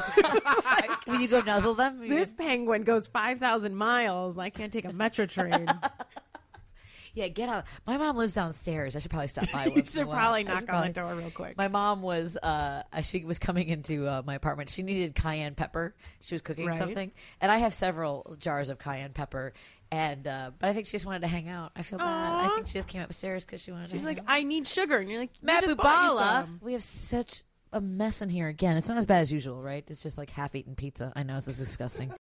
Will you go nuzzle them? this penguin goes five thousand miles. I can't take a metro train. Yeah, get out. My mom lives downstairs. I should probably stop by. You once in a should while. probably I knock should on the door real quick. My mom was uh she was coming into uh, my apartment. She needed cayenne pepper. She was cooking Right. something, and I have several jars of cayenne pepper. And uh, but I think she just wanted to hang out. I feel bad. I Aw. think she just came upstairs because she wanted. She's to like, hang I need sugar, and you're like, out. I just bought you Mabubala. some. We have such a mess in here again. It's not as bad as usual, right? It's just like half-eaten pizza. I know this is disgusting.